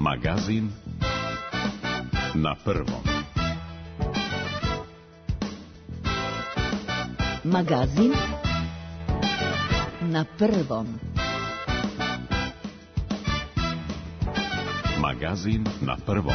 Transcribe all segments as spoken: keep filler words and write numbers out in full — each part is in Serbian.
Magazin na prvom. Magazin na prvom. Magazin na prvom.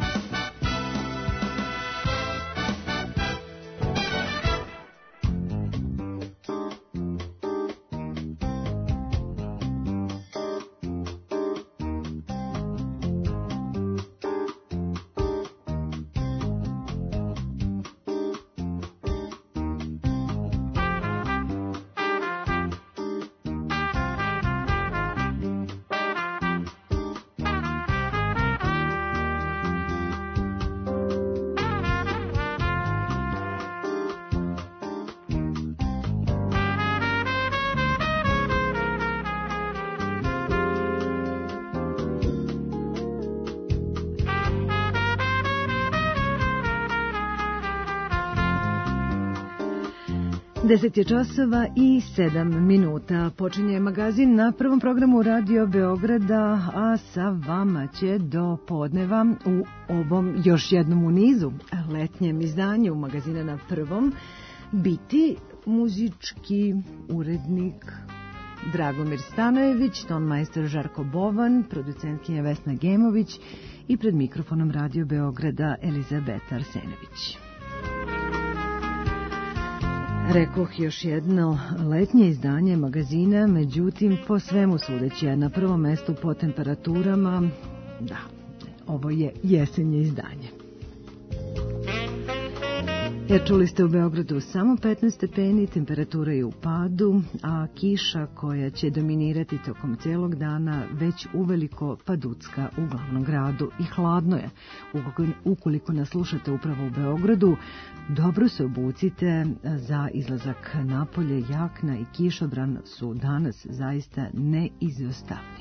Deset je časova i sedam minuta. Počinje magazin na prvom programu Radio Beograda, a sa vama će do podneva u ovom još jednom u nizu letnjem izdanju magazina na prvom biti muzički urednik Dragomir Stanojević, tonmajstor Žarko Bovan, producentkinja Vesna Gemović i pred mikrofonom Radio Beograda Elizabeta Arsenović. Rekoh još jedno letnje izdanje magazina, međutim po svemu sudeći je na prvom mestu po temperaturama, da, ovo je jesenje izdanje. Jer čuli ste u Beogradu samo petnaest stepeni, temperatura je u padu, a kiša koja će dominirati tokom cijelog dana već uveliko paducka u glavnom gradu i hladno je. Ukoliko nas slušate upravo u Beogradu, dobro se obucite za izlazak napolje. Jakna i kišobran su danas zaista neizostavni.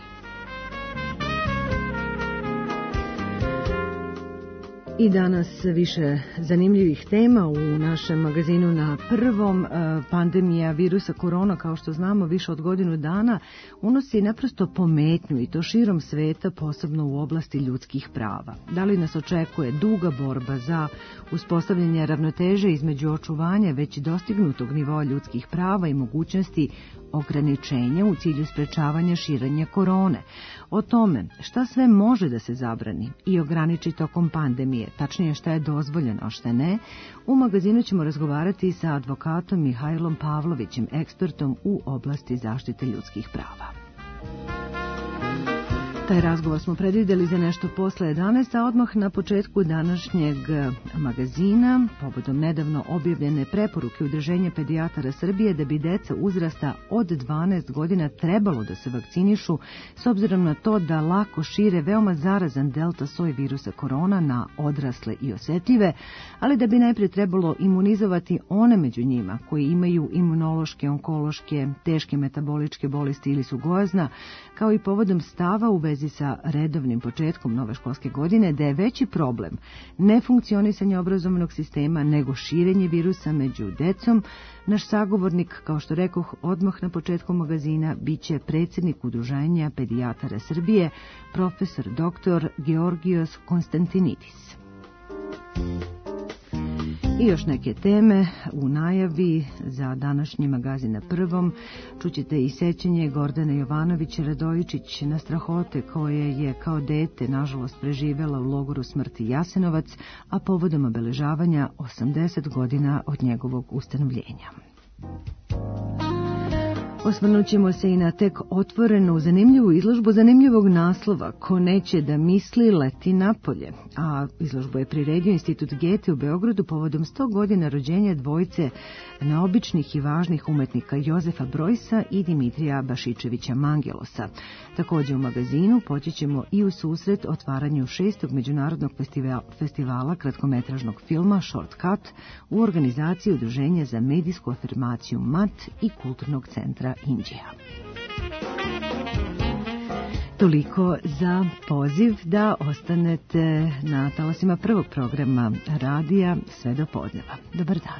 I danas više zanimljivih tema u našem magazinu na prvom. Pandemija virusa korona, kao što znamo, više od godinu dana unosi naprosto pometnju i to širom sveta, posebno u oblasti ljudskih prava. Da li nas očekuje duga borba za uspostavljanje ravnoteže između očuvanja već dostignutog nivoa ljudskih prava i mogućnosti ograničenja u cilju sprečavanja širenja korone? O tome šta sve može da se zabrani i ograniči tokom pandemije, tačnije šta je dozvoljeno, a šta ne, u magazinu ćemo razgovarati sa advokatom Mihajlom Pavlovićem, ekspertom u oblasti zaštite ljudskih prava. Taj razgovor smo predvidjeli za nešto posle jedanaest, a odmah na početku današnjeg magazina, povodom nedavno objavljene preporuke Udruženja pedijatara Srbije da bi deca uzrasta od dvanaest godina trebalo da se vakcinišu, s obzirom na to da lako šire veoma zarazan delta soj virusa korona na odrasle i osjetljive, ali da bi najprije trebalo imunizovati one među njima koji imaju imunološke, onkološke, teške metaboličke bolesti ili su gojazna, kao i povodom stava u vezi sa redovnim početkom nove školske godine da je veći problem nefunkcionisanje obrazovnog sistema nego širenje virusa među decom. Naš sagovornik, kao što rekoh odmah na početku magazina, bit će predsjednik Udruženja pedijatara Srbije, profesor doktor Georgios Konstantinidis. I još neke teme u najavi za današnji magazin na prvom. Čućete i sećanje Gordane Jovanović Radojičić na strahote koje je kao dete nažalost preživela u logoru smrti Jasenovac, a povodom obeležavanja osamdeset godina od njegovog ustanovljenja. Osvrnut ćemo se i na tek otvorenu zanimljivu izložbu zanimljivog naslova Ko neće da misli leti napolje, a izložbu je priredio Institut Gete u Beogradu povodom sto godina rođenja dvojice neobičnih i važnih umetnika Jozefa Brojsa i Dimitrija Bašičevića Mangelosa. Također u magazinu poći ćemo i u susret otvaranju šestog međunarodnog festivala, festivala kratkometražnog filma Shortcut u organizaciji Udruženja za medijsku afirmaciju M A T i Kulturnog centra Indija. Toliko za poziv da ostanete na talasima prvog programa radija sve do podneva. Dobar dan.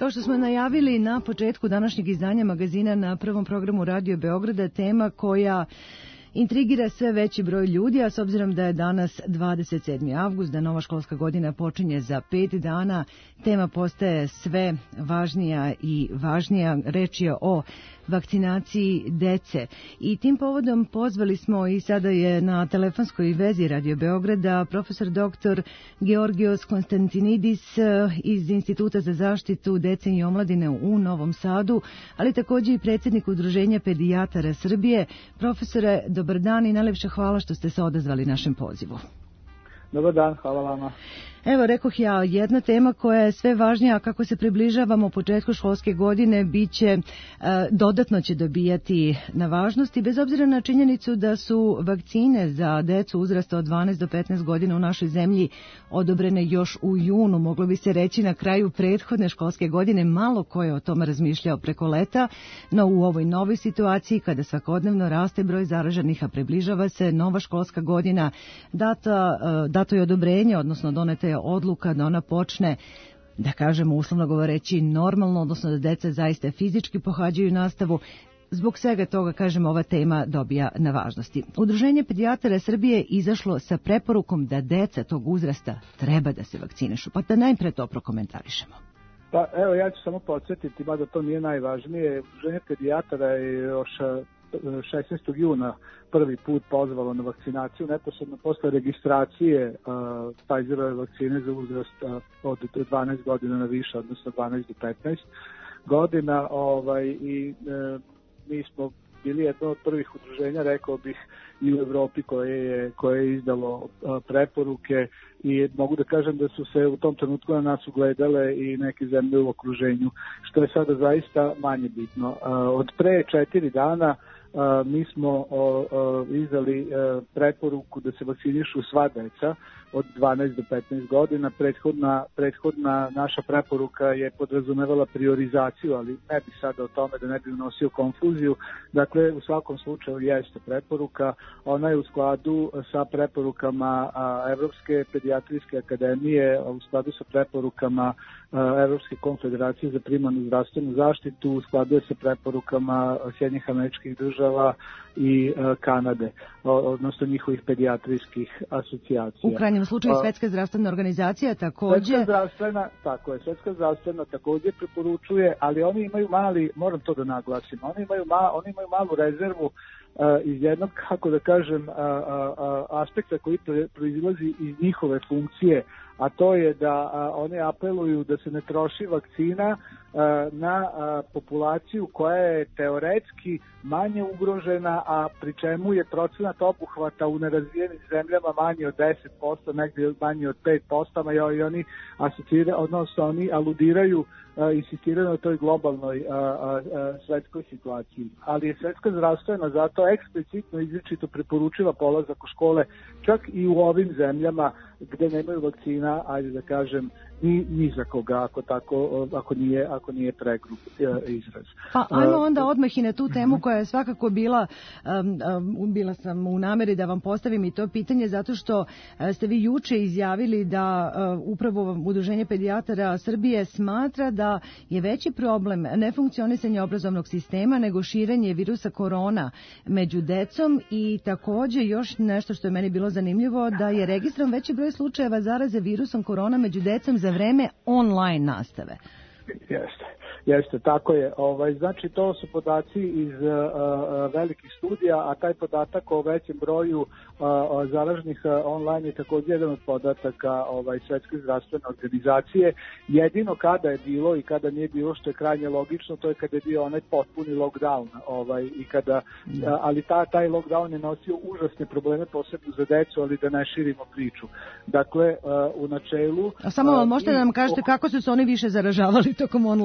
Kao što smo najavili na početku današnjeg izdanja magazina na prvom programu Radio Beograda, tema koja intrigira sve veći broj ljudi, a s obzirom da je danas dvadeset sedmi avgust, da nova školska godina počinje za pet dana, tema postaje sve važnija i važnija. Reč je o vakcinaciji dece. I tim povodom pozvali smo, i sada je na telefonskoj vezi Radio Beograda, profesor doktor Georgios Konstantinidis iz Instituta za zaštitu dece i omladine u Novom Sadu, ali također i predsjednik Udruženja pedijatara Srbije. Profesore, dobar dan i najlepše hvala što ste se odazvali našem pozivu. Dobar dan, hvala vama. Evo, rekoh ja, jedna tema koja je sve važnija, kako se približavamo početku školske godine, bit će, e, dodatno će dobijati na važnosti, bez obzira na činjenicu da su vakcine za decu uzrasta od dvanaest do petnaest godina u našoj zemlji odobrene još u junu, moglo bi se reći na kraju prethodne školske godine. Malo ko je o tome razmišljao preko leta, no u ovoj novoj situaciji, kada svakodnevno raste broj zaraženih, a približava se nova školska godina, data, e, dato je odobrenje, odnosno donete je odluka da ona počne, da kažemo uslovno govoreći, normalno, odnosno da deca zaista fizički pohađaju nastavu. Zbog svega toga, kažem, ova tema dobija na važnosti. Udruženje pedijatara Srbije izašlo sa preporukom da deca tog uzrasta treba da se vakcinišu. Pa da najpre to prokomentarišemo. Pa evo, ja ću samo podsjetiti, mada to nije najvažnije. Udruženje pedijatara je još šesnaestog juna prvi put pozvalo na vakcinaciju, neposredno posle registracije uh, Pfizerove vakcine za uzrast uh, od dvanaest godina na više, odnosno dvanaest do petnaest godina. Ovaj, I uh, mi smo bili jedno od prvih udruženja, rekao bih, i u Evropi koje je, koje je izdalo uh, preporuke, i mogu da kažem da su se u tom trenutku na nas ugledale i neke zemlje u okruženju, što je sada zaista manje bitno. Uh, od pre četiri dana Uh, mi smo uh, uh, izdali uh, preporuku da se vakcinišu sva deca od dvanaest do petnaest godina. Prethodna, prethodna naša preporuka je podrazumevala priorizaciju, ali ne bi sada o tome, da ne bi unosio konfuziju. Dakle, u svakom slučaju jeste preporuka. Ona je u skladu sa preporukama uh, Evropske pedijatrijske akademije, u skladu sa preporukama uh, Evropske konfederacije za primarnu zdravstvenu zaštitu, u skladu je sa preporukama Sjedinjenih Američkih Država i uh, Kanade, odnosno njihovih pedijatrijskih asocijacija. U krajnjem slučaju Svetska zdravstvena organizacija također. Svetska zdravstvena, tako je, Svetska zdravstvena također preporučuje, ali oni imaju mali, moram to da naglasim, oni imaju, ma, oni imaju malu rezervu uh, iz jednog, kako da kažem, uh, uh, aspekta koji proizilazi iz njihove funkcije, a to je da a, oni apeluju da se ne troši vakcina a, na a, populaciju koja je teoretski manje ugrožena, a pri čemu je procenat obuhvata u nerazvijenim zemljama manji od deset posto, negdje manji od pet posto, a i oni asociraju, odnosno oni aludiraju, a, insistiraju na toj globalnoj a, a, a, svetskoj situaciji. Ali je Svetska zdravstvena zato eksplicitno izričito preporučila polazak u škole, čak i u ovim zemljama gde nemaju vakcina, ajde da kažem, ni, ni za koga, ako, tako, ako nije, ako nije pregrub izraz. Pa ajmo onda odmah i na tu temu koja je svakako bila, um, um, bila sam u nameri da vam postavim i to pitanje, zato što uh, ste vi juče izjavili da uh, upravo Udruženje pedijatara Srbije smatra da je veći problem nefunkcionisanje obrazovnog sistema nego širenje virusa korona među decom, i također još nešto što je meni bilo zanimljivo, da je registran veći broj slučajeva zaraze virusom korona među decom za vreme online nastave. Jeste, jeste, tako je. Ovaj, znači, to su podaci iz uh, uh, velikih studija, a taj podatak o većem broju uh, zaraženih uh, online je također jedan od podataka ovaj, Svetske zdravstvene organizacije. Jedino kada je bilo i kada nije bilo, što je krajnje logično, to je kada je bio onaj potpuni lockdown. Ovaj, i kada, uh, ali ta, taj lockdown je nosio užasne probleme, posebno za decu, ali da ne širimo priču. Dakle, uh, u načelu... A samo uh, možete da nam kažete kako su se oni više zaražavali tokom online nastave?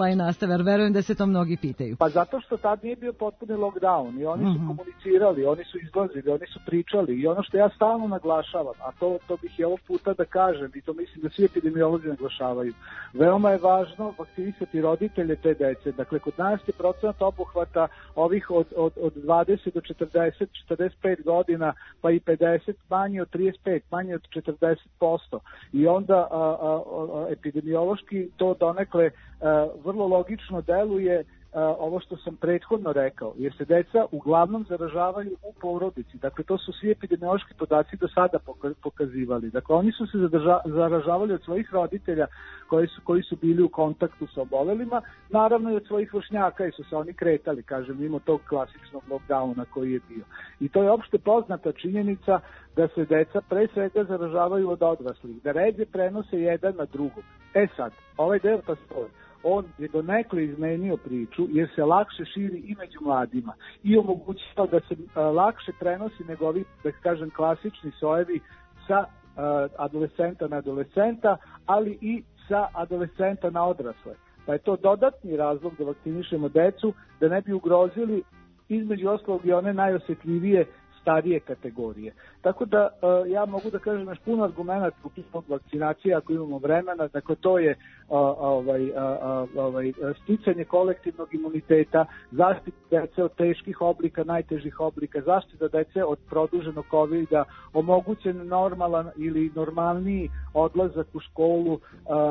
profesore, verujem da se to mnogi pitaju. Pa zato što tad nije bio potpuni lockdown i oni su mm-hmm. komunicirali, oni su izlazili, oni su pričali i ono što ja stalno naglašavam, a to, to bih i ovog puta da kažem i to mislim da svi epidemiolozi naglašavaju, veoma je važno vakcinisati roditelje te dece. Dakle, kod nas je procenat obuhvata ovih od, od, od dvadeset do četrdeset, četrdeset pet godina, pa i pedeset, manje od trideset pet, manje od četrdeset posto. I onda a, a, a, epidemiološki to donekle a, vrlo logično deluje ovo što sam prethodno rekao, jer se deca uglavnom zaražavaju u porodici. Dakle, to su svi epidemiološki podaci do sada pokazivali. Dakle, oni su se zadrža, zaražavali od svojih roditelja koji su, koji su bili u kontaktu sa obolelima, naravno i od svojih vršnjaka i su se oni kretali, kažem, mimo tog klasičnog lockdowna koji je bio. I to je opšte poznata činjenica da se deca pre svega zaražavaju od odraslih, da ređe prenose jedan na drugog. E sad, ovaj delta stoji. On je donekle izmenio priču jer se lakše širi i među mladima i omogućava da se a, lakše prenosi nego ovi, da kažem, klasični sojevi sa a, adolescenta na adolescenta, ali i sa adolescenta na odrasle. Pa je to dodatni razlog da vakcinišemo decu, da ne bi ugrozili između ostalog i one najosjetljivije starije kategorije. Tako da uh, ja mogu da kažem još puno argumenta u pismu vakcinacije ako imamo vremena, dakle to je uh, ovaj, uh, ovaj, sticanje kolektivnog imuniteta, zaštita dece od teških oblika, najtežih oblika, zaštita dece od produženog kovida, omogućen normalan ili normalniji odlazak u školu, uh,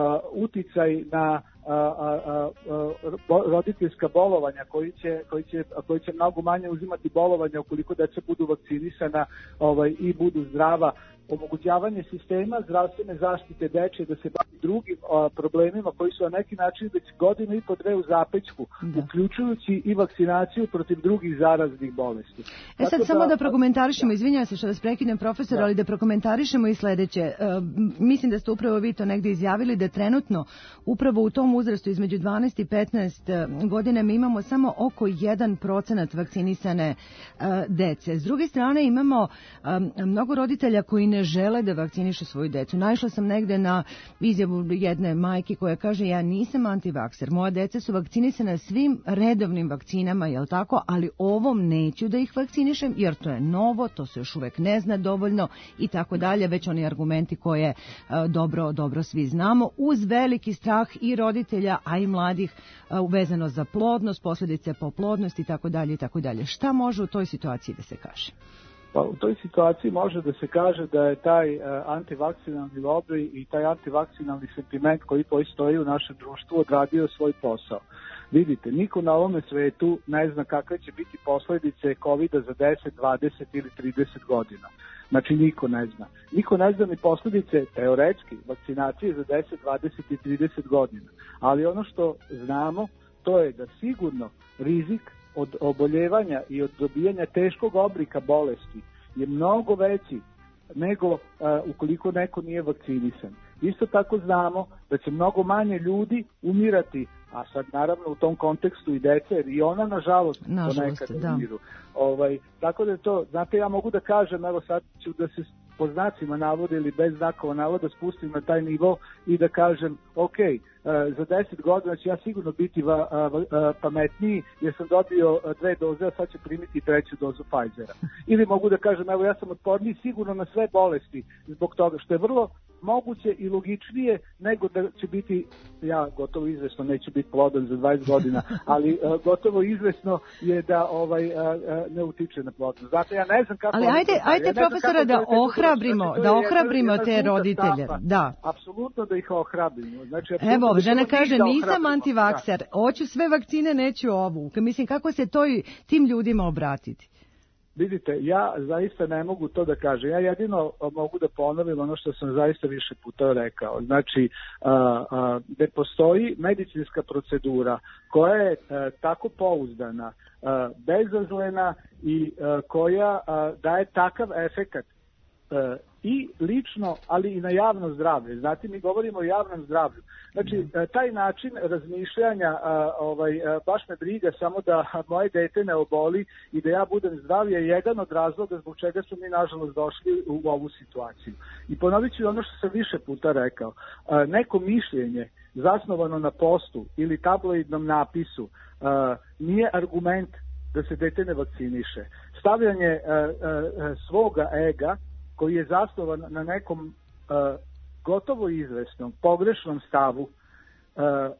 uticaj na A, a, a, a, roditeljska bolovanja koji će, koji, će, koji će mnogo manje uzimati bolovanja ukoliko deca budu vakcinisana ovaj, i budu zdrava, omogućavanje sistema zdravstvene zaštite deče da se bavi drugim a, problemima koji su na neki način već godinu i po dve u zapećku, da. Uključujući i vakcinaciju protiv drugih zaraznih bolesti. E sad Tako samo da, da prokomentarišemo, izvinjavam se što vas prekinem profesor, da. ali da prokomentarišemo i sledeće. E, mislim da ste upravo vi to negde izjavili da trenutno upravo u tom uzrastu između dvanaest i petnaest godina mi imamo samo oko jedan procenat vakcinisane uh, dece. S druge strane imamo um, mnogo roditelja koji ne žele da vakcinišu svoju decu. Naišla sam negde na izjavu jedne majke koja kaže ja nisam antivakser, moja deca su vakcinisana svim redovnim vakcinama, jel tako, ali ovom neću da ih vakcinišem jer to je novo, to se još uvek ne zna dovoljno i tako dalje, već oni argumenti koje uh, dobro, dobro svi znamo, uz veliki strah i roditelja, a i mladih uh, vezano za plodnost, posljedice po plodnosti i tako dalje i tako dalje. Šta može u toj situaciji da se kaže? Pa u toj situaciji može da se kaže da je taj uh, antivakcinalni lobby i taj antivakcinalni sentiment koji postoji u našem društvu odradio svoj posao. Vidite, niko na ovome svetu ne zna kakve će biti posljedice kovida za deset, dvadeset ili trideset godina. Znači niko ne zna. Niko ne zna ni posljedice teoretski vakcinacije za deset, dvadeset i trideset godina. Ali ono što znamo to je da sigurno rizik od oboljevanja i od dobijanja teškog oblika bolesti je mnogo veći nego uh, ukoliko neko nije vakcinisan. Isto tako znamo da će mnogo manje ljudi umirati, a sad naravno u tom kontekstu i dece, jer i ona nažalost, nažalost ponekad umiru. Ovaj, tako da je to, znate, ja mogu da kažem, evo sad ću da se po znacima navoda ili bez znakova navoda spustim na taj nivo i da kažem, ok, za deset godina će ja sigurno biti va, a, a, pametniji jer sam dobio dve doze, a sad ću primiti treću dozu Pfizera. Ili mogu da kažem, evo ja sam otporniji sigurno na sve bolesti zbog toga što je vrlo moguće i logičnije nego da će biti, ja gotovo izvesno neću biti plodan za dvadeset godina, ali a, gotovo izvesno je da ovaj a, a, ne utiče na plodnost. Zato ja ne znam kako... Ali ajde, to, ajde ja profesora da ohrabrimo, da ohrabrimo te roditelje. Da. Apsolutno da ih ohrabrimo. Znači, evo, žena kaže, nisam antivakser, hoću sve vakcine, neću ovu. Mislim, kako se toj, tim ljudima obratiti? Vidite, ja zaista ne mogu to da kažem. Ja jedino mogu da ponovim ono što sam zaista više puta rekao. Znači, a, a, gde postoji medicinska procedura koja je a, tako pouzdana, a, bezazlena i a, koja a, daje takav efekat a, i lično, ali i na javno zdravlje. Znate, mi govorimo o javnom zdravlju. Znači, taj način razmišljanja, ovaj, baš me briga samo da moje dete ne oboli i da ja budem zdrav je jedan od razloga zbog čega su mi, nažalost, došli u ovu situaciju. I ponovit ću ono što sam više puta rekao. Neko mišljenje zasnovano na postu ili tabloidnom napisu nije argument da se dete ne vakciniše. Stavljanje svoga ega koji je zasnovan na nekom uh, gotovo izvesnom, pogrešnom stavu uh,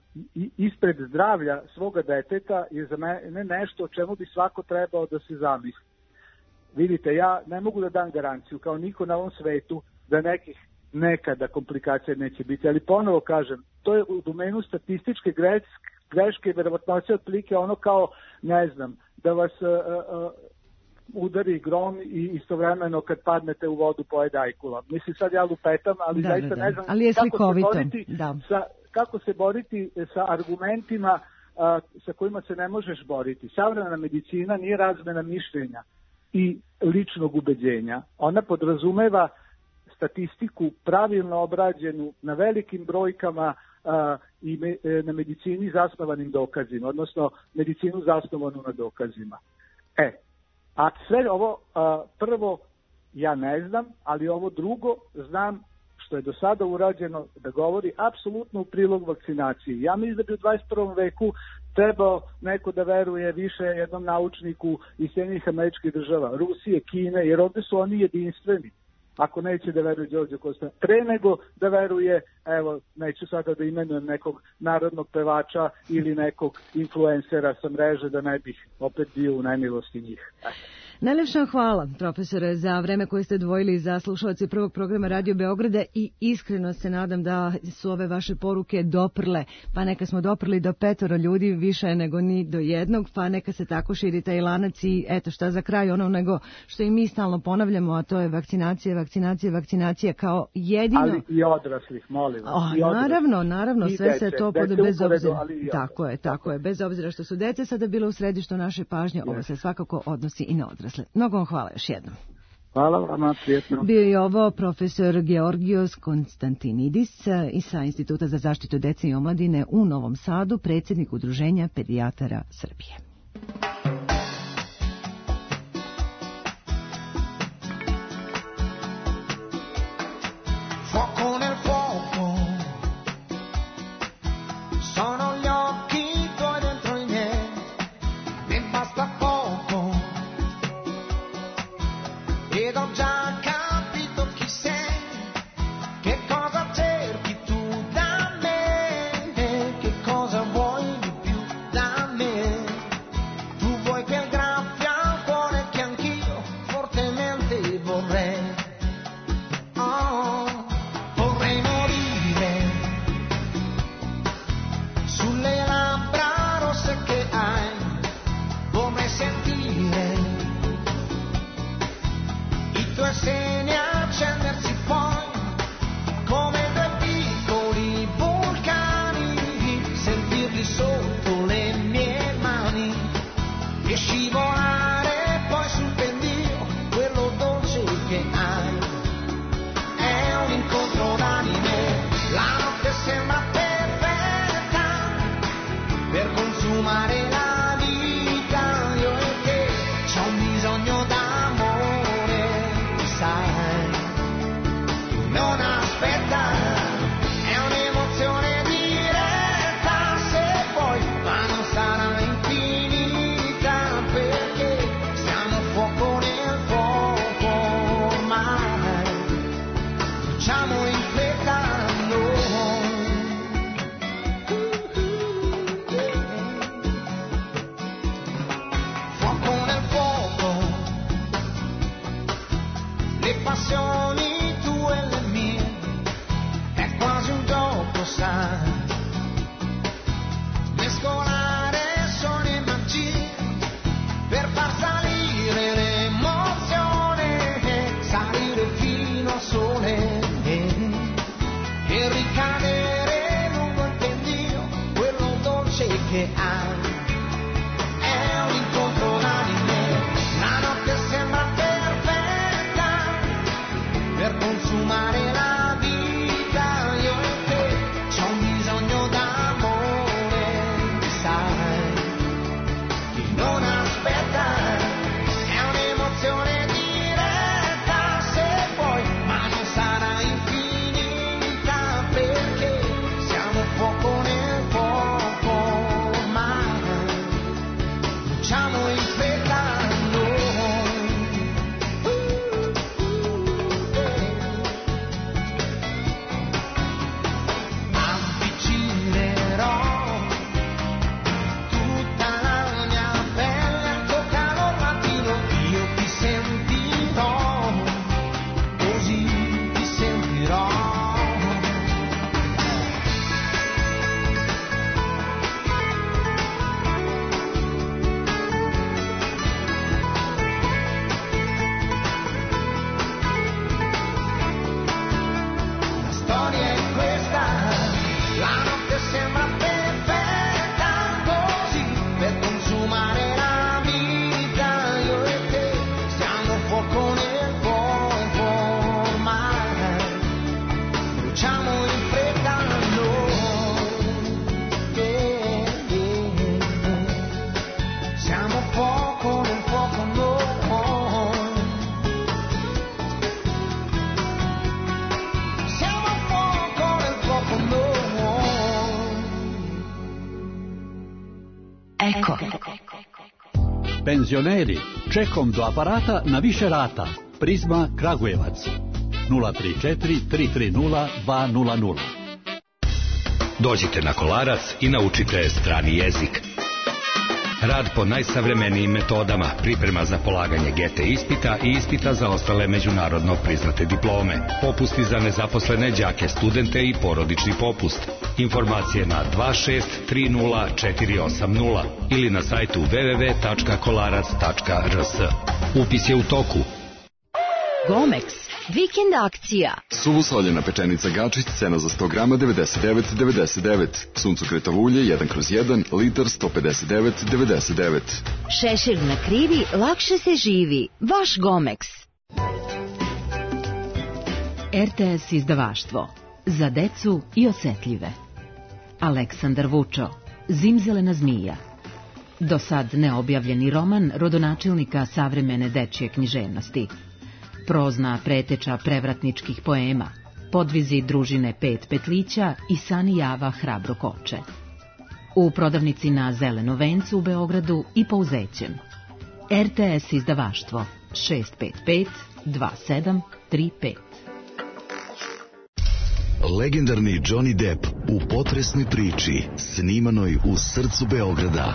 ispred zdravlja svoga deteta je za mene nešto o čemu bi svako trebao da se zamisli. Vidite, ja ne mogu da dam garanciju, kao niko na ovom svetu, da nekih nekada komplikacija neće biti, ali ponovo kažem, to je u domenu statističke greške i verovatnoće otprilike ono kao, ne znam, da vas... Uh, uh, udari grom i istovremeno kad padnete u vodu pojede ajkula. Mislim, sad ja lupetam, ali da, zaista da, da. ne znam ali je kako, se boriti da. sa, kako se boriti sa argumentima a, sa kojima se ne možeš boriti. Savremena medicina nije razmena mišljenja i ličnog ubeđenja. Ona podrazumeva statistiku pravilno obrađenu na velikim brojkama a, i me, na medicini zasnovanim dokazima, odnosno medicinu zasnovanu na dokazima. E, a sve ovo a, prvo ja ne znam, ali ovo drugo znam što je do sada urađeno da govori apsolutno u prilog vakcinaciji. Ja mislim da bi u dvadeset prvom veku trebao neko da veruje više jednom naučniku iz Sjedinjenih Američkih Država, Rusije, Kine, jer ovde su oni jedinstveni. Ako neće da veruje Đorđe Kosta, pre nego da veruje, evo, neću sada da imenujem nekog narodnog pevača ili nekog influencera sa mreže, da ne bih opet bio u nemilosti njih. Najlepša hvala, profesore, za vreme koje ste odvojili za slušalce prvog programa Radio Beograda i iskreno se nadam da su ove vaše poruke doprle, pa neka smo doprli do petoro ljudi više nego ni do jednog, pa neka se tako širi taj lanac i eto šta za kraj ono nego što i mi stalno ponavljamo, a to je vakcinacija, vakcinacija, vakcinacija kao jedino... Ali i odraslih, molim vas. O, i odraslih. Naravno, naravno, sve dece, se to pod bez obzira. Tako je, tako je, bez obzira što su dece sada bilo u središtu naše pažnje, ovo se svakako odnosi i na odrasle. Mnogo vam hvala još jednom. Hvala vama, prijetno. Bio je ovo profesor Georgios Konstantinidis iz sa Instituta za zaštitu dece i omladine u Novom Sadu, predsjednik Udruženja pedijatara Srbije. bruciamo in fretta noi. Avvicinerò tutta la mia pelle al tuo calor mattino, io ti sentirò, così ti sentirò. Eko. Penzioneri, čekom do aparata na više rata. Prizma Kragujevac. nula tri četiri tri tri nula dva nula nula. Dođite na Kolarac i naučite strani jezik. Rad po najsavremenijim metodama, priprema za polaganje G E T ispita i ispita za ostale međunarodno priznate diplome, popusti za nezaposlene đake, studente i porodični popust. Informacije na dva šest tri nula četiri osam nula ili na sajtu w w w tačka kolarac tačka r s. Upis je u toku. Gomex, vikend akcija. Suvo soljena pečenica Gačić, cena za sto grama devedeset devet devedeset devet. Suncokretovo ulje jedan kroz jedan, litar sto pedeset devet devedeset devet. Šešir na krivi, lakše se živi. Vaš Gomex. R T S izdavaštvo. Za decu i osetljive. Aleksandar Vučo, Zimzelena zmija. Do sad neobjavljeni roman rodonačelnika savremene dečje književnosti. Prozna preteča prevratničkih poema, podvizi družine Pet petlića i Sani Java Hrabro koče. U prodavnici na Zelenom vencu u Beogradu i Pouzećem. R T S izdavaštvo šest pet pet dva sedam tri pet. Legendarni Johnny Depp u potresnoj priči snimanoj u srcu Beograda.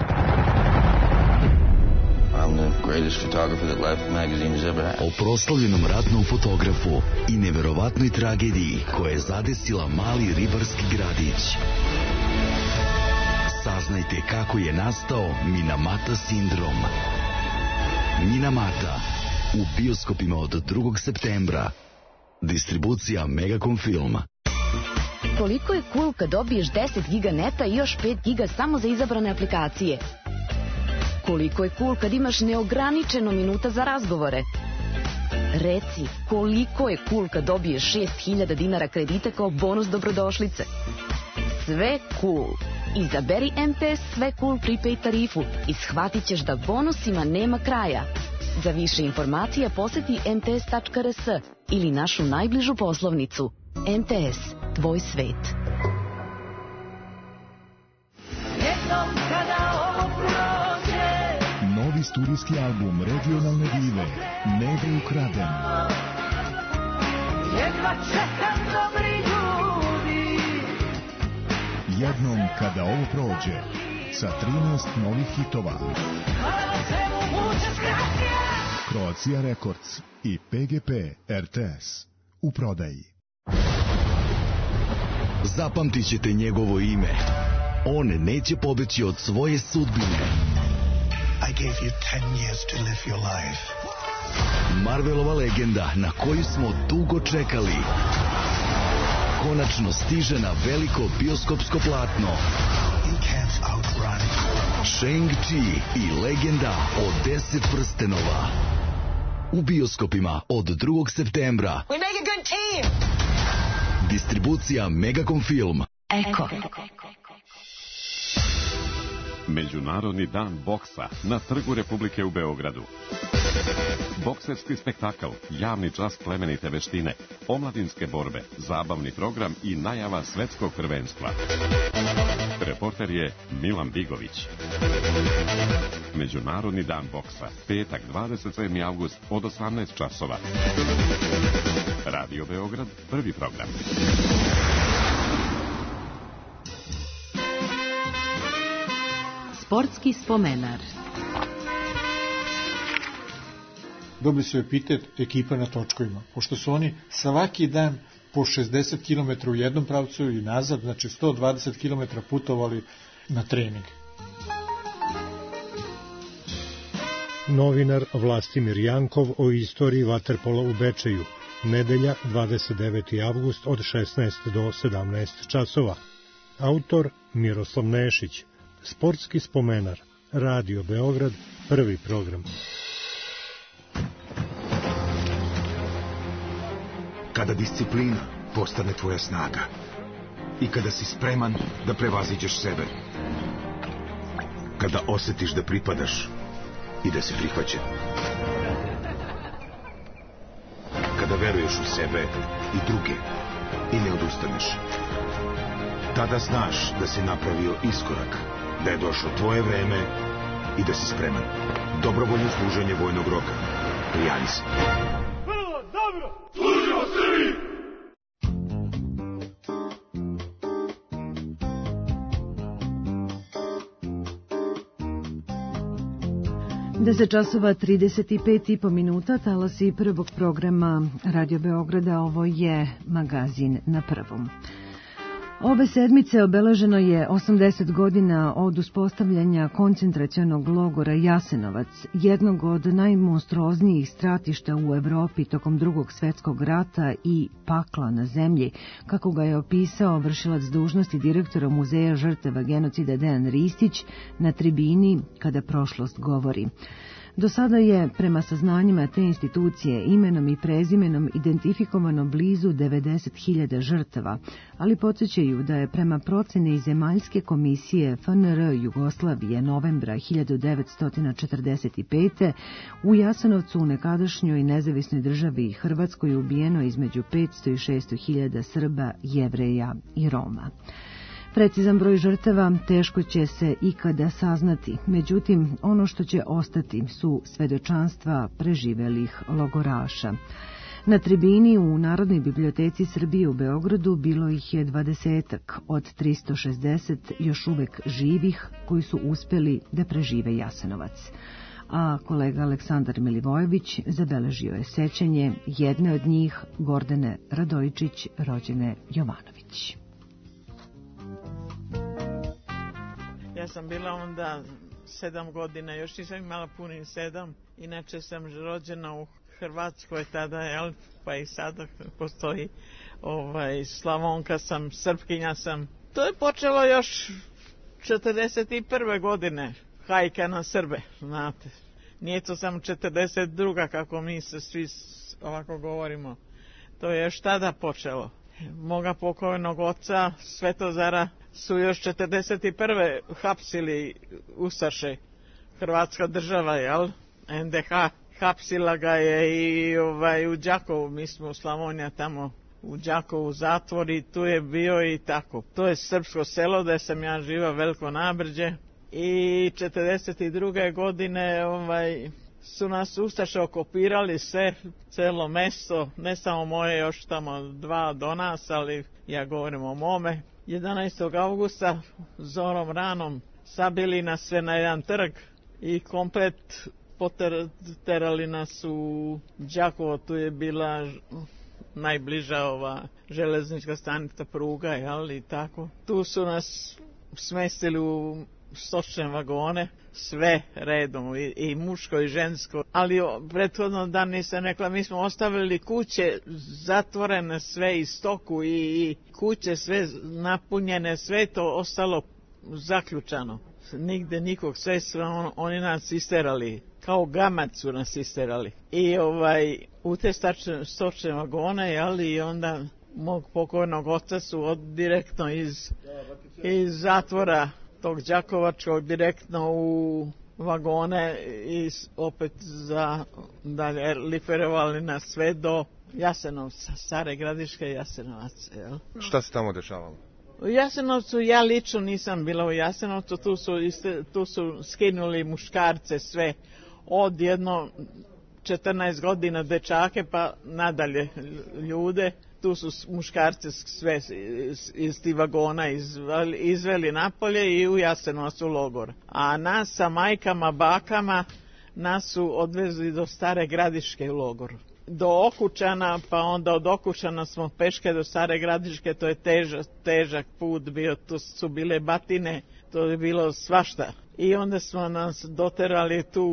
I'm the greatest photographer that Life magazine has ever had. O proslavljenom ratnom fotografu i neverovatnoj tragediji koja je zadesila mali ribarski gradić. Saznajte kako je nastao Minamata sindrom. Minamata u bioskopima od drugog septembra. Distribucija Megacom Film. Koliko je cool kad dobiješ deset giga neta i još pet giga samo za izabrane aplikacije? Koliko je cool kad imaš neograničeno minuta za razgovore? Reci, koliko je cool kad dobiješ šest hiljada dinara kredita kao bonus dobrodošlice? Sve cool. Izaberi M T S Sve cool prepaid tarifu i shvatit ćeš da bonusima nema kraja. Za više informacija poseti em te es tačka er es ili našu najbližu poslovnicu. M T S, tvoj svet. Novi studijski album regionalne dive Negro ukraden. Jedva čekam dobri ljudi. Jednom kada ovo prođe, sa trinaest novih hitova. Croatia Records i P G P R T S u prodaji. Zapamtit ćete njegovo ime. On neće pobeći od svoje sudbine. I gave you ten years to live your life. Marvelova legenda na koju smo dugo čekali. Konačno stiže na veliko bioskopsko platno. You can't outrun. Shang-Chi i legenda o deset prstenova. U bioskopima od drugog septembra. We make a good team. Distribucija Megacom Film. Eko. Međunarodni dan boksa na Trgu Republike u Beogradu. Bokserski spektakl, javni čas plemenite veštine, omladinske borbe, zabavni program i najava svetskog prvenstva. Reporter je Milan Bigović. Međunarodni dan boksa, petak dvadeset sedmi avgust od osamnaest časova. Radio Beograd, prvi program. Sportski spomenar. Dobili su epitet ekipa na točkovima, pošto su oni svaki dan po šezdeset kilometara u jednom pravcu i nazad, znači sto dvadeset kilometara putovali na trening. Novinar Vlastimir Jankov o istoriji vaterpola u Bečeju, nedelja dvadeset deveti avgust od šesnaest do sedamnaest časova. Autor Miroslav Nešić. Sportski spomenar. Radio Beograd, prvi program. Kada disciplina postane tvoja snaga i kada si spreman da prevaziđeš sebe, kada osetiš da pripadaš i da si prihvaćen, kada veruješ u sebe i druge i ne odustaneš, tada znaš da si napravio iskorak, da je došlo tvoje vreme i da si spreman. Dobrovoljno služenje vojnog roka. Prijavi se. Prvo, dobro, služimo Srbiji! deset časova trideset pet i po minuta, talasi prvog programa Radio Beograda, ovo je magazin na prvom. Ove sedmice obeleženo je osamdeset godina od uspostavljanja koncentracionog logora Jasenovac, jednog od najmonstruoznijih stratišta u Evropi tokom Drugog svetskog rata i pakla na zemlji, kako ga je opisao vršilac dužnosti direktora Muzeja žrtava genocida Dejan Ristić na tribini Kada prošlost govori. Do sada je, prema saznanjima te institucije, imenom i prezimenom identifikovano blizu devedeset hiljada žrtava, ali podsjećaju da je prema proceni Zemaljske komisije F N R Jugoslavije novembra hiljadu devetsto četrdeset pete. u Jasenovcu, u nekadašnjoj nezavisnoj državi Hrvatskoj, ubijeno između petsto i šesto hiljada Srba, Jevreja i Roma. Precizan broj žrtava teško će se ikada saznati, međutim, ono što će ostati su svedočanstva preživelih logoraša. Na tribini u Narodnoj biblioteci Srbije u Beogradu bilo ih je dvadesetak od tristo šezdeset još uvek živih koji su uspeli da prežive Jasenovac. A kolega Aleksandar Milivojević zabeležio je sećanje jedne od njih, Gordane Radojičić, rođene Jovanović. Ja sam bila onda sedam godina, još nisam imala punih sedam. Inače sam rođena u Hrvatskoj tada, jel, pa i sada postoji ovaj, Slavonka sam, Srpkinja sam. To je počelo još četrdeset prve godine, hajka na Srbe, znate. Nije to samo četrdeset druga kako mi se svi ovako govorimo. To je još tada počelo. Moga pokojnog oca Svetozara su još četrdeset prve hapsili ustaše, Hrvatska država, jel? N D H hapsila ga je i ovaj, u Đakovu, mi smo u Slavonija tamo u Đakovu zatvor i tu je bio i tako. To je srpsko selo da sam ja živa, Veliko Nabrđe, i četrdeset druge godine ovaj, su nas ustaše okupirali sve, celo mesto, ne samo moje, još tamo dva do nas, ali ja govorim o mome. jedanaestog avgusta zorom ranom sabili nas sve na jedan trg i komplet poterali nas u Đakovo, tu je bila najbliža ova železnička stanica, pruga, jel, i tako. Tu su nas smestili u stočne vagone, sve redom, i, i muško i žensko. Ali prethodno dan nisam rekla, mi smo ostavili kuće zatvorene sve, i stoku i, i kuće sve napunjene, sve to ostalo zaključano. Nigde nikog, sve su on, oni nas isterali, kao gamac su nas isterali. I ovaj, u te stačne, stočne vagone, ali i onda mog pokojnog oca su od, direktno iz, iz zatvora tog đakovačkog direktno u vagone i opet za dalje liferovali nas sve do Jasenovca, Stare Gradiške i Jasenovac. Jel? Šta se tamo dešavalo? U Jasenovcu ja lično nisam bila u Jasenovcu, tu su, tu su skinuli muškarce sve, od jedno četrnaest godina dečake pa nadalje ljude, tu su muškarce sve iz tih vagona izveli, izveli napolje i u Jasenovac u logor. A nas sa majkama, bakama, nas su odvezli do Stare Gradiške u logoru. Do Okučana, pa onda od Okučana smo peške do Stare Gradiške, to je težak, težak put bio, tu su bile batine, to je bilo svašta. I onda smo nas doterali tu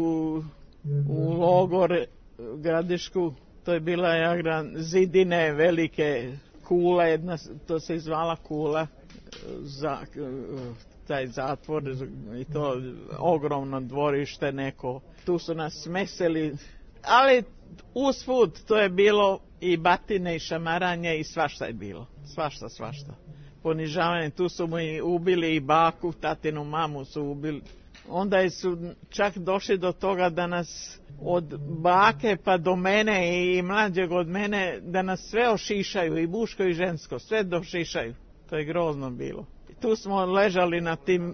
u logor Gradišku, to je bila jagran, zidine velike, kula jedna, to se izvala kula, za, taj zatvor i to ogromno dvorište neko. Tu su nas smesili, ali usput to je bilo i batine i šamaranje i svašta je bilo, svašta, svašta. Ponižavanje, tu su mu i ubili i baku, tatinu mamu su ubili. Onda su čak došli do toga da nas od bake pa do mene i mlađeg od mene, da nas sve ošišaju, i muško i žensko, sve došišaju. To je grozno bilo. I tu smo ležali na tim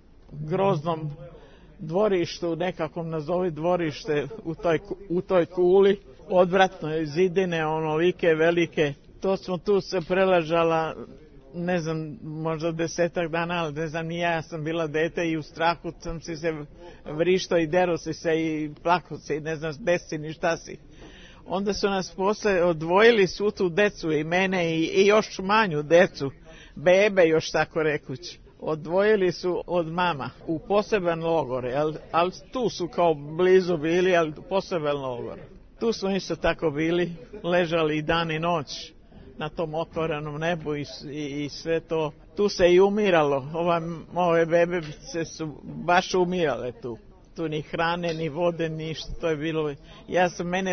groznom dvorištu, nekakvom nazovi dvorište u toj, u toj kuli, odvratno zidine, onolike velike. To smo tu se preležala, ne znam, možda desetak dana, ali ne znam, ni ja, ja sam bila dete i u strahu sam si se vrišto i dero si se i plako si, ne znam, desi ni šta si. Onda su nas posle odvojili svu tu decu i mene i, i još manju decu, bebe još tako rekući. Odvojili su od mama u poseban logor, ali, ali tu su kao blizu bili, ali poseban logor. Tu smo isto tako bili, ležali i dan i noć na tom otvorenom nebu i, i, i sve to. Tu se i umiralo, ova, ove bebice su baš umirale tu. Tu ni hrane, ni vode, ništa, to je bilo. Ja sam, mene,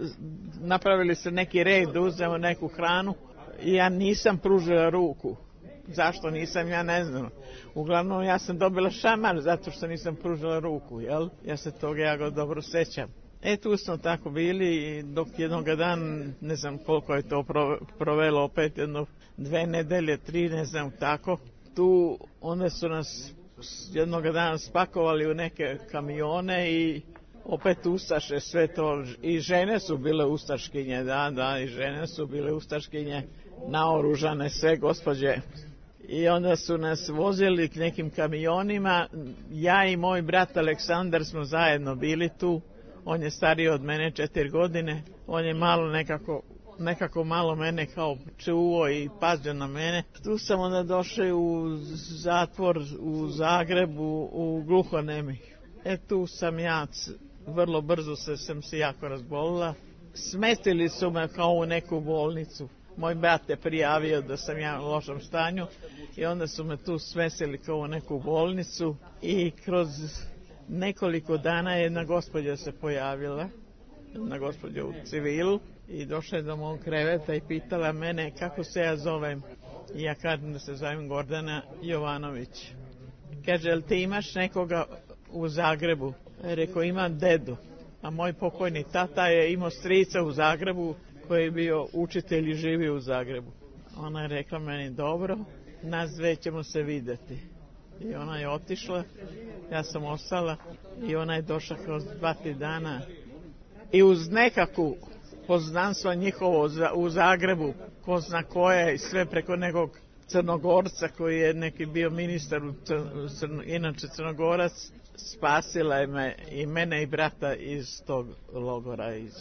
napravili su neki red, uzeo neku hranu i ja nisam pružila ruku. Zašto nisam, ja ne znam. Uglavnom ja sam dobila šamar zato što nisam pružila ruku, jel? Ja se toga ja ga dobro sećam. E, tu smo tako bili dok jednog dana, ne znam koliko je to provelo, opet jedno dve nedelje, tri, ne znam tako. Tu onda su nas jednog dana spakovali u neke kamione i opet ustaše sve to. I žene su bile ustaškinje, da, da, i žene su bile ustaškinje, naoružane sve gospođe. I onda su nas vozili k nekim kamionima, ja i moj brat Aleksandar smo zajedno bili tu. On je stariji od mene četiri godine, on je malo nekako, nekako malo mene kao čuo i pazio na mene. Tu sam onda došao u zatvor u Zagrebu, u gluhonemih. E tu sam ja, vrlo brzo se, sam se jako razbolila. Smestili su me kao u neku bolnicu. Moj brat je prijavio da sam ja u lošem stanju i onda su me tu smestili kao u neku bolnicu i kroz nekoliko dana jedna gospođa se pojavila, jedna gospođa u civilu, i došla je do mog kreveta i pitala mene kako se ja zovem. I ja kažem da se zovem Gordana Jovanović. Kaže, jel ti imaš nekoga u Zagrebu? Rekao, imam dedu, a moj pokojni tata je imao strica u Zagrebu koji je bio učitelj i živio u Zagrebu. Ona je rekla meni, dobro, nas dve ćemo se vidjeti. I ona je otišla, ja sam ostala i ona je došla kroz dva, tri dana. I uz nekakvu poznanstvo njihovo u Zagrebu, ko zna koje, i sve preko nekog Crnogorca koji je neki bio ministar, inače Crnogorac, spasila je me i mene i brata iz tog logora iz,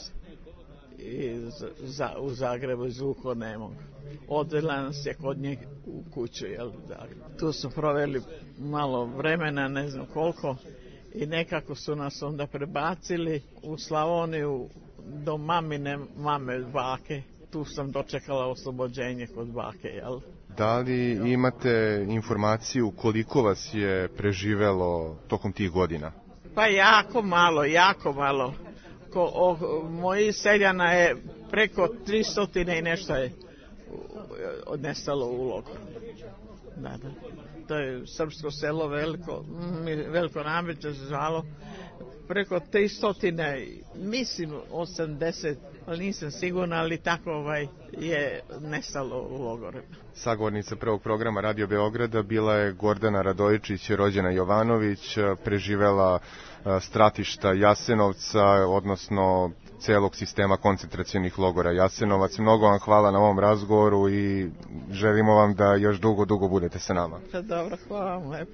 iz, za, u Zagrebu, iz Vukonemog. Odvela nas je kod njeg u kuću, jel, u Zagrebu. Tu su proveli malo vremena, ne znam koliko, i nekako su nas onda prebacili u Slavoniju do mamine mame, bake. Tu sam dočekala oslobođenje kod bake, jel? Da li imate informaciju koliko vas je preživelo tokom tih godina? Pa jako malo, jako malo. Ko, o, moji seljana je preko tristo i nešto je odnestalo u logoru. Da, da. to je srpsko selo veliko, veliko Nameđe se zvalo, preko tristotine, mislim osamdeset, ali nisam sigurna, ali tako ovaj je nestalo u logorima. Sagovornica prvog programa Radio Beograda bila je Gordana Radojičić, rođena Jovanović, preživela stratišta Jasenovca, odnosno celog sistema koncentracionih logora Jasenovac. Mnogo vam hvala na ovom razgovoru i želimo vam da još dugo, dugo budete sa nama. Dobro, hvala vam lepo.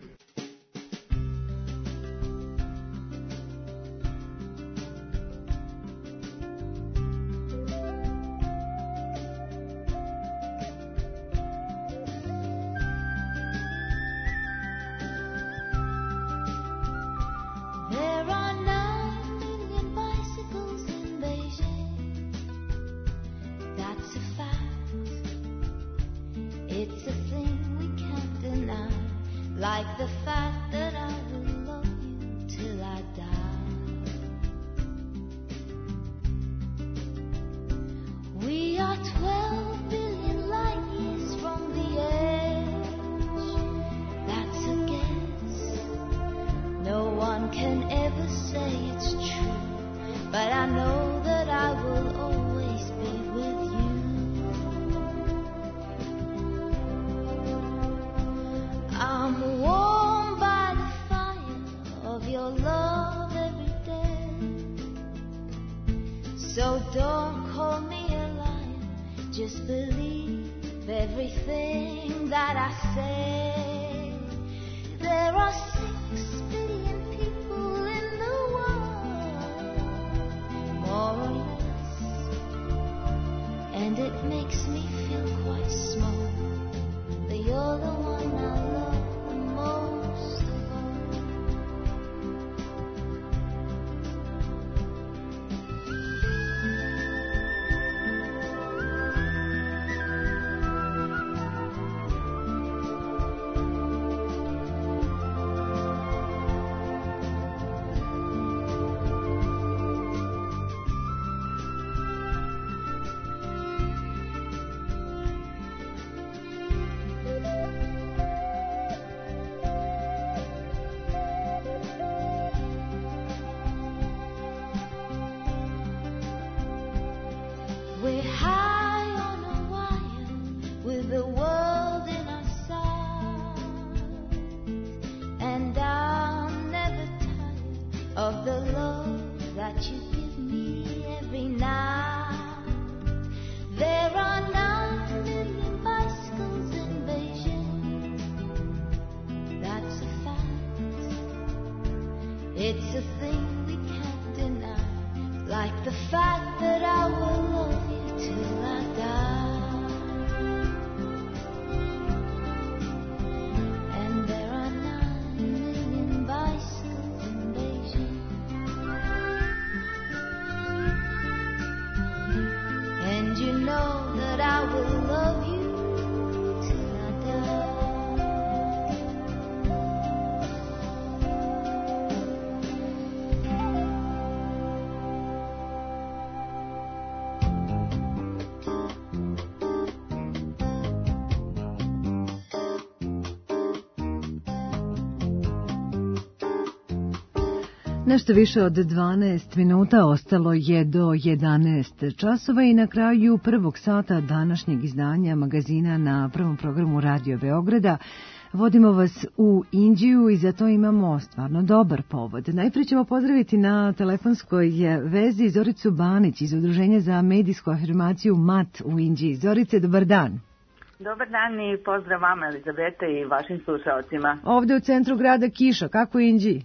Nešto više od dvanaest minuta ostalo je do jedanaest časova i na kraju prvog sata današnjeg izdanja magazina na prvom programu Radio Beograda vodimo vas u Inđiju i za to imamo stvarno dobar povod. Najprije ćemo pozdraviti na telefonskoj vezi Zoricu Banić iz Udruženja za medijsku afirmaciju M A T u Inđiji. Zorice, dobar dan. Dobar dan i pozdrav vama, Elizabeta, i vašim slušalcima. Ovde u centru grada kiša, kako u Inđiji?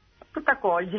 Takođe.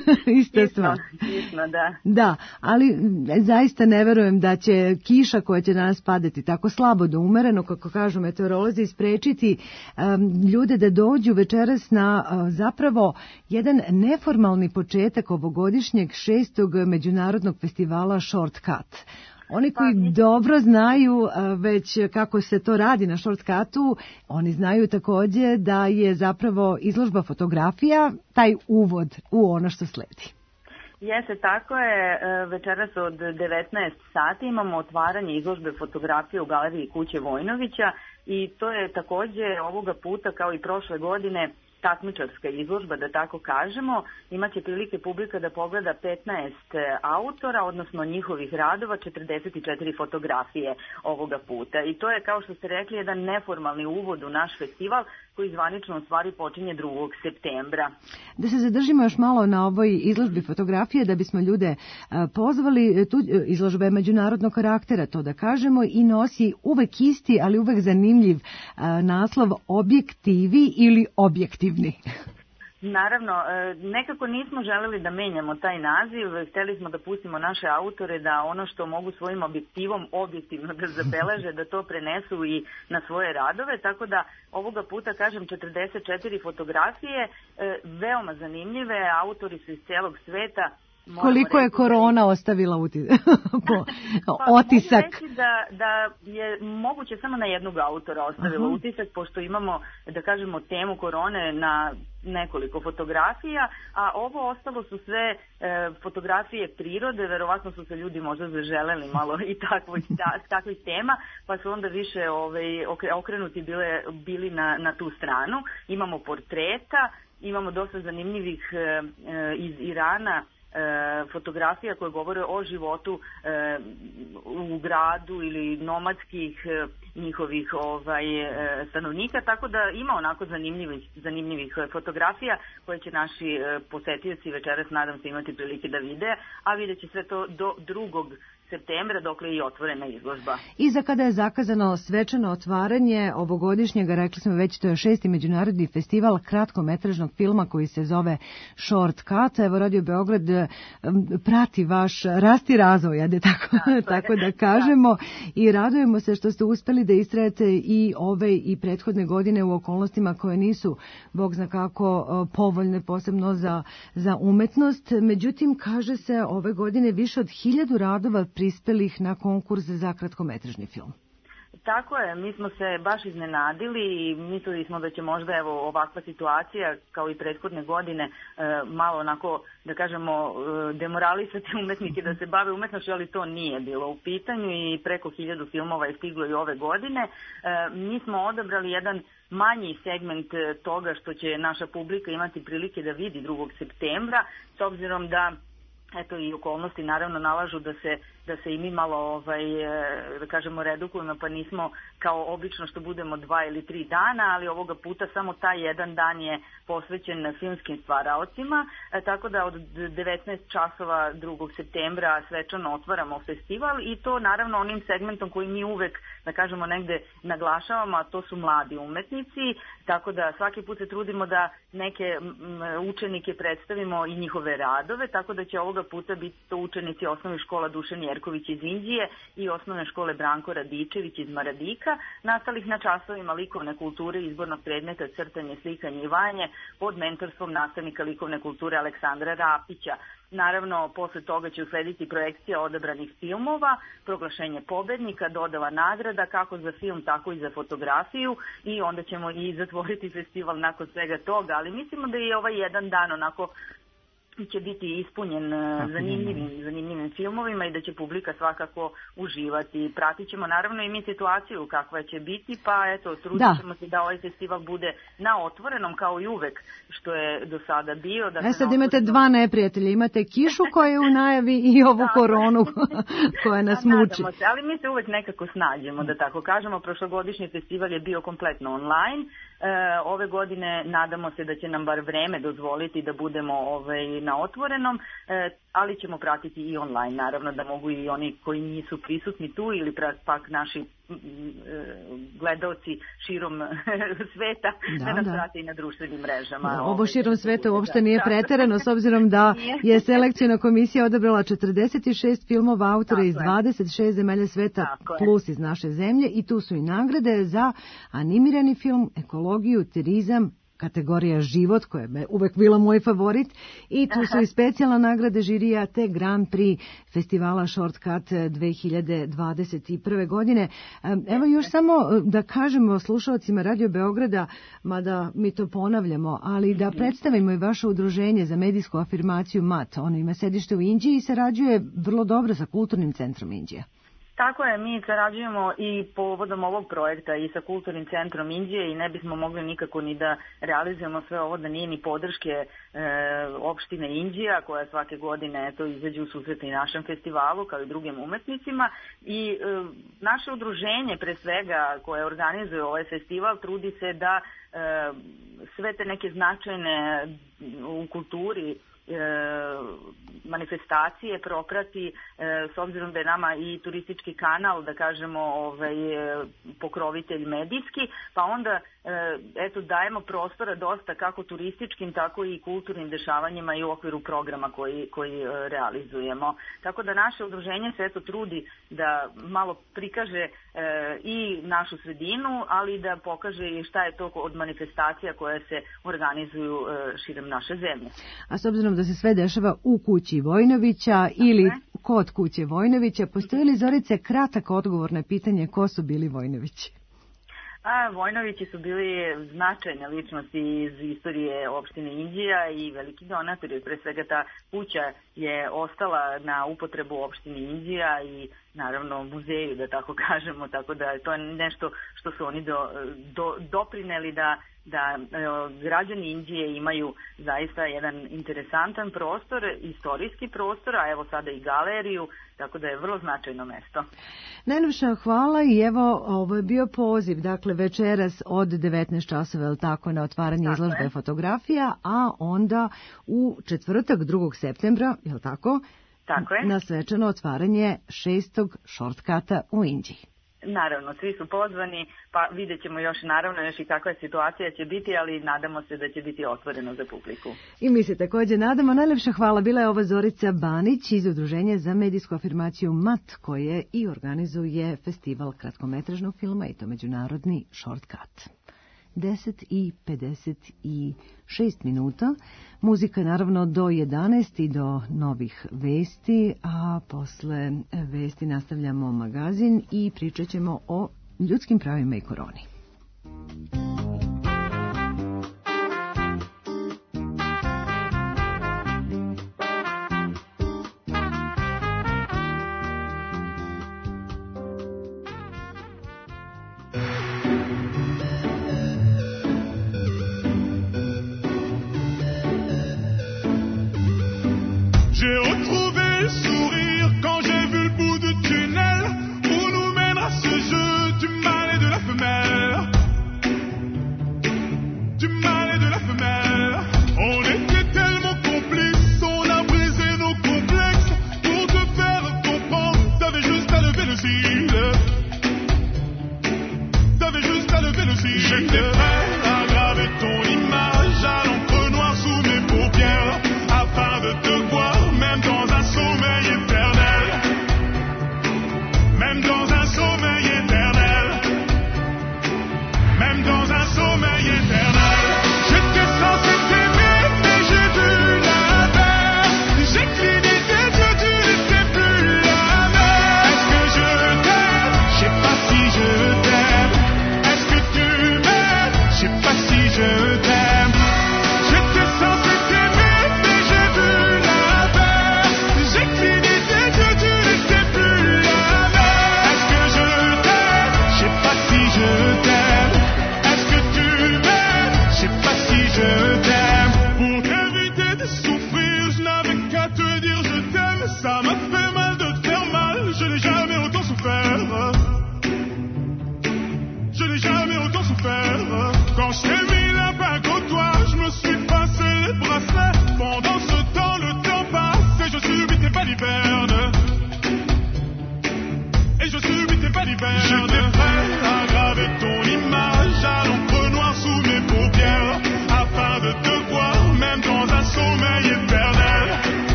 Ista stvar. Isno, da. Da, ali zaista ne verujem da će kiša koja će danas padati tako slabo do umereno, kako kažu meteorolozi, sprečiti um, ljude da dođu večeras na uh, zapravo jedan neformalni početak ovogodišnjeg šestog međunarodnog festivala Shortcut. Oni koji dobro znaju već kako se to radi na Shortcutu, oni znaju takođe da je zapravo izložba fotografija taj uvod u ono što sledi. Jeste, tako je. Večeras od devetnaest sati imamo otvaranje izložbe fotografije u galeriji Kuće Vojnovića i to je takođe ovoga puta kao i prošle godine takmičarska izložba, da tako kažemo. Imaće prilike publika da pogleda petnaest autora, odnosno njihovih radova, četrdeset četiri fotografije ovoga puta. I to je, kao što ste rekli, jedan neformalni uvod u naš festival koji zvanično u stvari počinje drugog septembra. Da se zadržimo još malo na ovoj izložbi fotografije, da bismo ljude pozvali. Tu izložba je međunarodnog karaktera, to da kažemo, i nosi uvek isti, ali uvek zanimljiv naslov objektivi ili objektivni. Naravno, nekako nismo želeli da menjamo taj naziv, hteli smo da pustimo naše autore da ono što mogu svojim objektivom objektivno da zabeleže, da to prenesu i na svoje radove, tako da ovoga puta, kažem, četrdeset četiri fotografije, veoma zanimljive, autori su iz celog sveta. Koliko je korona ostavila utisak? Mogu reći da, da je moguće samo na jednog autora ostavila utisak, pošto imamo, da kažemo, temu korone na nekoliko fotografija, a ovo ostalo su sve e, fotografije prirode, verovatno su se ljudi možda zaželeli malo i takvih, ta, takvih tema, pa su onda više ovaj, okrenuti bile, bili na, na tu stranu. Imamo portreta, imamo dosta zanimljivih e, iz Irana, fotografija koje govore o životu e, u gradu ili nomadskih e, njihovih ovaj, e, stanovnika, tako da ima onako zanimljivih, zanimljivih fotografija koje će naši e, posetioci večeras, nadam se, imati prilike da vide, a vidjet će sve to do drugog septembra, dokle je i otvorena izložba. I za kada je zakazano svečano otvaranje ovogodišnjega, rekli smo već, to je šesti međunarodni festival kratkometražnog filma koji se zove Short Cut. Evo, Radio Beograd prati vaš rast i razvoj, ajde tako, da, tako da kažemo, da. I radujemo se što ste uspeli da istrajete i ove i prethodne godine u okolnostima koje nisu, bog zna kako, povoljne, posebno za, za umetnost. Međutim, kaže se ove godine više od hiljadu radova prispelih na konkurs za kratkometražni film. Tako je, mi smo se baš iznenadili i mislili smo da će možda evo ovakva situacija kao i prethodne godine malo onako, da kažemo, demoralisati umetnike da se bave umetnošću, ali to nije bilo u pitanju i preko hiljadu filmova je stiglo i ove godine. Mi smo odabrali jedan manji segment toga što će naša publika imati prilike da vidi drugog septembra, s obzirom da eto i okolnosti naravno nalažu da se da se i mi malo ovaj da kažemo redukujemo, pa nismo kao obično što budemo dva ili tri dana, ali ovoga puta samo taj jedan dan je posvećen filmskim stvaraocima, e, tako da od devetnaest časova drugog septembra svečano otvaramo festival i to naravno onim segmentom koji mi uvek, da kažemo, negde naglašavamo, a to su mladi umetnici, tako da svaki put se trudimo da neke m, učenike predstavimo i njihove radove, tako da će ovoga puta biti to učenici osnovne škola Dušan Jerković iz Inđije i osnovne škole Branko Radičević iz Maradika, nastalih na časovima likovne kulture izbornog predmeta crtanje, slikanje i vajanje pod mentorstvom nastavnika likovne kulture Aleksandra Rapića. Naravno, posle toga će uslediti projekcija odabranih filmova, proglašenje pobednika, dodava nagrada kako za film, tako i za fotografiju i onda ćemo i zatvoriti festival nakon svega toga, ali mislimo da je ovaj jedan dan onako će biti ispunjen zanimljivim, zanimljivim filmovima i da će publika svakako uživati. Pratit ćemo naravno i mi situaciju kakva će biti, pa eto, trudit ćemo se da ovaj festival bude na otvorenom kao i uvek što je do sada bio. Da e sad imate dva neprijatelja, imate kišu koja je u najavi i ovu da, koronu koja nas muči. Se, ali mi se uvek nekako snađemo, da tako kažemo. Prošlogodišnji festival je bio kompletno online. E, ove godine nadamo se da će nam bar vreme dozvoliti da budemo ovaj, na otvorenom, e, ali ćemo pratiti i online, naravno, da mogu i oni koji nisu prisutni tu ili pak naši gledaoci širom sveta da, da nas da. prate i na društvenim mrežama. Da, ovo širom sveta uopšte nije preterano, s obzirom da je selekcijna komisija odabrala četrdeset šest filmova autora iz dvadeset šest zemalja sveta plus iz naše zemlje i tu su i nagrade za animirani film, ekologiju, turizam, kategorija život, koja je uvek bila moj favorit, i tu su i specijalna nagrade žirija te Grand Prix festivala Short Cut dve hiljade dvadeset prve. godine. Evo još samo da kažemo slušalcima Radio Beograda, mada mi to ponavljamo, ali da predstavimo i vaše udruženje za medijsku afirmaciju M A T. Ono ima sedište u Inđiji i sarađuje vrlo dobro sa Kulturnim centrom Inđija. Tako je, mi sarađujemo i povodom ovog projekta i sa Kulturnim centrom Inđije i ne bismo mogli nikako ni da realizujemo sve ovo da nije ni podrške e, opštine Inđija koja svake godine eto, izađe u susret i našem festivalu kao i drugim umetnicima i e, naše udruženje pre svega koje organizuje ovaj festival trudi se da e, sve te neke značajne u kulturi manifestacije proprati s obzirom da je nama i turistički kanal, da kažemo, ovaj, pokrovitelj medijski, pa onda eto dajemo prostora dosta kako turističkim, tako i kulturnim dešavanjima i u okviru programa koji, koji realizujemo. Tako da naše udruženje se eto trudi da malo prikaže i našu sredinu, ali da pokaže i šta je to od manifestacija koje se organizuju širom naše zemlje. A s obzirom da se sve dešava u kući Vojnovića ili kod kuće Vojnovića, postoji li, Zorice, kratak odgovor na pitanje ko su bili Vojnovići? A, Vojnovići su bili značajne ličnosti iz istorije opštine Inđija i veliki donatori. Pre svega ta kuća je ostala na upotrebu opštine Inđija i naravno muzeju, da tako kažemo, tako da to je nešto što su oni do, do, doprineli da da građani Inđije imaju zaista jedan interesantan prostor, istorijski prostor, a evo sada i galeriju, tako da je vrlo značajno mesto. Najljepša hvala i evo ovo je bio poziv, dakle večeras od devetnaest časova, je li tako, na otvaranje tako izložbe je. Fotografija, a onda u četvrtak drugog septembra, je li tako, tako je. Na svečano otvaranje šestog šortkata u Inđiji. Naravno, svi su pozvani, pa vidjet ćemo još naravno još i kakva situacija će biti, ali nadamo se da će biti otvoreno za publiku. I mi se također nadamo. Najlepša hvala. Bila je ova Zorica Banić iz Udruženja za medijsku afirmaciju M A T, koje i organizuje festival kratkometražnog filma i to međunarodni Shortcut. deset i pedeset šest minuta. Muzika naravno do jedanaest i do novih vesti, a posle vesti nastavljamo magazin i pričat ćemo o ljudskim pravima i koroni. J'étais prêt à graver ton image à l'encre noire sous mes paupières afin de te voir même dans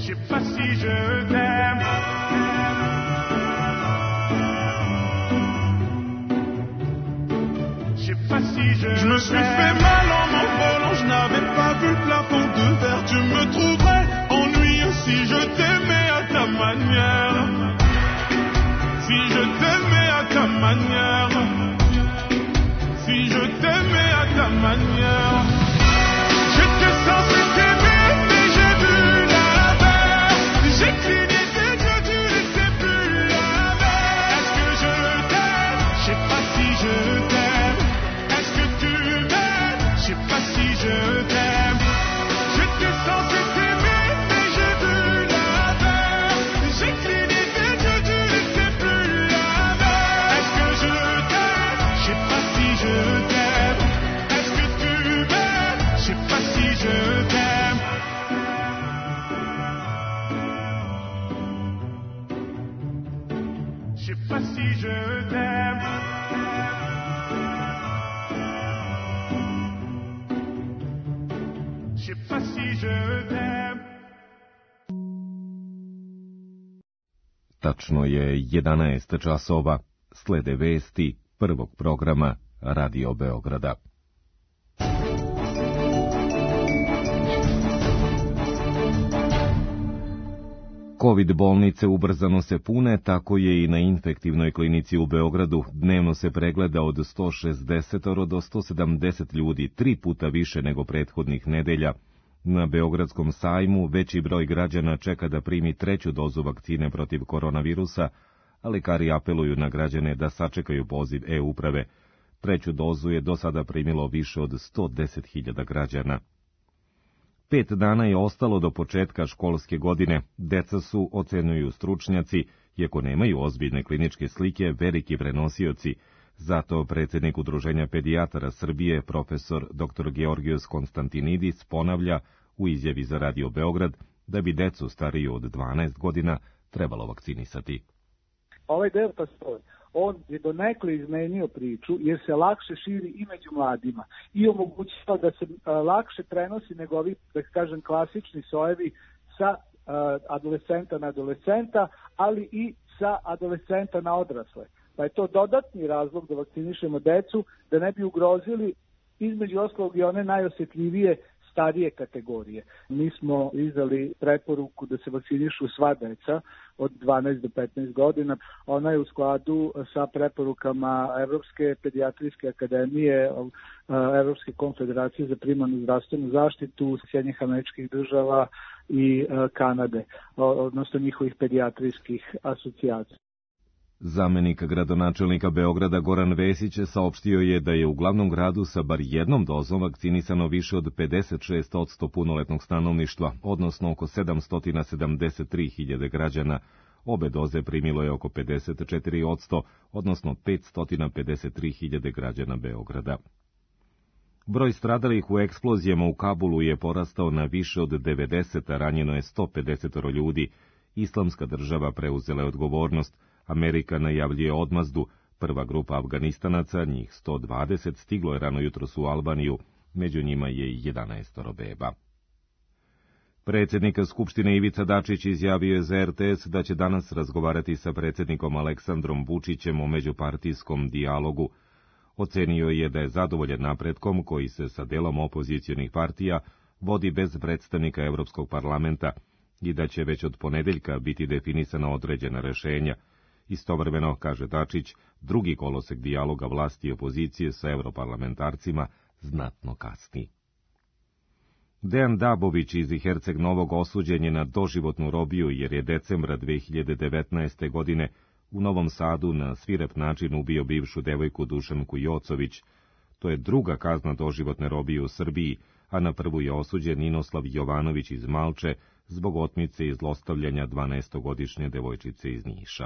Je sais pas si je t'aime. Je sais pas si je Je me suis fait mal en m'envolant, je n'avais pas vu le plafond de verre. Tu me trouverais ennuyeux si je t'aimais à ta manière. Si je t'aimais à ta manière. Si je t'aimais à ta manière. J'étais censé t'aimer, mais j'ai vu l'inverse. J'ai cligné des yeux, tu n'étais plus la même. Est-ce que je t'aime? Je sais pas si je t'aime. Est-ce que tu m'aimes? Je sais pas si je t'aime. J'étais censé t'aimer, mais j'ai vu l'inverse. J'ai cligné des yeux, tu n'étais plus la même. Est-ce que je t'aime? Je sais pas si je t'aime. Est-ce que tu m'aimes? Je sais pas si je t'aime. Je sais pas si je t'aime. Je sais pas si je t'aime. Tačno je jedanaest časova. Slede vesti prvog programa Radio Beograda. Covid bolnice ubrzano se pune, tako je i na infektivnoj klinici u Beogradu. Dnevno se pregleda od sto šezdeset do sto sedamdeset ljudi, tri puta više nego prethodnih nedelja. Na Beogradskom sajmu veći broj građana čeka da primi treću dozu vakcine protiv koronavirusa, a lekari apeluju na građane da sačekaju poziv e-uprave. Treću dozu je do sada primilo više od sto deset hiljada građana. Pet dana je ostalo do početka školske godine. Deca su, ocenuju stručnjaci, iako nemaju ozbiljne kliničke slike, veliki prenosioci. Zato predsjednik Udruženja pedijatara Srbije, profesor doktor Georgijos Konstantinidis, ponavlja u izjavi za Radio Beograd da bi decu stariju od dvanaest godina trebalo vakcinisati. Ovaj delta stoji. On je donekle izmenio priču jer se lakše širi i među mladima i omogućava da se a, lakše prenosi nego ovi, da kažem, klasični sojevi sa a, adolescenta na adolescenta, ali i sa adolescenta na odrasle. Pa je to dodatni razlog da vakcinišemo decu, da ne bi ugrozili između ostalog i one najosjetljivije starije kategorije. Mi smo izdali preporuku da se vakcinišu sva deca od dvanaest do petnaest godina. Ona je u skladu sa preporukama Evropske pedijatrijske akademije, Evropske konfederacije za primarnu zdravstvenu zaštitu, Sjedinjenih Američkih Država i Kanade, odnosno njihovih pedijatrijskih asocijacija. Zamenik gradonačelnika Beograda Goran Vesić saopštio je da je u glavnom gradu sa bar jednom dozom vakcinisano više od pedeset šest posto punoletnog stanovništva, odnosno oko sedamsto sedamdeset tri hiljade građana. Obe doze primilo je oko pedeset četiri posto, odnosno petsto pedeset tri hiljade građana Beograda. Broj stradalih u eksplozijama u Kabulu je porastao na više od devedeset, a ranjeno je sto pedeset ljudi. Islamska država preuzela je odgovornost. Amerika najavljuje odmazdu. Prva grupa Afganistanaca, njih sto dvadeset, stiglo je rano jutros u Albaniju, među njima je i jedanaest beba. Predsjednik Skupštine Ivica Dačić izjavio je za er te es da će danas razgovarati sa predsjednikom Aleksandrom Vučićem o međupartijskom dijalogu. Ocenio je da je zadovoljan napretkom koji se sa delom opozicionih partija vodi bez predstavnika Evropskog parlamenta i da će već od ponedeljka biti definisana određena rešenja. Istovremeno, kaže Dačić, drugi kolosek dijaloga vlasti i opozicije sa europarlamentarcima znatno kasni. Dejan Dabović iz Herceg Novog osuđen je na doživotnu robiju jer je decembra dve hiljade devetnaeste. godine u Novom Sadu na svirep način ubio bivšu devojku Dušanku Jocović. To je druga kazna doživotne robije u Srbiji, a na prvu je osuđen Ninoslav Jovanović iz Malče zbog otmice i zlostavljanja dvanaestogodišnje devojčice iz Niša.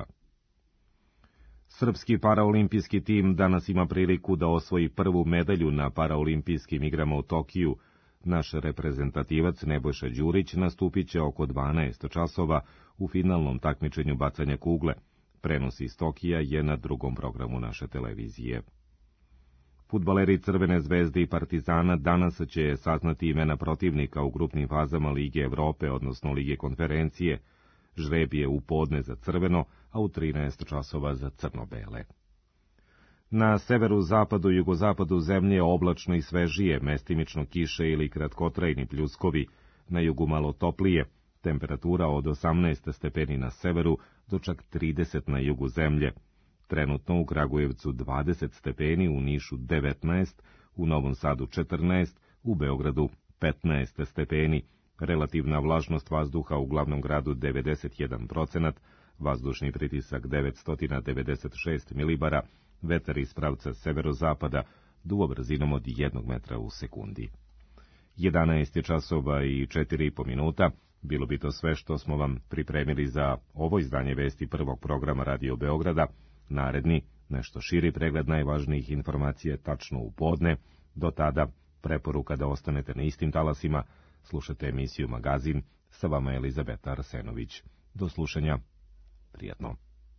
Srpski paraolimpijski tim danas ima priliku da osvoji prvu medalju na paraolimpijskim igrama u Tokiju. Naš reprezentativac Nebojša Đurić nastupit će oko dvanaest časova u finalnom takmičenju bacanja kugle. Prenos iz Tokija je na drugom programu naše televizije. Fudbaleri Crvene zvezde i Partizana danas će saznati imena protivnika u grupnim fazama Lige Evrope, odnosno Lige konferencije. Žreb je u podne za crveno, a u trinaest časova za crno-bele. Na severu, zapadu i jugozapadu zemlje oblačno i svežije, mestimično kiše ili kratkotrajni pljuskovi, na jugu malo toplije, temperatura od osamnaest stepeni na severu do čak trideset na jugu zemlje. Trenutno u Kragujevcu dvadeset stepeni, u Nišu devetnaest, u Novom Sadu četrnaest, u Beogradu petnaest stepeni. Relativna vlažnost vazduha u glavnom gradu devedeset jedan procenat, vazdušni pritisak devetsto devedeset šest milibara, vetar iz pravca severozapada duva brzinom od jednog metra u sekundi. jedanaest je časova i četiri i po minuta. Bilo bi to sve što smo vam pripremili za ovo izdanje vesti prvog programa Radio Beograda. Naredni, nešto širi pregled najvažnijih informacija tačno u podne. Do tada, preporuka da ostanete na istim talasima. Slušate emisiju Magazin, sa vama Elizabeta Arsenović. Do slušanja. Prijatno.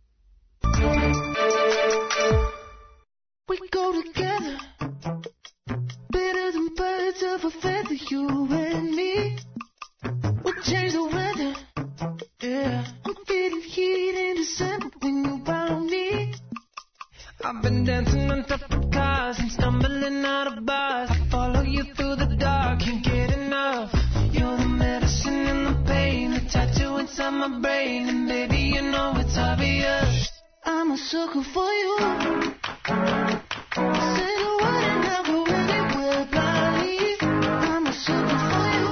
We go together, better than birds of a feather, you and me. We change the weather, yeah. I'm feeling heat in December when you found me. I've been dancing on top of cars and stumbling out of bars. I follow you through the dark, can't get enough. You're the medicine and the pain, the tattoo inside my brain, and baby, you know it's obvious. I'm a sucker for you. Say the word and I'll go anywhere blindly. I'm a sucker for you.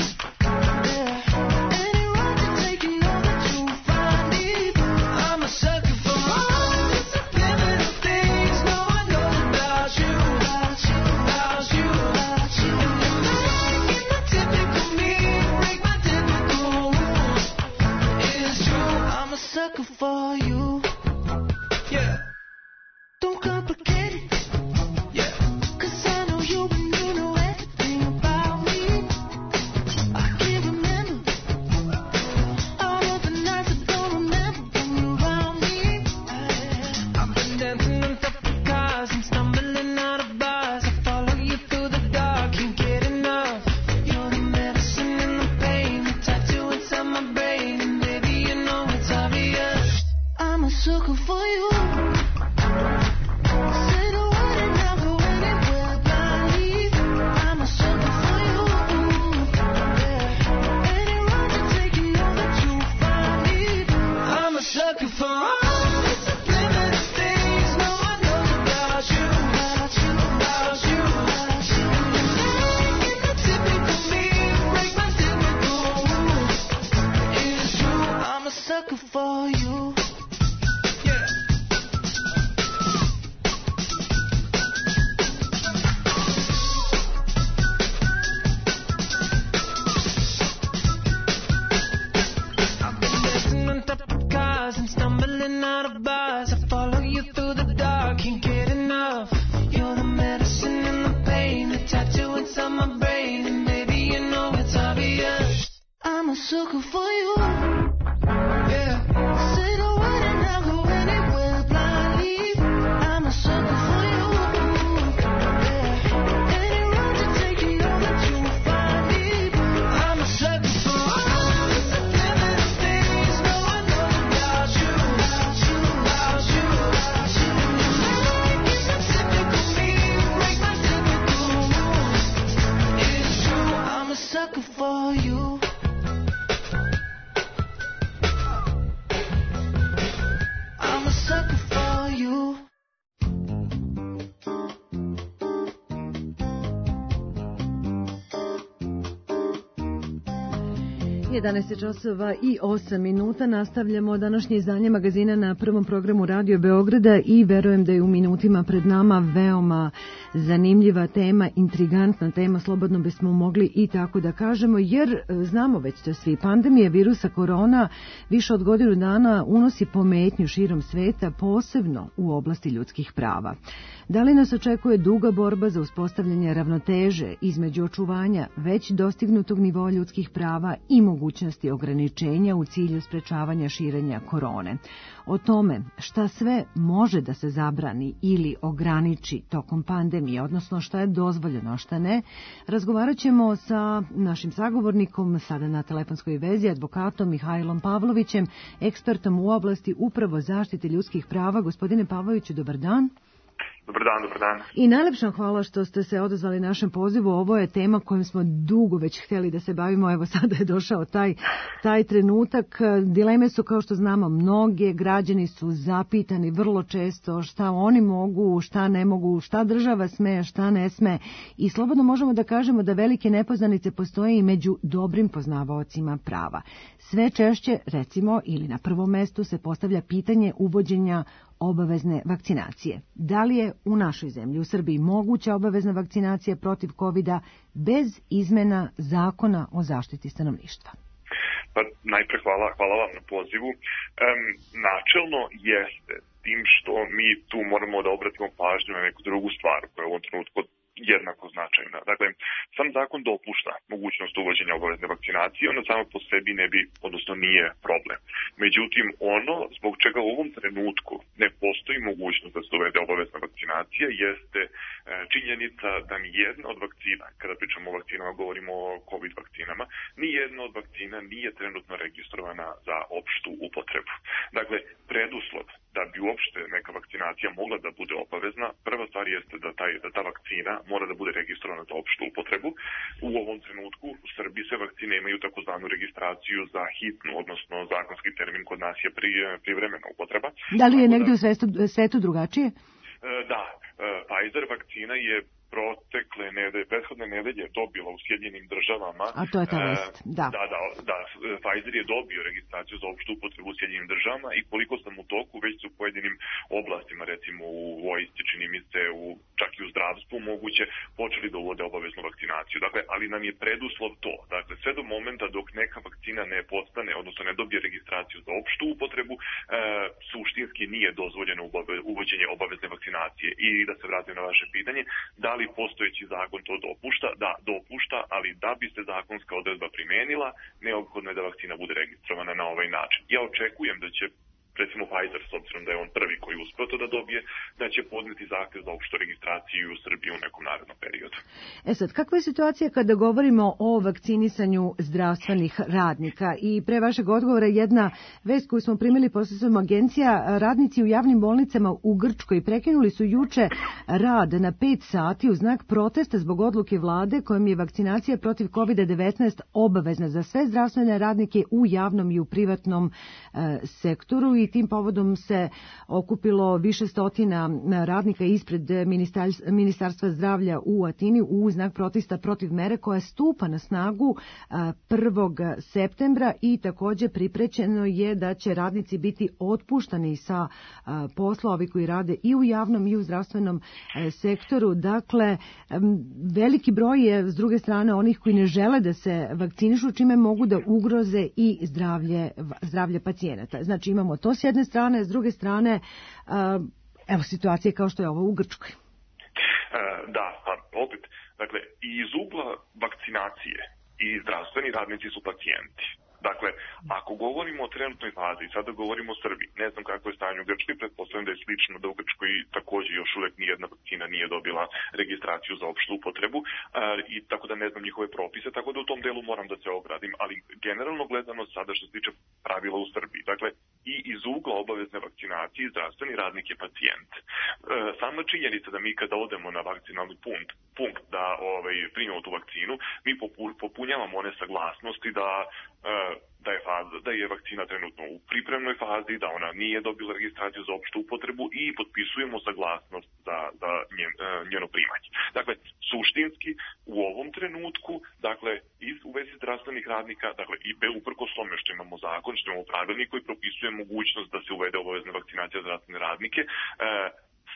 Yeah. Any road to take, you know that you'll find me. I'm a sucker for all the subliminal things no one knows about you, about you, about you, about you. And you're making my typical me, break my typical rules. It's true, I'm a sucker for you. Yeah. Don't complicate it. Yeah. Cause I know you and you know everything about me. I can't remember all of the nights I don't remember when you're around me. I've been dancing on top of cars and stumbling out of bars. I follow you through the dark, can't get enough. You're the medicine and the pain, the tattoo inside my brain, and baby, you know it's obvious. I'm a sucker for you. For you. Yeah. I've been dancing on top of cars and stumbling out of bars. I follow you through the dark, can't get enough. You're the medicine and the pain, the tattoo inside my brain, and baby, you know it's obvious. I'm a sucker for you. For you. I'm a sucker for you. jedanaest časova i osam minuta. Nastavljamo današnje izdanje magazina na prvom programu Radio Beograda i verujem da je u minutima pred nama veoma zanimljiva tema, intrigantna tema, slobodno bismo mogli i tako da kažemo, jer znamo već da svi pandemija virusa korona više od godinu dana unosi pometnju širom sveta, posebno u oblasti ljudskih prava. Da li nas očekuje duga borba za uspostavljanje ravnoteže između očuvanja već dostignutog nivoa ljudskih prava i mogućnosti mogućnosti ograničenja u cilju sprečavanja širenja korone. O tome šta sve može da se zabrani ili ograniči tokom pandemije, odnosno šta je dozvoljeno, a šta ne, razgovarat ćemo sa našim sagovornikom, sada na telefonskoj vezi, advokatom Mihajlom Pavlovićem, ekspertom u oblasti upravo zaštite ljudskih prava. Gospodine Pavloviću, dobar dan. Dobar dan, dobar dan. I najlepša hvala što ste se odazvali našem pozivu. Ovo je tema kojom smo dugo već htjeli da se bavimo. Evo sada je došao taj, taj trenutak. Dileme su, kao što znamo, mnoge. Građani su zapitani vrlo često šta oni mogu, šta ne mogu, šta država sme, šta ne sme. I slobodno možemo da kažemo da velike nepoznanice postoje i među dobrim poznavaocima prava. Sve češće, recimo, ili na prvom mestu se postavlja pitanje uvođenja obavezne vakcinacije. Da li je u našoj zemlji, u Srbiji, moguća obavezna vakcinacija protiv kovida bez izmena zakona o zaštiti stanovništva? Pa najpre hvala, hvala vam na pozivu. Um, načelno jeste, tim što mi tu moramo da obratimo pažnju na neku drugu stvar koja je u ovom trenutku jednako značajna. Dakle, sam zakon dopušta mogućnost uvođenja obavezne vakcinacije, ono samo po sebi ne bi, odnosno nije problem. Međutim, ono zbog čega u ovom trenutku ne postoji mogućnost da se uvede obavezna vakcinacija jeste e, činjenica da ni jedna od vakcina, kada pričamo o vakcinama, govorimo o COVID vakcinama, ni jedna od vakcina nije trenutno registrovana za opštu upotrebu. Dakle, preduslov da bi uopšte neka vakcinacija mogla da bude obavezna, prva stvar jeste da, taj, da ta vakcina mora da bude registrovana za opštu upotrebu. U ovom trenutku u Srbiji sve vakcine imaju takozvanu registraciju za hitnu, odnosno zakonski termin kod nas je pri, privremena upotreba. Da li je negdje u svetu, svetu drugačije? Da, Pfizer vakcina je protekle nedelje, prethodne nedelje dobila u Sjedinjenim državama. A to je ta vest, da. Da, da, da, Pfizer je dobio registraciju za opštu upotrebu u Sjedinjenim državama i koliko sam u toku, već su u pojedinim oblastima, recimo u vojsci, čini mi se, u, čak i u zdravstvu moguće, počeli da uvode obaveznu vakcinaciju. Dakle, ali nam je preduslov to. Dakle, sve do momenta dok neka vakcina ne postane, odnosno ne dobije registraciju za opštu upotrebu, e, suštinski nije dozvoljeno uvođenje obavezne vakcinacije. I da se vratim na vaše pitanje, da li postojeći zakon to dopušta? Da, dopušta, ali da bi se zakonska odredba primenila, neophodno je da vakcina bude registrovana na ovaj način. Ja očekujem da će, recimo Pfizer, s obzirom da je on prvi koji uspeo to da dobije, da će podneti zahtev za opštu registraciju u Srbiji u nekom narednom periodu. E sad, kakva je situacija kada govorimo o vakcinisanju zdravstvenih radnika? I pre vašeg odgovora jedna vest koju smo primili posredstvom agencija, radnici u javnim bolnicama u Grčkoj prekinuli su juče rad na pet sati u znak protesta zbog odluke vlade kojom je vakcinacija protiv kovid devetnaest obavezna za sve zdravstvene radnike u javnom i u privatnom e, sektoru i tim povodom se okupilo više stotina radnika ispred Ministarstva zdravlja u Atini u znak protesta protiv mere koja stupa na snagu prvog septembra i također priprećeno je da će radnici biti otpuštani sa posla, ovi koji rade i u javnom i u zdravstvenom sektoru. Dakle, veliki broj je s druge strane onih koji ne žele da se vakcinišu, čime mogu da ugroze i zdravlje, zdravlje pacijenata. Znači imamo to s jedne strane, s druge strane, evo situacije kao što je ovo u Grčkoj. Da, pa opet, dakle, i iz ugla vakcinacije i zdravstveni radnici su pacijenti. Dakle, ako govorimo o trenutnoj fazi, sada govorimo o Srbiji, ne znam kako je stanje u Grčkoj, pretpostavljam da je slično da u Grčkoj također još uvijek nijedna vakcina nije dobila registraciju za opštu upotrebu, i tako da ne znam njihove propise, tako da u tom delu moram da se ogradim, ali generalno gledano sada što se tiče pravila u Srbiji, dakle, i iz ugla obavezne vakcinacije zdravstveni radnik je pacijent. E, sama činjenica da mi kada odemo na vakcinalni punkt, punkt da ovaj, primimo tu vakcinu, mi popunjavamo one saglasnosti da da je, faza, da je vakcina trenutno u pripremnoj fazi, da ona nije dobila registraciju za opštu upotrebu i potpisujemo saglasnost za, za njen, njeno primanje. Dakle, suštinski u ovom trenutku, dakle, iz, u vezi zdravstvenih radnika, dakle, i uprkos tome što imamo zakon, što imamo pravilnik koji propisuje mogućnost da se uvede obavezna vakcinacija za zdravstvene radnike, e,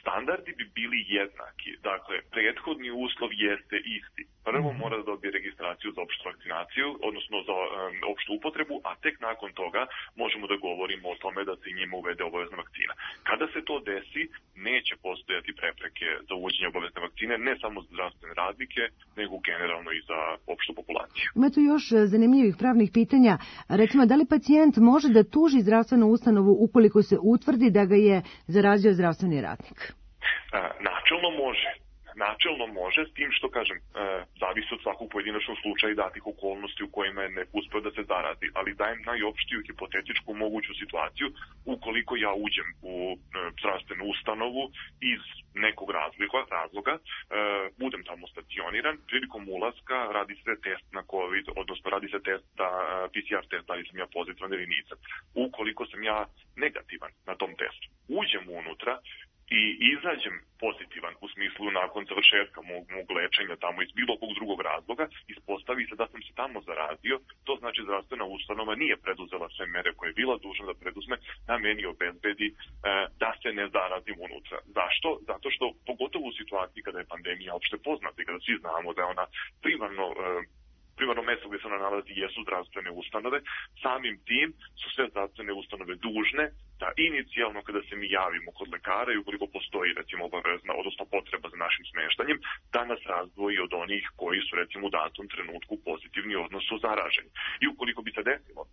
Standardi bi bili jednaki. Dakle, prethodni uslov jeste isti. Prvo mora da dobije registraciju za opštu vakcinaciju, odnosno za um, opštu upotrebu, a tek nakon toga možemo da govorimo o tome da se i njima uvede obavezna vakcina. Kada se to desi, neće postojati prepreke za uvođenje obavezne vakcine, ne samo za zdravstvene radnike, nego generalno i za opštu populaciju. Ima tu još zanimljivih pravnih pitanja. Recimo, da li pacijent može da tuži zdravstvenu ustanovu ukoliko se utvrdi da ga je zarazio zdravstveni radnik? Načelno može. Načelno može, s tim što, kažem, e, zavisi od svakog pojedinačnog slučaja i datih okolnosti u kojima je ne uspeo da se zarazi, ali dajem najopštiju hipotetičku moguću situaciju ukoliko ja uđem u e, zdravstvenu ustanovu iz nekog razloga, razloga e, budem tamo stacioniran, prilikom ulaska radi se test na COVID, odnosno radi se test da, P C R test, da li sam ja pozitivan ili nisam. Ukoliko sam ja negativan na tom testu, uđem unutra i izađem pozitivan u smislu nakon završetka mog, mog lečenja tamo iz bilo kog drugog razloga, ispostavi se da sam se tamo zarazio, to znači zdravstvena ustanova nije preduzela sve mere koje je bila dužna da preduzme, na meni obezbedi e, da se ne zarazim unutra. Zašto? Zato što, pogotovo u situaciji kada je pandemija opšte poznata i kada svi znamo da je ona primarno e, primarno mesto gdje se ona nalazi jesu zdravstvene ustanove, samim tim su sve zdravstvene ustanove dužne da inicijalno kada se mi javimo kod lekara i ukoliko postoji recimo obavezna, odnosno potreba za našim smeštanjem, da nas razdvoji od onih koji su recimo u datom trenutku pozitivni odnosno zaraženi. I ukoliko bi se desilo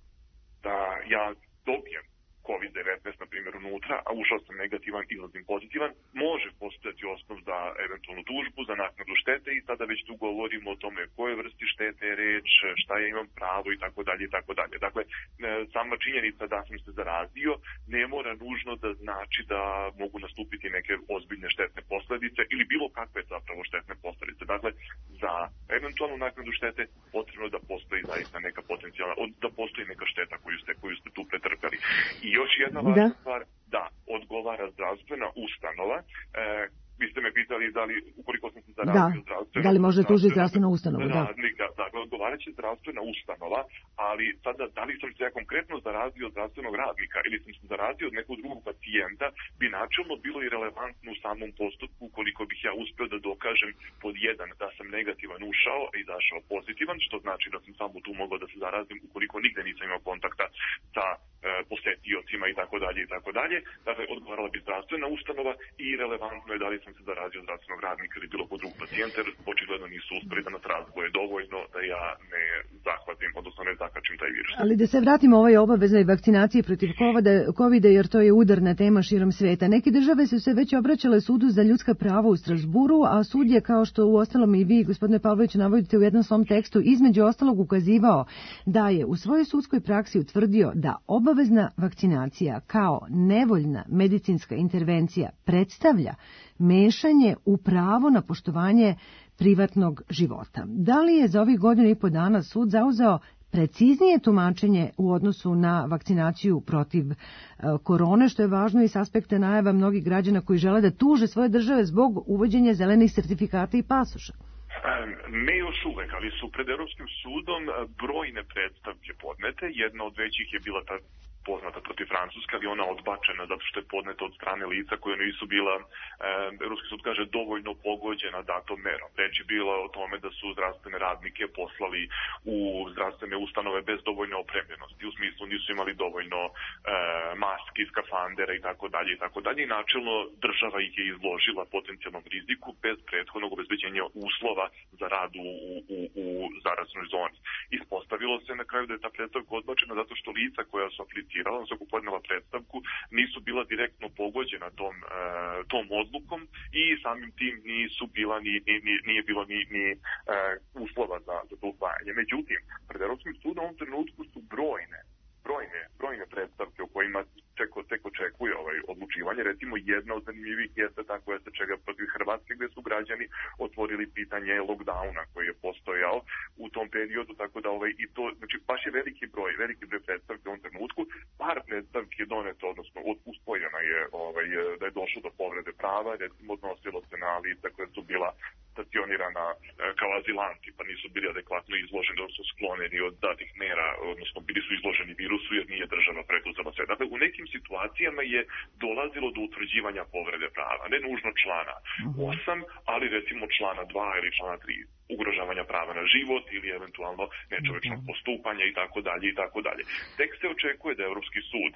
da ja dobijem COVID devetnaest, na primjer, unutra, a ušao sam negativan, izlazim pozitivan, može postojati osnov za eventualnu tužbu, za naknadu štete i tada već tu govorimo o tome koje vrsti štete je reč, šta ja imam pravo i tako dalje i tako dalje. Dakle, sama činjenica da sam se zarazio ne mora nužno da znači da mogu nastupiti neke ozbiljne štetne posledice ili bilo kakve zapravo štetne posledice. Dakle, za eventualnu naknadu štete potrebno da postoji zaista neka potencijalna, da postoji neka šteta koju ste, koju ste tu pretrpeli. I još jedna važna da. stvar, da, odgovara zdravstvena ustanova. E, vi ste me pitali da li, ukoliko sam se zarazio da. zdravstveno... Da li može tužiti zdravstvenu ustanovu, da. Radnika, dakle, odgovarat će zdravstvena ustanova, ali sada, da li sam se ja konkretno zarazio od zdravstvenog radnika ili sam se zarazio od nekog drugog pacijenta, bi načelno bilo i relevantno u samom postupku, ukoliko bih ja uspeo da dokažem pod jedan da sam negativan ušao i izašao pozitivan, što znači da sam samo tu mogao da se zarazim ukoliko nigde nisam imao kontakta sa e, posetiocima i tako dalje i tako dalje. Dakle, odgovarala bi zdravstvena ustanova i relevantno je da li sam se zarazio zdravstvenog radnika ili bilo kod drugog pacijenta, jer očigledno nisu uspeli da nas razdvoje dovoljno da ja ne zahvatim, odnosno ne zakačim taj virus. Ali da se vratimo ovoj obaveznoj vakcinaciji protiv kovida, jer to je udarna tema širom sveta. Neke države su se već obraćale sudu za ljudska prava u Strasburu, a sud je, kao što u ostalom i vi, gospodine Pavlović, navodite u jednom svom tekstu, između ostalog ukazivao da je u svojoj sudskoj praksi utvrdio da obavezna vakcinacija kao nevoljna medicinska intervencija predstavlja mešanje u pravo na poštovanje privatnog života. Da li je za ovih godinu i po dana sud zauzeo preciznije tumačenje u odnosu na vakcinaciju protiv e, korone, što je važno i s aspekta najava mnogih građana koji žele da tuže svoje države zbog uvođenja zelenih sertifikata i pasoša? Ne još uvek, ali su pred Europskim sudom brojne predstavke podnete. Jedna od većih je bila ta poznata protiv Francuske, ali ona odbačena zato što je podneta od strane lica koje nisu bila, e, Europski sud kaže, dovoljno pogođena datom merom. Reč je bila o tome da su zdravstvene radnike poslali u zdravstvene ustanove bez dovoljne opremljenosti, u smislu nisu imali dovoljno e, maski, skafandera i tako dalje i tako dalje. I načelno država ih je izložila potencijalnom riziku bez prethodnog obezbeđenja uslova za rad u, u, u, u zaraznoj zoni. Ispostavilo se na kraju da je ta predstavka odbačena zato što lica koja su aplicirala, odnosno ako podnela predstavku, nisu bila direktno pogođena tom, e, tom odlukom i samim tim nisu bila ni, ni, ni, nije bilo ni, ni e, uslova za, za to usvajanje. Međutim, pred Europskim sudom u ovom trenutku su brojne brojne, brojne predstavke u kojima tek, tek očekuje ovaj odlučivanje. Recimo, jedna od zanimljivih jeste ta koja se čega protiv Hrvatske, gde su građani otvorili pitanje lockdowna koji je postojao u tom periodu, tako da ovaj, i to, znači, baš je veliki broj, veliki broj predstavke u ovom trenutku. Par predstavki je doneto, odnosno uspojena je ovaj, da je došlo do povrede prava, recimo odnosilo se na lica koja su bila stacionirana kao azilanti, pa nisu bili adekvatno izloženi, odnosno sklonjeni od datih mera, odnosno bili su izloženi virusu jer nije država preduzela sve. Dakle, u nekim situacijama vakcinacijama je dolazilo do utvrđivanja povrede prava. Ne nužno člana osam, ali recimo člana dva ili člana tri, ugrožavanja prava na život ili eventualno nečovečnog postupanja i tako dalje i tako dalje. Tek se očekuje da Evropski sud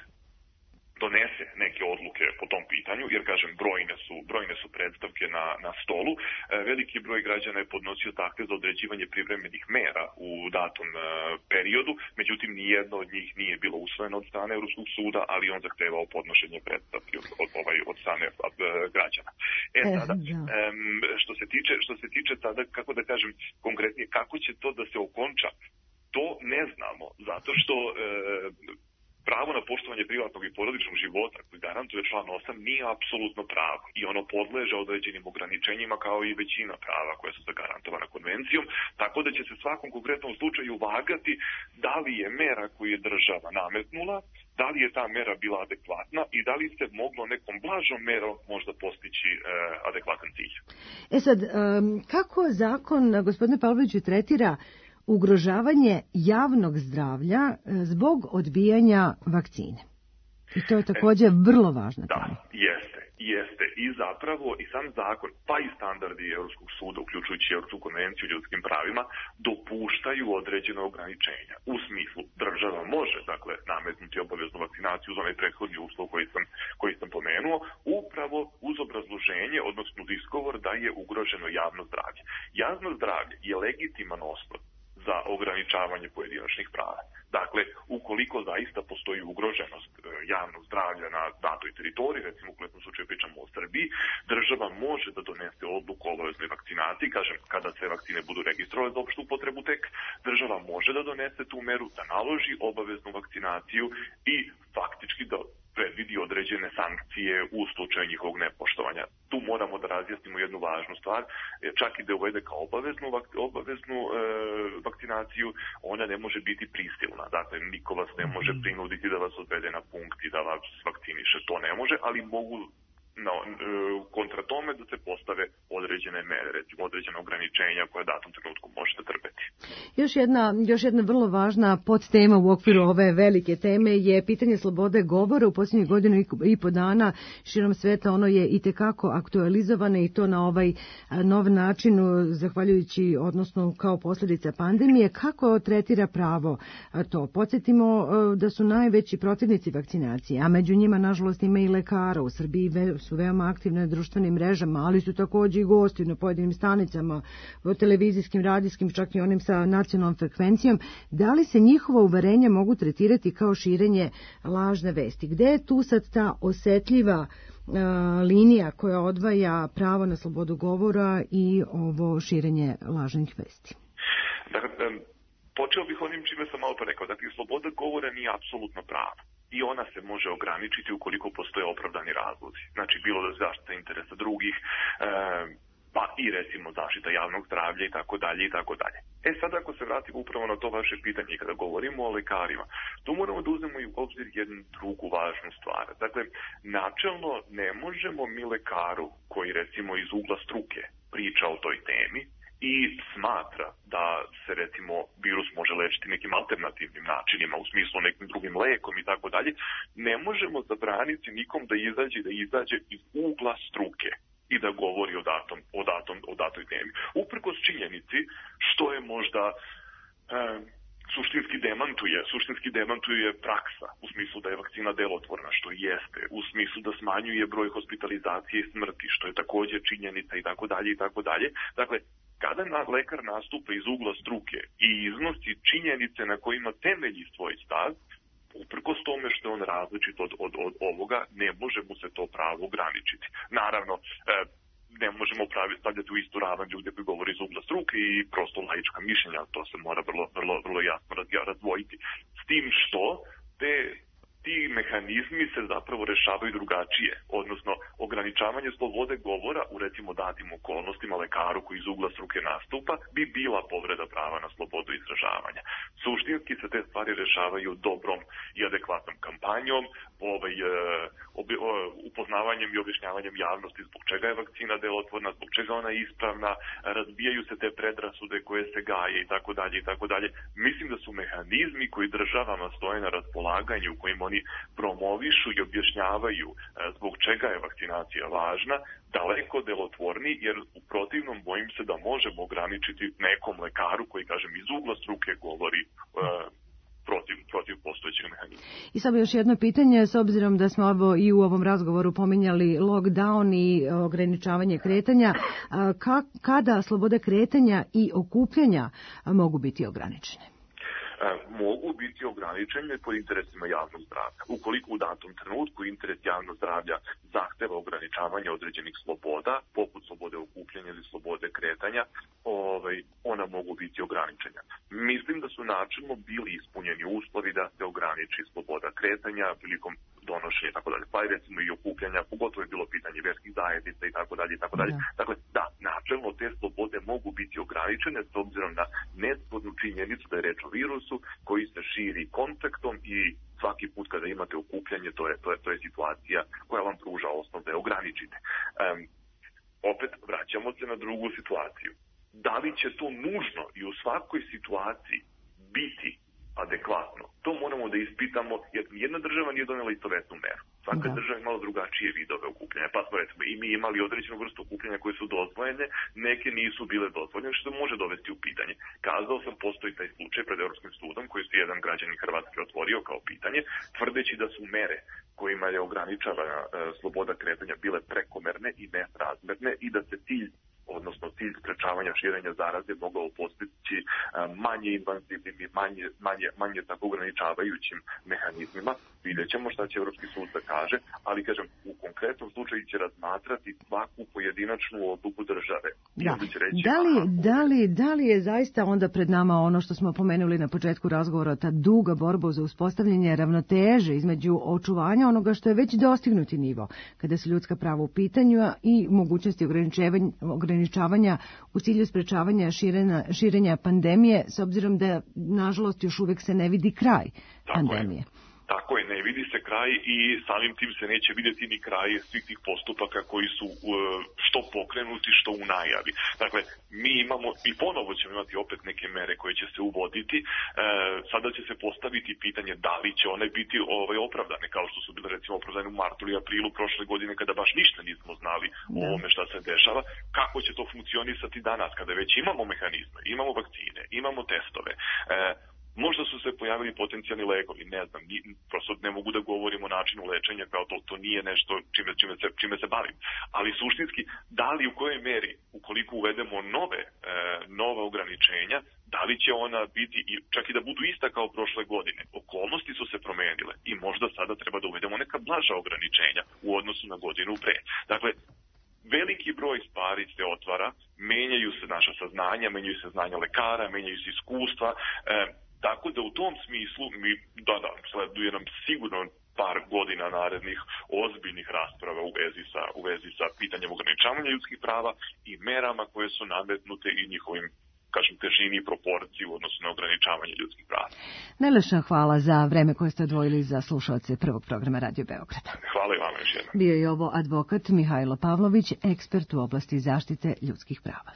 donese neke odluke po tom pitanju, jer kažem, brojne su, brojne su predstavke na, na stolu. E, veliki broj građana je podnosio zahtev za određivanje privremenih mera u datom e, periodu, međutim nijedno od njih nije bilo usvojeno od strane Evropskog suda, ali on zahtevao podnošenje predstavke od, od, ovaj, od strane e, građana. E sada, e, što se tiče, što se tiče sada, kako da kažem konkretnije, kako će to da se okonča, to ne znamo, zato što e, pravo na poštovanje privatnog i porodičnog života koji garantuje član osam nije apsolutno pravo i ono podleže određenim ograničenjima kao i većina prava koja su zagarantovana konvencijom, tako da će se svakom konkretnom slučaju vagati da li je mera koju je država nametnula, da li je ta mera bila adekvatna i da li se moglo nekom blažom merom možda postići e, adekvatan cilj. E sad, kako zakon, gospodine Pavloviću, tretira ugrožavanje javnog zdravlja zbog odbijanja vakcine? I to je također vrlo važna tema. Da, jeste, jeste. I zapravo i sam zakon, pa i standardi Europskog suda, uključujući Europsku konvenciju o ljudskim pravima, dopuštaju određene ograničenja. U smislu, država može, dakle, nametnuti obaveznu vakcinaciju uz onaj prethodni uslov koji sam, koji sam pomenuo, upravo uz obrazloženje, odnosno uz izgovor da je ugroženo javno zdravlje. Javno zdravlje je legitiman osnov za ograničavanje pojedinačnih prava. Dakle, ukoliko zaista postoji ugroženost javnog zdravlja na datoj teritoriji, recimo u konkretnom slučaju pričamo o Srbiji, država može da donese odluku o obaveznoj vakcinaciji, kažem, kada sve vakcine budu registrovane za opštu upotrebu tek, država može da donese tu meru, da naloži obaveznu vakcinaciju i faktički da predvidi određene sankcije u slučaju njihovog nepoštovanja. Tu moramo da razjasnimo jednu važnu stvar, čak i da uvede kao obaveznu, obaveznu e, vakcinaciju, ona ne može biti prisilna. Dakle, niko vas ne može prinuditi da vas odvede na punkt i da vas vakciniše. To ne može, ali mogu no, kontra tome da se postave određene mere, recimo određene ograničenja koje datom trenutku možete trpeti. Još jedna, još jedna vrlo važna podtema u okviru ove velike teme je pitanje slobode govora. U posljednjih godinu i po dana širom sveta ono je itekako aktualizovano i to na ovaj nov način, zahvaljujući, odnosno kao posljedica pandemije. Kako tretira pravo to? Podsjetimo da su najveći protivnici vakcinacije, a među njima nažalost ima i lekara. U Srbiji su veoma aktivne na društvenim mrežama, ali su također i gosti na pojedinim stanicama, televizijskim, radijskim, čak i onim sa nacionalnom frekvencijom. Da li se njihova uverenja mogu tretirati kao širenje lažne vesti? Gde je tu sad ta osetljiva uh, linija koja odvaja pravo na slobodu govora i ovo širenje lažnih vesti? Dakle, počeo bih onim čime sam malo to rekao. Dakle, sloboda govora nije apsolutno pravo. I ona se može ograničiti ukoliko postoje opravdani razlozi. Znači, bilo da zaštita interesa drugih, e, pa i recimo zaštita javnog zdravlja i tako dalje i tako dalje. E sad ako se vratimo upravo na to vaše pitanje kada govorimo o lekarima, tu moramo da uzmemo i u obzir jednu drugu važnu stvar. Dakle, načelno ne možemo mi lekaru koji recimo iz ugla struke priča o toj temi i smatra da se recimo virus može lečiti nekim alternativnim načinima, u smislu nekim drugim lekom i tako dalje, ne možemo zabraniti nikom da izađe da izađe iz ugla struke i da govori o datom, o datom, o datoj temi. Uprkos činjenici što je možda e, suštinski demantuje, suštinski demantuje praksa, u smislu da je vakcina delotvorna, što jeste, u smislu da smanjuje broj hospitalizacije i smrti, što je također činjenica i tako dalje i tako dalje. Dakle, kada na lekar nastupa iz ugla struke i iznosi činjenice na kojima temelji svoj stav, uprkos tome što je on različit od, od, od ovoga, ne može mu se to pravo ograničiti. Naravno, e, ne možemo pravi stavljati u istu ravan ljude koji govori iz ugla struke i prosto laička mišljenja, to se mora vrlo, vrlo, vrlo jasno razdvojiti. S tim što te ti mehanizmi se zapravo rešavaju drugačije, odnosno ograničavanje slobode govora u recimo datim okolnostima lekaru koji iz ugla struke nastupa bi bila povreda prava na slobodu izražavanja. Suštinski se te stvari rešavaju dobrom i adekvatnom kampanjom, ovaj, obi, upoznavanjem i objašnjavanjem javnosti zbog čega je vakcina delotvorna, zbog čega ona je ispravna, razbijaju se te predrasude koje se gaje i tako dalje i tako dalje. Mislim da su mehanizmi koji državama stoje na raspolaganju, kojim oni promovišu i objašnjavaju zbog čega je vakcinacija važna, daleko delotvorni, jer u protivnom bojim se da možemo ograničiti nekom lekaru koji, kažem, iz ugla struke govori uh, protiv, protiv postojećeg mehanizma. I samo još jedno pitanje, s obzirom da smo ovo i u ovom razgovoru pominjali lockdown i ograničavanje kretanja, ka, kada sloboda kretanja i okupljanja mogu biti ograničene? Mogu biti ograničene pod interesima javnog zdravlja. Ukoliko u datom trenutku interes javnog zdravlja zahteva ograničavanje određenih sloboda, poput slobode okupljanja ili slobode kretanja, ovaj, ona mogu biti ograničena. Mislim da su načelno bili ispunjeni uslovi da se ograniči sloboda kretanja prilikom donošenja, tako dalje, pa i recimo i okupljanja, pogotovo je bilo pitanje verskih zajednica i tako dalje i tako dalje. Dakle, da, načelno te slobode mogu biti ograničene s obzirom na nespornu činjenicu da je reč o virusu koji se širi kontaktom i svaki put kada imate okupljanje, to je, to je, to je situacija koja vam pruža osnov da je ograničite. Um, opet vraćamo se na drugu situaciju. Da li će to nužno i u svakoj situaciji biti adekvatno? To moramo da ispitamo, jer jedna država nije donela istovetnu meru. Svaka da. država je imala drugačije vidove okupljanja. Pa smo recimo i mi imali određenu vrstu okupljanja koje su dozvoljene, neke nisu bile dozvoljene, što može dovesti u pitanje. Kazao sam, postoji taj slučaj pred Evropskim sudom, koji su jedan građanin Hrvatske otvorio kao pitanje, tvrdeći da su mere kojima je ograničavana e, sloboda kretanja bile prekomerne i nesrazmerne i da se cilj odnosno cilj sprečavanja širenja zaraze mogao postići manje invazivnim i manje, manje, manje tako ograničavajućim mehanizmima. Vidjet ćemo šta će Evropski sud da kaže, ali kažem, u konkretnom slučaju će razmatrati svaku pojedinačnu odluku države. Da. Će reći, da, li, da, li, da li je zaista onda pred nama ono što smo pomenuli na početku razgovora, ta duga borba za uspostavljanje ravnoteže između očuvanja onoga što je već dostignuti nivo, kada su ljudska prava u pitanju i mogućnosti ograničavanja, ograničavanja u cilju sprečavanja širenja, širenja pandemije, s obzirom da, nažalost, još uvek se ne vidi kraj Tako pandemije. Je. Tako je, ne vidi se kraj i samim tim se neće vidjeti ni kraj svih tih postupaka koji su uh, što pokrenuti, što u najavi. Dakle, mi imamo i ponovo ćemo imati opet neke mere koje će se uvoditi. E, sada će se postaviti pitanje da li će one biti ovaj, opravdane, kao što su bile recimo opravdane u martu ili aprilu prošle godine kada baš ništa nismo znali o ovome šta se dešava. Kako će to funkcionisati danas kada već imamo mehanizme, imamo vakcine, imamo testove, e, možda su se pojavili potencijalni lekovi, ne znam, prosto ne mogu da govorim o načinu lečenja, kao to, to nije nešto čime, čime, se, čime se bavim. Ali suštinski, da li u kojoj meri, ukoliko uvedemo nove, e, nova ograničenja, da li će ona biti, čak i da budu ista kao prošle godine, okolnosti su se promenile i možda sada treba da uvedemo neka blaža ograničenja u odnosu na godinu pre. Dakle, veliki broj stvari se otvara, menjaju se naša saznanja, menjaju se znanja lekara, menjaju se iskustva, e, tako da u tom smislu mi, da, da, sleduje nam sigurno par godina narednih ozbiljnih rasprava u vezi sa, u vezi sa pitanjem ograničavanja ljudskih prava i merama koje su nametnute i njihovim, kažem, težini i proporciji u odnosu na ograničavanje ljudskih prava. Najlepša hvala za vreme koje ste odvojili za slušalce prvog programa Radio Beograda. Hvala i vama još jednom. Bio je ovo advokat Mihajlo Pavlović, ekspert u oblasti zaštite ljudskih prava.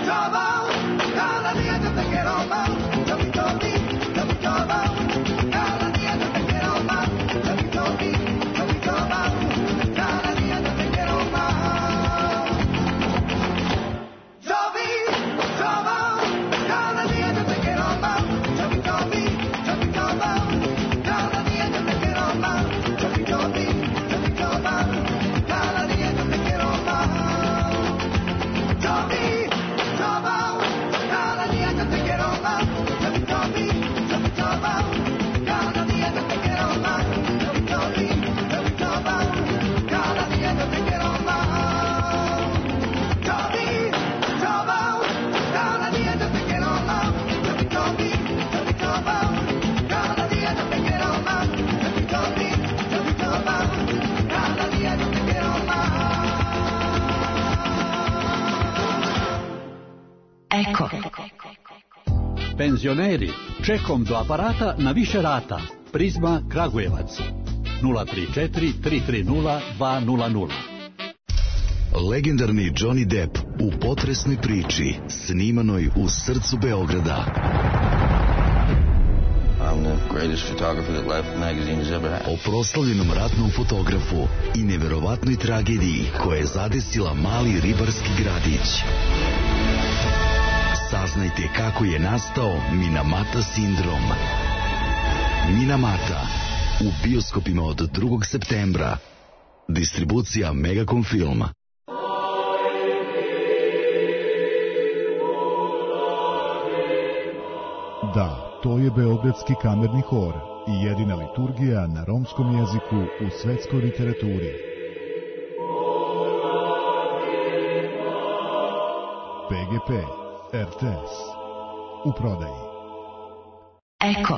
Eko. Penzioneri, čekom do aparata na više rata. Prizma Kragujevac. nula tri četiri tri tri nula dva nula nula. Legendarni Johnny Depp u potresnoj priči snimanoj u srcu Beograda. I'm the greatest photographer that Life magazine has ever had. O proslavljenom ratnom fotografu i neverovatnoj tragediji koja je zadesila mali ribarski gradić. Saznajte kako je nastao Minamata sindrom. Minamata u bioskopima od drugog septembra. Distribucija Megacom Film. Da, to je Beogradski kamerni hor i jedina liturgija na romskom jeziku u svetskoj literaturi. P G P, R T S, u prodaji. Eko.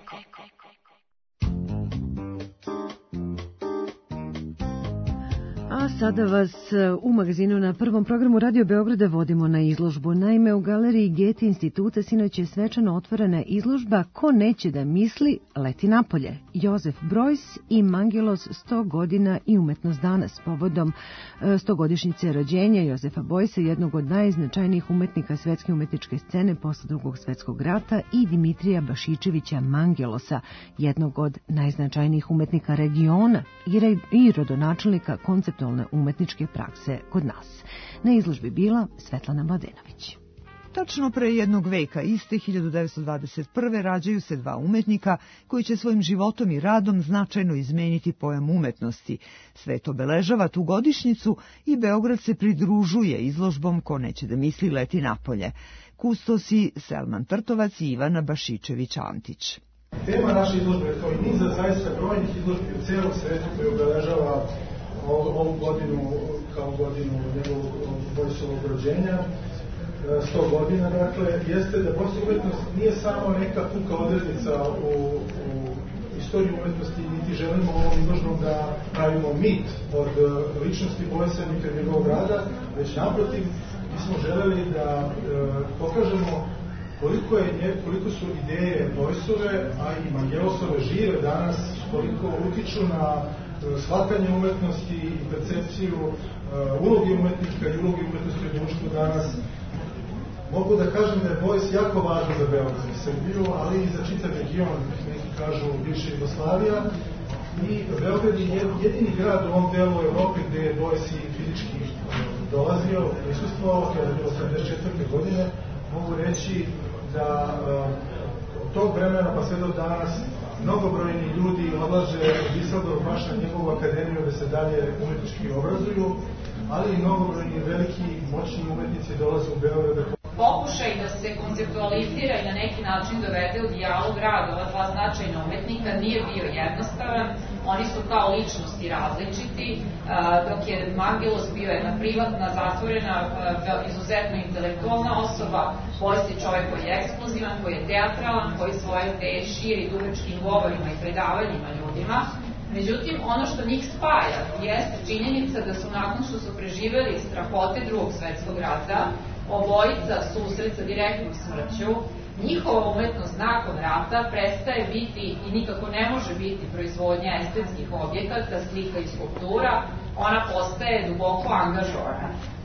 A sada vas u magazinu na prvom programu Radio Beograda vodimo na izložbu. Naime, u galeriji Goethe instituta sinoć je svečano otvorena izložba Ko neće da misli, leti napolje. Jozef Beuys i Mangelos sto godina i umetnost danas. Povodom stogodišnjice rođenja Jozefa Beuysa, jednog od najznačajnijih umetnika svetske umetničke scene posle drugog svetskog rata, i Dimitrija Bašičevića Mangelosa, jednog od najznačajnijih umetnika regiona i rodonačelnika konceptualne umetničke prakse kod nas. Na izložbi bila Svetlana Mladenović. Tačno pre jednog veka, iste hiljadu devetsto dvadeset prve. rađaju se dva umetnika koji će svojim životom i radom značajno izmeniti pojam umetnosti. Svet obeležava tu godišnjicu i Beograd se pridružuje izložbom Ko neće da misli, leti napolje. Kustosi Selman Trtovac i Ivana Bašičević-Antić. Tema naše izložbe, kao i niza zaista brojnih izložbi u celom svetu koji obeležava ovu godinu kao godinu njegovog Beuyssovog rođenja, sto godina, dakle, jeste da Beuysova umetnost nije samo neka puka odrednica u, u istoriji umetnosti, niti želimo ovom izložbom da pravimo mit od ličnosti Beuysa niti od njegovog rada, već naprotiv, mi smo želeli da e, pokažemo koliko, je, koliko su ideje Beuysove, a i Mangelosove žive danas, koliko utiču na shvatanje umetnosti i percepciju uh, ulogi umetnika i ulogi umetnosti u društvu danas. Mogu da kažem da je Beuys jako važan za Beograd i Srbiju, ali i za čitav region, neki kažu bivša Jugoslavija. I Beograd je jedini grad u ovom delu Evrope gde je Beuys i fizički dolazio, prisustvovao, kada je bilo sedamdeset četvrte godine. Mogu reći da uh, od tog vremena pa sve do danas mnogobrojni ljudi odlaže u Düsseldorf baš na njegovu akademiju da se dalje umetnički obrazuju, ali i mnogobrojni veliki moćni umetnici dolaze u Beograd. Pokušaj da se konceptualizira i na neki način dovede u dijalog rad ova dva značajna umetnika nije bio jednostavan. Oni su kao ličnosti različiti, dok je Mangelos bio jedna privatna, zatvorena, izuzetno intelektualna osoba. Beuys je čovjek koji je eksplozivan, koji je teatralan, koji svoje ideje širi dugačkim govorima i predavanjima ljudima. Međutim, ono što njih spaja jeste činjenica da su nakon što su preživeli strahote drugog svetskog rata, obojica susret sa direktnom smrću, njihova umetnost nakon rata prestaje biti i nikako ne može biti proizvodnja estetskih objekata, slika i skulptura, ona postaje duboko angažovana.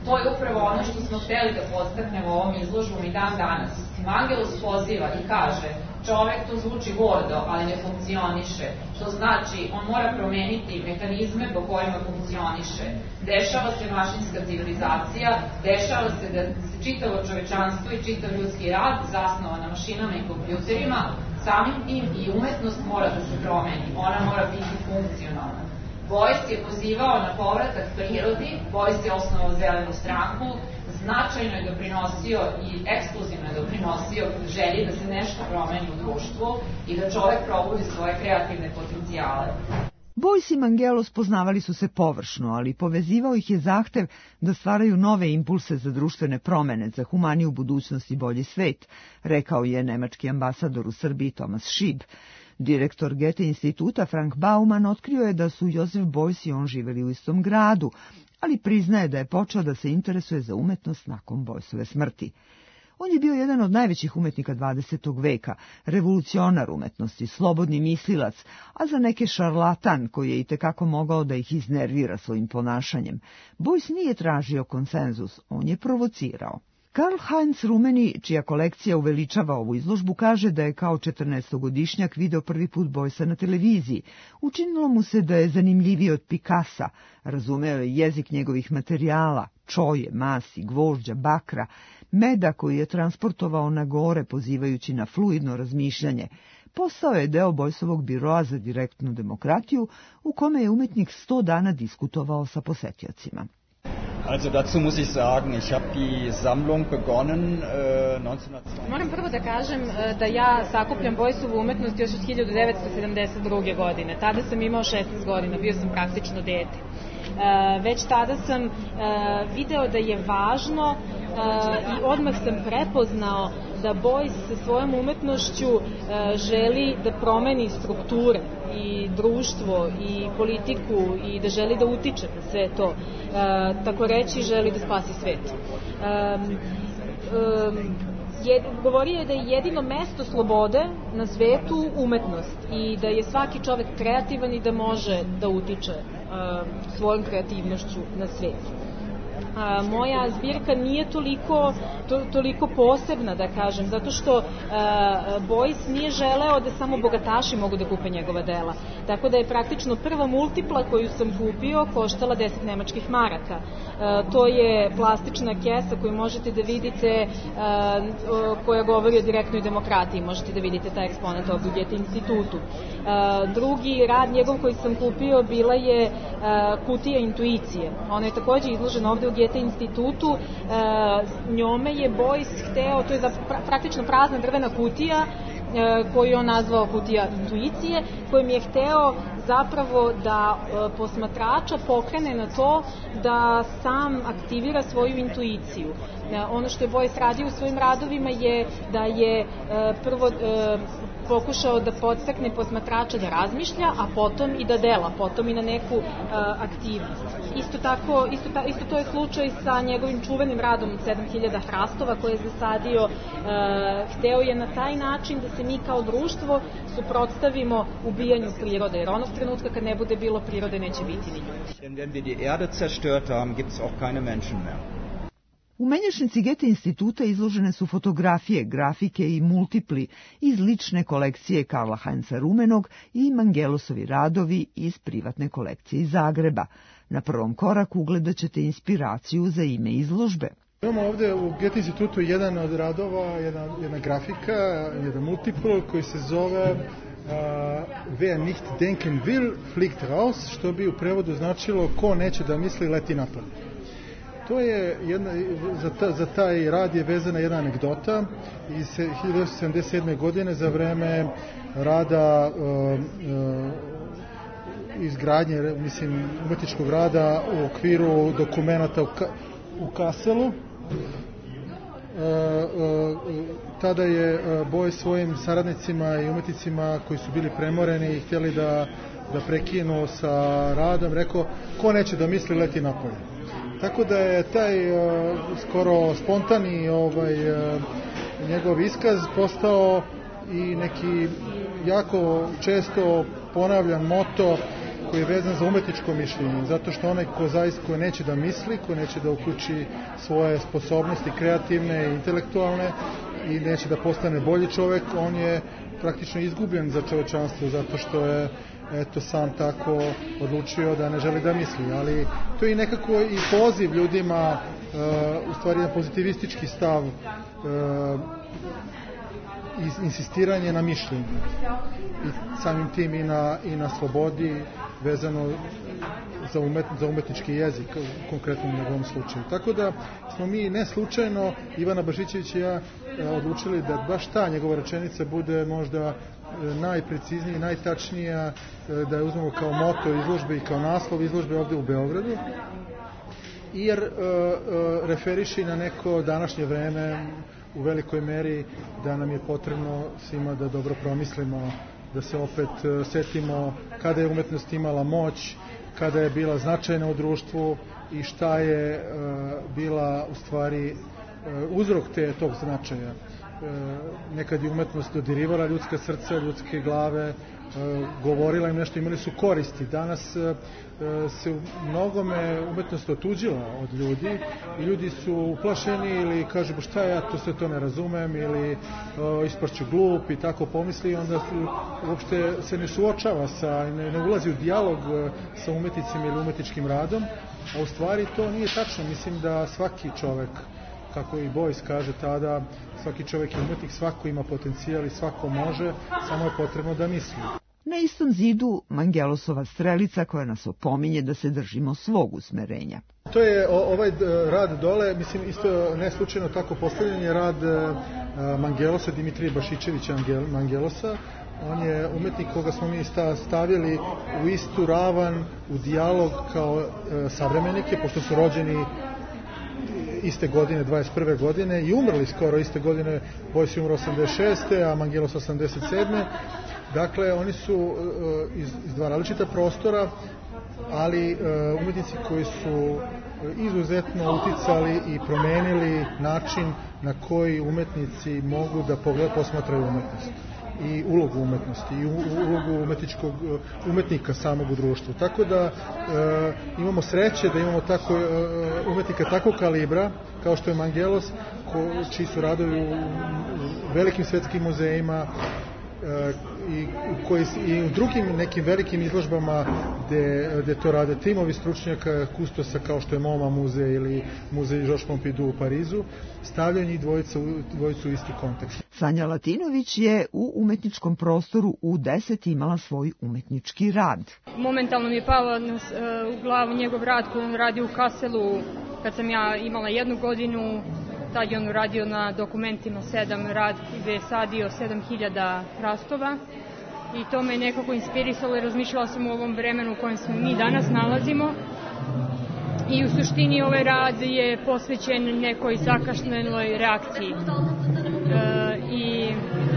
To je upravo ono što smo hteli da podstaknemo ovom izložbom i dan danas. Vangelos poziva i kaže, čovek, to zvuči gordo, ali ne funkcioniše. To znači, on mora promeniti mehanizme po kojima funkcioniše. Dešava se mašinska civilizacija, dešava se da se čitavo čovečanstvo i čitav ljudski rad zasnova na mašinama i kompjuterima, samim tim i umetnost mora da se promeni. Ona mora biti funkcionalna. Bojs je pozivao na povratak prirodi, Bojs je osnovao Zelenu stranku, značajno je doprinosio i ekskluzivno je doprinosio želji da se nešto promeni u društvu i da čovek probudi svoje kreativne potencijale. Bojs i Mangelos poznavali su se površno, ali povezivao ih je zahtev da stvaraju nove impulse za društvene promene, za humaniju budućnost i bolji svet, rekao je nemački ambasador u Srbiji Thomas Schieb. Direktor Goethe instituta Frank Baumann otkrio je da su Josef Beuys i on živeli u istom gradu, ali priznaje da je počeo da se interesuje za umetnost nakon Beuysove smrti. On je bio jedan od najvećih umetnika dvadesetog veka, revolucionar umetnosti, slobodni mislilac, a za neke šarlatan koji je itekako mogao da ih iznervira svojim ponašanjem. Beuys nije tražio konsenzus, on je provocirao. Karl-Heinz Rumeni, čija kolekcija uveličava ovu izložbu, kaže da je kao četrnaestogodišnjak video prvi put Beuys'a na televiziji. Učinilo mu se da je zanimljiviji od Picassa, razumeo je jezik njegovih materijala, čoje, masi, gvožđa, bakra, meda koji je transportovao na gore pozivajući na fluidno razmišljanje. Postao je deo Beuysovog biroa za direktnu demokratiju, u kome je umetnik sto dana diskutovao sa posetiocima. Also dazu muss ich sagen, ich habe die Sammlung begonnen äh, neunzehnhundertzwanzig. Moram prvo da kažem da ja sakupljam Beuyssovu umetnost još od hiljadu devetsto sedamdeset druge. godine. Tada sam imao šesnaest godina, bio sam praktično dete. Već tada sam video da je važno i odmah sam prepoznao da Beuys sa svojom umetnošću želi da promeni strukture i društvo i politiku i da želi da utiče na sve to. Tako reći, želi da spasi svet. Je, govorio je da je jedino mesto slobode na svetu umetnost i da je svaki čovek kreativan i da može da utiče uh, svojom kreativnošću na svet. A, moja zbirka nije toliko, to, toliko posebna, da kažem, zato što a, Beuys nije želeo da samo bogataši mogu da kupe njegova dela. Tako da je praktično prva multipla koju sam kupio koštala deset nemačkih maraka. A, to je plastična kesa koju možete da vidite, a, koja govori o direktnoj demokratiji. Možete da vidite taj eksponat ovdje u Goethe institutu. A, drugi rad njegov koji sam kupio bila je a, kutija intuicije. Ona je takođe izložena ovde u Goethe institutu. E, njome je Beuys hteo, to je za pra, praktično prazna drvena kutija e, koju je on nazvao kutija intuicije, kojim je hteo zapravo da e, posmatrača pokrene na to da sam aktivira svoju intuiciju. E, ono što je Beuys radio u svojim radovima je da je e, prvo e, pokušao da podstakne posmatrača da razmišlja, a potom i da dela, potom i na neku uh, aktivnost. Isto tako, isto, ta, isto to je slučaj sa njegovim čuvenim radom sedam hiljada hrastova koje je zasadio. Uh, hteo je na taj način da se mi kao društvo suprotstavimo ubijanju prirode, jer onog trenutka kad ne bude bilo prirode neće biti ni ljudi. Denn wenn wir die Erde zerstört haben, gibt's auch keine Menschen mehr. U menjačnici Goethe instituta izložene su fotografije, grafike i multipli iz lične kolekcije Karla Heinza Rumenog i Mangelosovi radovi iz privatne kolekcije iz Zagreba. Na prvom koraku ugledat ćete inspiraciju za ime izložbe. Imamo ovde u Goethe institutu jedan od radova, jedna, jedna grafika, jedan multipl koji se zove uh, Wer nicht denken will, fliegt raus, što bi u prevodu značilo ko neće da misli, leti napad. To je jedna, za, ta, za taj rad je vezana jedna anegdota iz hiljadu devetsto sedamdeset sedme. godine za vreme rada uh, uh, izgradnje, mislim, umetničkog rada u okviru dokumenata u, ka, u Kasselu. Uh, uh, tada je uh, Beuys svojim saradnicima i umetnicima koji su bili premoreni i htjeli da, da prekinu sa radom, rekao, ko neće da misli, leti napolje. Tako da je taj uh, skoro spontani ovaj, uh, njegov iskaz postao i neki jako često ponavljan moto koji je vezan za umetničko mišljenje, zato što onaj ko zaista ko neće da misli, ko neće da uključi svoje sposobnosti kreativne i intelektualne i neće da postane bolji čovek, on je praktično izgubljen za čovečanstvo zato što je eto sam tako odlučio da ne želi da misli, ali to je nekako i poziv ljudima, uh, u stvari na pozitivistički stav, uh, i insistiranje na mišljenju i samim tim i na, i na slobodi vezano za, umet, za umetnički jezik u konkretnom njegovom slučaju. Tako da smo mi ne slučajno, Ivana Bašićević i ja, odlučili da baš ta njegova rečenica bude možda najpreciznija i najtačnija, da je uzmemo kao moto izložbe i kao naslov izložbe ovde u Beogradu, jer uh, uh, referiše na neko današnje vreme u velikoj meri da nam je potrebno svima da dobro promislimo, da se opet uh, setimo kada je umetnost imala moć, kada je bila značajna u društvu i šta je uh, bila u stvari uh, uzrok te tog značaja. Uh, nekad je umetnost dodirivala ljudska srca, ljudske glave, uh, govorila im nešto, imali su koristi. Danas uh, se u mnogome umetnost otuđila od ljudi i ljudi su uplašeni ili kažu šta ja to sve to ne razumem ili uh, ispašću glup i tako pomisli i onda su, uopšte se ne suočava sa, ne, ne ulazi u dijalog uh, sa umetnicima ili umetničkim radom, a u stvari to nije tačno. Mislim da svaki čovek, kako i Bojs kaže tada, svaki čovek je umetnik, svako ima potencijal i svako može, samo je potrebno da misli. Na istom zidu Mangelosova strelica koja nas opominje da se držimo svog usmerenja. To je ovaj rad dole, mislim isto ne slučajno tako postavljen je rad Mangelosa, Dimitrija Bašićevića Mangelosa. On je umetnik koga smo mi stavili u istu ravan, u dijalog kao savremenike, pošto su rođeni iste godine, dvadeset prve godine i umrli skoro iste godine. Bojs je umro osamdeset šeste a Mangelos osamdeset sedme Dakle, oni su uh, iz, iz dva različita prostora, ali uh, umetnici koji su izuzetno uticali i promenili način na koji umetnici mogu da pogled posmatraju umetnost i ulogu umetnosti i ulogu umetničkog umetnika samog u društvu. Tako da e, imamo sreće da imamo tako, e, umetnika takvog kalibra kao što je Mangelos, ko, čiji su radovi u, u velikim svetskim muzejima e, i, koji, i u drugim nekim velikim izložbama gde, gde to rade timovi stručnjaka, kustosa kao što je MoMA muzej ili muzej Georges Pompidou u Parizu, stavljaju njih dvojica, dvojicu u isti kontekst. Sanja Latinović je u umetničkom prostoru U deset imala svoj umetnički rad. Momentalno mi je pao u glavu njegov rad koji on radi u Kasselu kad sam ja imala jednu godinu. Tad je on uradio na dokumentima sedam rad gde je sadio sedam hiljada hrastova i to me nekako inspirisalo i razmišljala sam u ovom vremenu u kojem smo mi danas nalazimo. I u suštini ovaj rad je posvećen nekoj zakašneloj reakciji e, i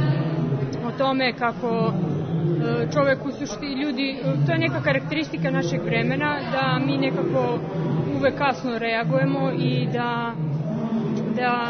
o tome kako e, čovek u suštini, ljudi, to je neka karakteristika našeg vremena, da mi nekako uvek kasno reagujemo i da, da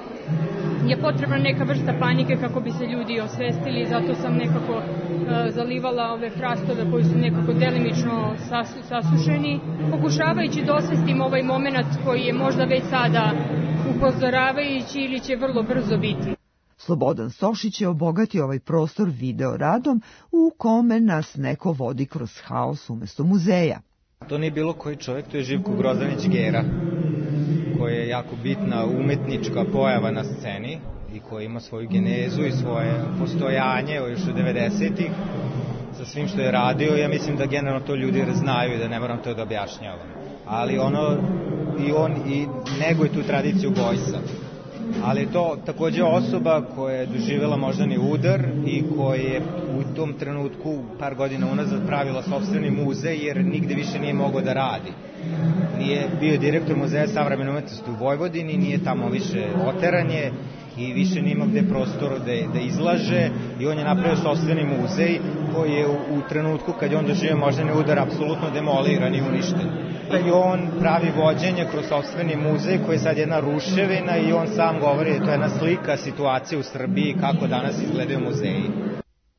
je potrebna neka vrsta panike kako bi se ljudi osvestili, zato sam nekako e, zalivala ove hrastove koji su nekako delimično sas, sasušeni, pokušavajući da osvestim ovaj moment koji je možda već sada upozoravajući ili će vrlo brzo biti. Slobodan Stošić je obogatio ovaj prostor video radom u kome nas neko vodi kroz haos umesto muzeja. To nije bilo koji čovjek, to je Živko Grozdanić Gera, koja je jako bitna umetnička pojava na sceni i koja ima svoju genezu i svoje postojanje još u devedesetih sa svim što je radio. Ja mislim da generalno to ljudi znaju i da ne moram to da objašnjavam. Ali ono, i on i neguje tu tradiciju Bojsa. Ali je to takođe osoba koja je doživjela moždani udar i koja je u tom trenutku par godina unazad pravila sopstveni muzej jer nigde više nije mogao da radi. Nije bio direktor muzeja savremene umetnosti u Vojvodini, nije tamo više oteranje i više nima gde prostor da, da izlaže i on je napravio sopstveni muzej koji je u, u trenutku kad je on doživio moždani udar apsolutno demoliran i uništen. I on pravi vođenje kroz sopstveni muzej koji je sad jedna ruševina i on sam govori da to je jedna slika situacije u Srbiji kako danas izgledaju muzeji.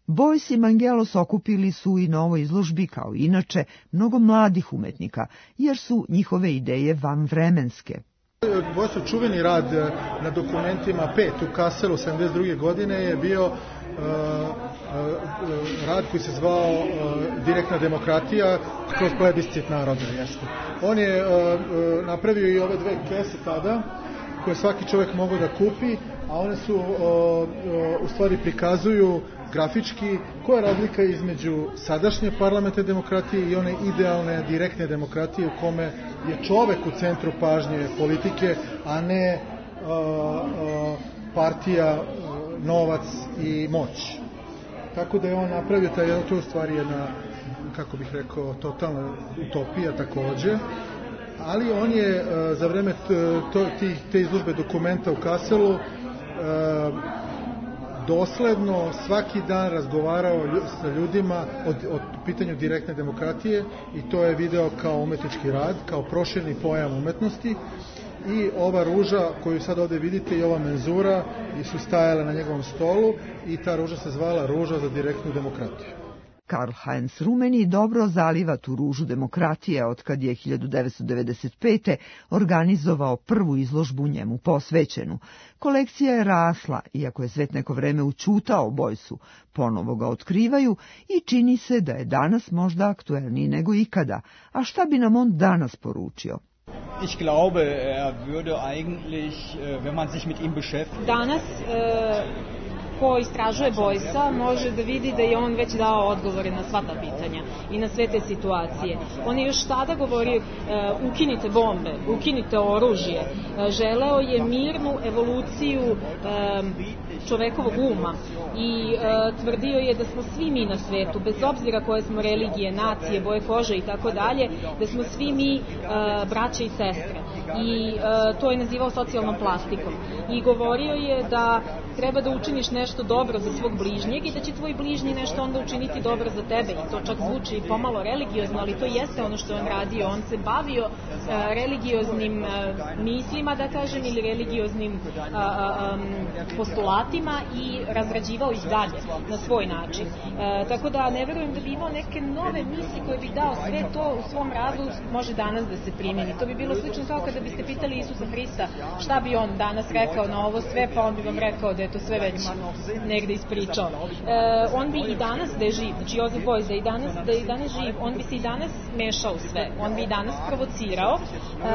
Bojs i Mangelos okupili su i na ovoj izložbi, kao inače, mnogo mladih umetnika, jer su njihove ideje vanvremenske. Bojsov čuveni rad na dokumentima pet u Kasselu sedamdeset druge godine je bio uh, uh, rad koji se zvao uh, Direktna demokratija kroz plebiscit naroda. Jeste. On je uh, uh, napravio i ove dve kese tada, koje svaki čovjek mogu da kupi, a one su uh, uh, u stvari prikazuju grafički koja je razlika između sadašnje parlamentarne demokratije i one idealne direktne demokratije u kome je čovek u centru pažnje politike, a ne uh, uh, partija, uh, novac i moć. Tako da je on napravio taj, to je u stvari jedna, kako bih rekao, totalna utopija takođe, ali on je uh, za vreme to, tih, te izložbe dokumenta u Kasselu uh, dosledno svaki dan razgovarao sa ljudima o, o pitanju direktne demokratije i to je video kao umetnički rad, kao proširni pojam umetnosti i ova ruža koju sad ovde vidite i ova menzura su stajale na njegovom stolu i ta ruža se zvala Ruža za direktnu demokratiju. Karl-Heinz Rummenigge dobro zaliva tu ružu demokratije otkad je hiljadu devetsto devedeset pete. organizovao prvu izložbu njemu posvećenu. Kolekcija je rasla, iako je svet neko vreme ućutao o Bojsu. Ponovo ga otkrivaju i čini se da je danas možda aktuelniji nego ikada. A šta bi nam on danas poručio? Ich glaube, er würde eigentlich, wenn man sich mit ihm beschäftigt. Danas e... ko istražuje Bojsa može da vidi da je on već dao odgovore na sva ta pitanja i na sve te situacije. On je još tada govorio e, ukinite bombe, ukinite oružje. E, želeo je mirnu evoluciju e, čovekovog uma i e, tvrdio je da smo svi mi na svetu, bez obzira koje smo religije, nacije, boje kože i tako dalje, da smo svi mi e, braće i sestre. I e, to je nazivao socijalnom plastikom. I govorio je da treba da učiniš nešto dobro za svog bližnjeg i da će tvoj bližnji nešto onda učiniti dobro za tebe. I to čak zvuči i pomalo religiozno, ali to jeste ono što on radio. On se bavio uh, religioznim uh, mislima, da kažem, ili religioznim uh, um, postulatima i razrađivao ih dalje na svoj način. Uh, tako da ne verujem da bi imao neke nove misli koje bi dao sve to u svom radu može danas da se primjeni. To bi bilo slično kao kada biste pitali Isusa Hrista šta bi on danas rekao na ovo sve, pa on bi vam rekao da je to sve već negde ispričao. E, on bi i danas da je živ, znači Josip Bojs da je i danas, da je i danas živ, on bi se i danas mešao u sve, on bi i danas provocirao e,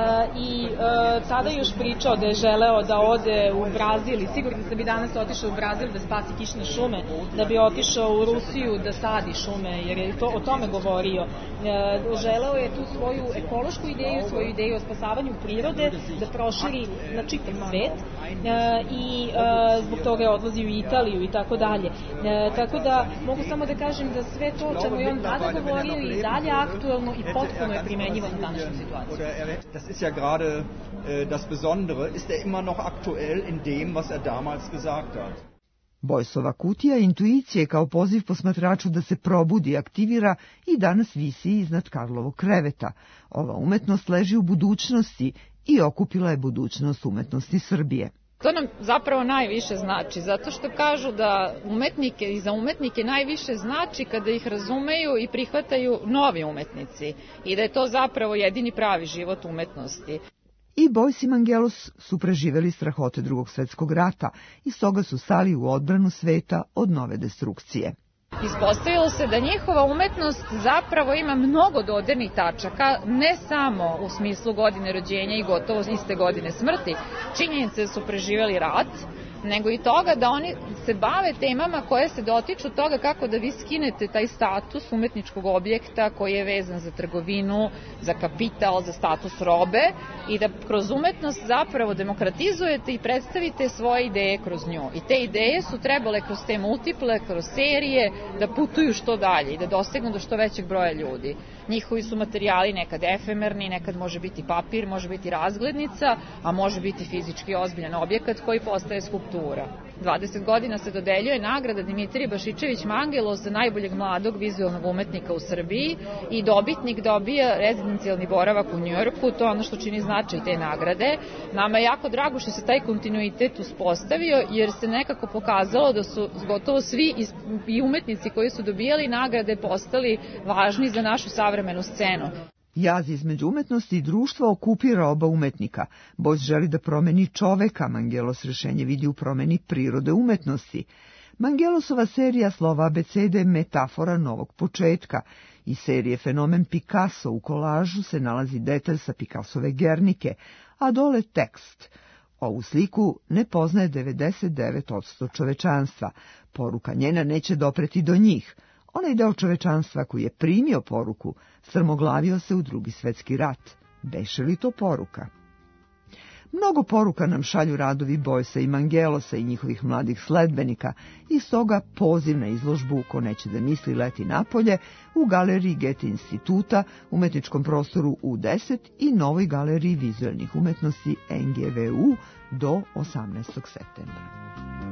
i e, tada još pričao da je želeo da ode u Brazil i sigurno da bi danas otišao u Brazil da spasi kišne šume, da bi otišao u Rusiju da sadi šume, jer je to, o tome govorio. E, želeo je tu svoju ekološku ideju, svoju ideju o spasavanju prirode da proširi na čitav svet e, i e, zbog toga je odlazio u Italiju i tako dalje. E, tako da mogu samo da kažem da sve to o čemu je on tada govorio i dalje aktuelno i potpuno je primenjivo na današnju situaciju. Das ist ja gerade das Besondere, ist er immer noch aktuell in dem, was er damals gesagt hat. Bojsova kutija intuicije kao poziv posmatraču da se probudi aktivira i danas visi iznad Karlovog kreveta. Ova umetnost leži u budućnosti i okupila je budućnost umetnosti Srbije. To nam zapravo najviše znači, zato što kažu da umetnike i za umetnike najviše znači kada ih razumeju i prihvataju novi umetnici i da je to zapravo jedini pravi život umetnosti. I Bojs i Mangelos su preživeli strahote Drugog svetskog rata i stoga su stali u odbranu sveta od nove destrukcije. Ispostavilo se da njihova umetnost zapravo ima mnogo dodirnih tačaka, ne samo u smislu godine rođenja i gotovo iste godine smrti, činjenice da su preživeli rat, nego i toga da oni se bave temama koje se dotiču toga kako da vi skinete taj status umetničkog objekta koji je vezan za trgovinu, za kapital, za status robe i da kroz umetnost zapravo demokratizujete i predstavite svoje ideje kroz nju. I te ideje su trebale kroz te multiple, kroz serije da putuju što dalje i da dostignu do što većeg broja ljudi. Njihovi su materijali nekad efemerni, nekad može biti papir, može biti razglednica, a može biti fizički ozbiljan objekat koji postaje skulptura kultura. dvadeset godina se dodeljuje nagrada Dimitrije Bašičević Mangelos za najboljeg mladog vizualnog umetnika u Srbiji i dobitnik dobija rezidencijalni boravak u Njujorku, to je ono što čini značaj te nagrade. Nama je jako drago što se taj kontinuitet uspostavio, jer se nekako pokazalo da su gotovo svi i umetnici koji su dobijali nagrade postali važni za našu savremenu scenu. Jaz između umetnosti i društva okupira oba umetnika. Bojs želi da promeni čoveka, Mangelos rešenje vidi u promeni prirode umetnosti. Mangelosova serija slova abecede je metafora novog početka. Iz serije Fenomen Picasso u kolažu se nalazi detalj sa Picassove Gernike, a dole tekst. Ovu sliku ne poznaje devedeset devet posto čovečanstva. Poruka njena neće dopreti do njih. Onaj deo čovečanstva koji je primio poruku strmoglavio se u Drugi svetski rat. Beše li to poruka? Mnogo poruka nam šalju radovi Bojsa i Mangelosa i njihovih mladih sledbenika, i stoga poziv na izložbu Ko neće da misli leti napolje u galeriji Goethe instituta, umetničkom prostoru U deset i novoj galeriji vizualnih umetnosti N G V U do osamnaestog septembra.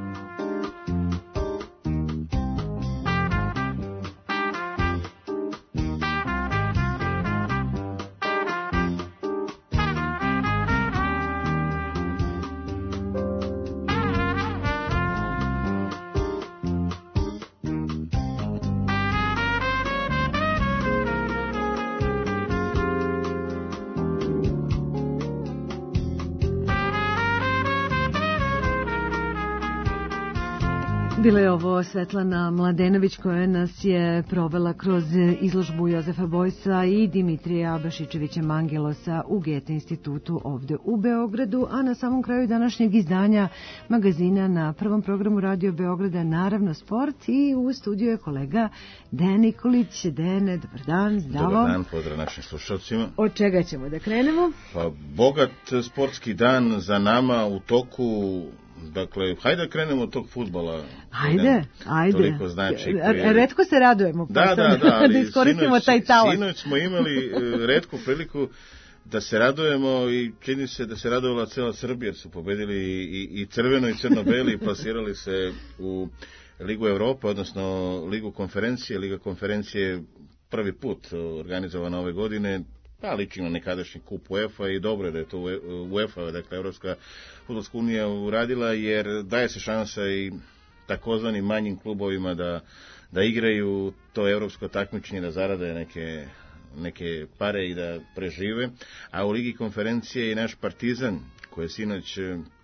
Bila je ovo Svetlana Mladenović koja nas je provela kroz izložbu Jozefa Bojsa i Dimitrija Bašičevića Mangelosa u Goethe institutu ovde u Beogradu, a na samom kraju današnjeg izdanja magazina na prvom programu Radio Beograda naravno sport i u studiju je kolega Dejan Nikolić. Dene, dobar dan, zdravo. Dobar dan, pozdrav našim slušalcima. Od čega ćemo da krenemo? Pa, bogat sportski dan za nama u toku. Dakle, hajde da krenemo od tog fudbala. Ajde, ajde. Toliko znači. Prije... Retko se radujemo. Da, da, da. Ali da iskoristimo sinoć, taj talas. Sinoć smo imali retku priliku da se radujemo i čini se da se radovala cela Srbija, jer su pobedili i, i crveno i crno-beli i plasirali se u Ligu Evrope, odnosno Ligu konferencije. Liga konferencije prvi put organizovana ove godine. Pa liči na nekadašnji kup UEFA i dobro je da je to UEFA, dakle Evropska fudbalska unija uradila, jer daje se šansa i takozvanim manjim klubovima da, da igraju to evropsko takmičenje, da zarade neke, neke pare i da prežive. A u Ligi konferencije i naš Partizan, koji je sinoć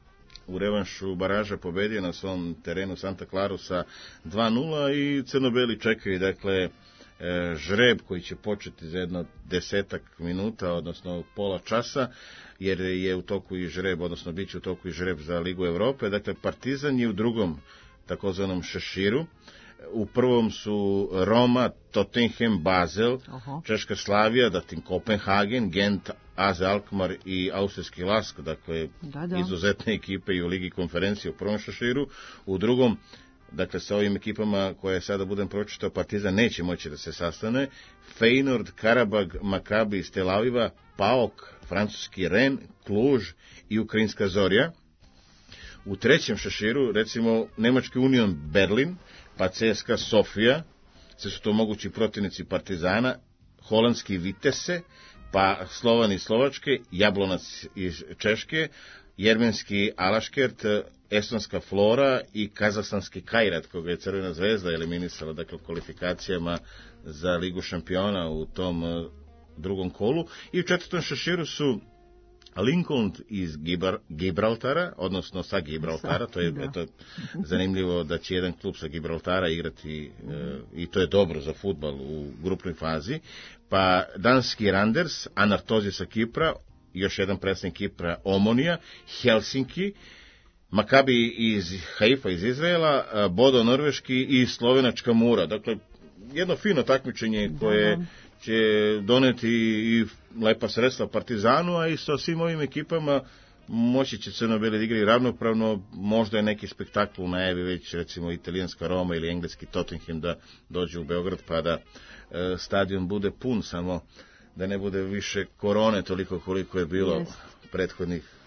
u revanšu baraža pobedio na svom terenu Santa Claru sa dva nula i crno-beli čekaju, dakle, žreb koji će početi za jedno desetak minuta, odnosno pola časa, jer je u toku i žreb, odnosno bit će u toku i žreb za Ligu Evrope. Dakle, Partizan je u drugom takozvanom šeširu. U prvom su Roma, Tottenham, Basel, Aha. Češka Slavija, zatim Kopenhagen, Gent, A Z Alkmaar i austrijski Lask, dakle, da, da. izuzetne ekipe i u Ligi konferencije u prvom šeširu. U drugom, dakle, sa ovim ekipama koje sada budem pročitao, Partizan neće moći da se sastane. Feyenoord, Karabag, Makabi iz Tel Aviva, Paok, francuski Ren, Kluž i ukrajinska Zorja. U trećem šeširu, recimo, nemački Union Berlin, pa C S K A Sofija, sve su to mogući protivnici Partizana, holandski Vitesse, pa Slovan iz Slovačke, Jablonac iz Češke, jermenski Alaškert, estonska Flora i kazahstanski Kairat, koga je Crvena zvezda eliminisala, dakle, u kvalifikacijama za Ligu šampiona u tom uh, drugom kolu. I u četvrtom šeširu su Lincoln iz Gibra, Gibraltara, odnosno sa Gibraltara, to je eto, zanimljivo da će jedan klub sa Gibraltara igrati uh, i to je dobro za fudbal u grupnoj fazi. Pa danski Randers, Anartozi sa Kipra, još jedan predstavnik Kipra, Omonija, Helsinki, Makabi iz Haifa iz Izraela, Bodo norveški i slovenačka Mura. Dakle, jedno fino takmičenje koje da, da. će doneti i lepa sredstva Partizanu, a i sa svim ovim ekipama moći će crno-beli da igraju ravnopravno. Možda je neki spektakl u najavi već, recimo italijanska Roma ili engleski Tottenham da dođe u Beograd pa da e, stadion bude pun, samo da ne bude više korone toliko koliko je bilo yes. prethodnih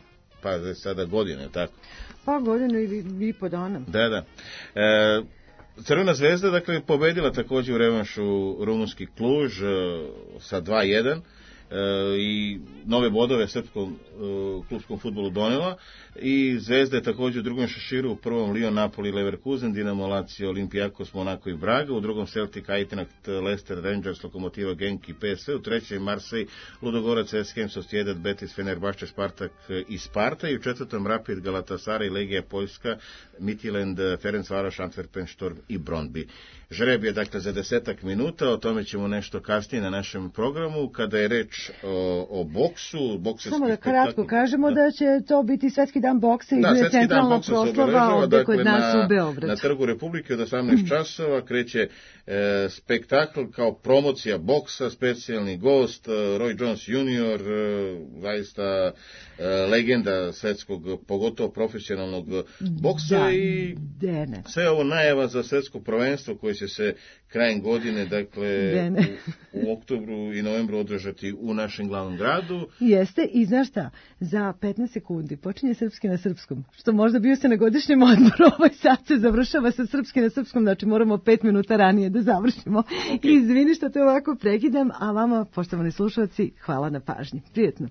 pa sada godine, tako? Pa godinu i, i po dana. Da, da. E, Crvena zvezda, dakle, pobedila također u revanšu rumunski Kluž sa dva jedan i nove bodove srpskom klubskom fudbalu donela i Zvezda je također u drugom šeširu, u prvom Lyon, Napoli, Leverkusen, Dinamo, Lazio, Olympiakos, Monako i Braga, u drugom Celtic, Eintracht, Leicester, Rangers, Lokomotiva, Genk i P S V, u trećem Marseille, Ludogorac, S K M, Sociedad, Betis, Fenerbahče, Spartak i Sparta i u četvrtom Rapid, Galatasaray, Legija Poljska, Midtjylland, Ferencvaroš, Antwerpen, Štorm i Brondby. Žreb je dakle za desetak minuta, o tome ćemo nešto kasnije na našem programu, kada je reč o, o boksu, bokserski Samo da kratko kažemo da. da će to biti Svetski dan boksa i da, bude centralna proslava ovdje dakle, kod nas na, u Beogradu. Na Trgu Republike od osamnaest časova kreće e, spektakl kao promocija boksa, specijalni gost, e, Roy Jones junior, e, zaista e, legenda svetskog, pogotovo profesionalnog boksa da, i dene. Sve ovo najava za svetsko prvenstvo koje će se krajem godine, dakle u, u oktobru i novembru održati u našem glavnom gradu. Jeste, i znaš šta, za petnaest sekundi počinje srpski na srpskom, što možda bio se na godišnjem odmoru, ovaj sad se završava sa srpski na srpskom, znači moramo pet minuta ranije da završimo. Okay. Izvini što te ovako prekidam, a vama, poštovani slušalci, hvala na pažnji. Prijetno.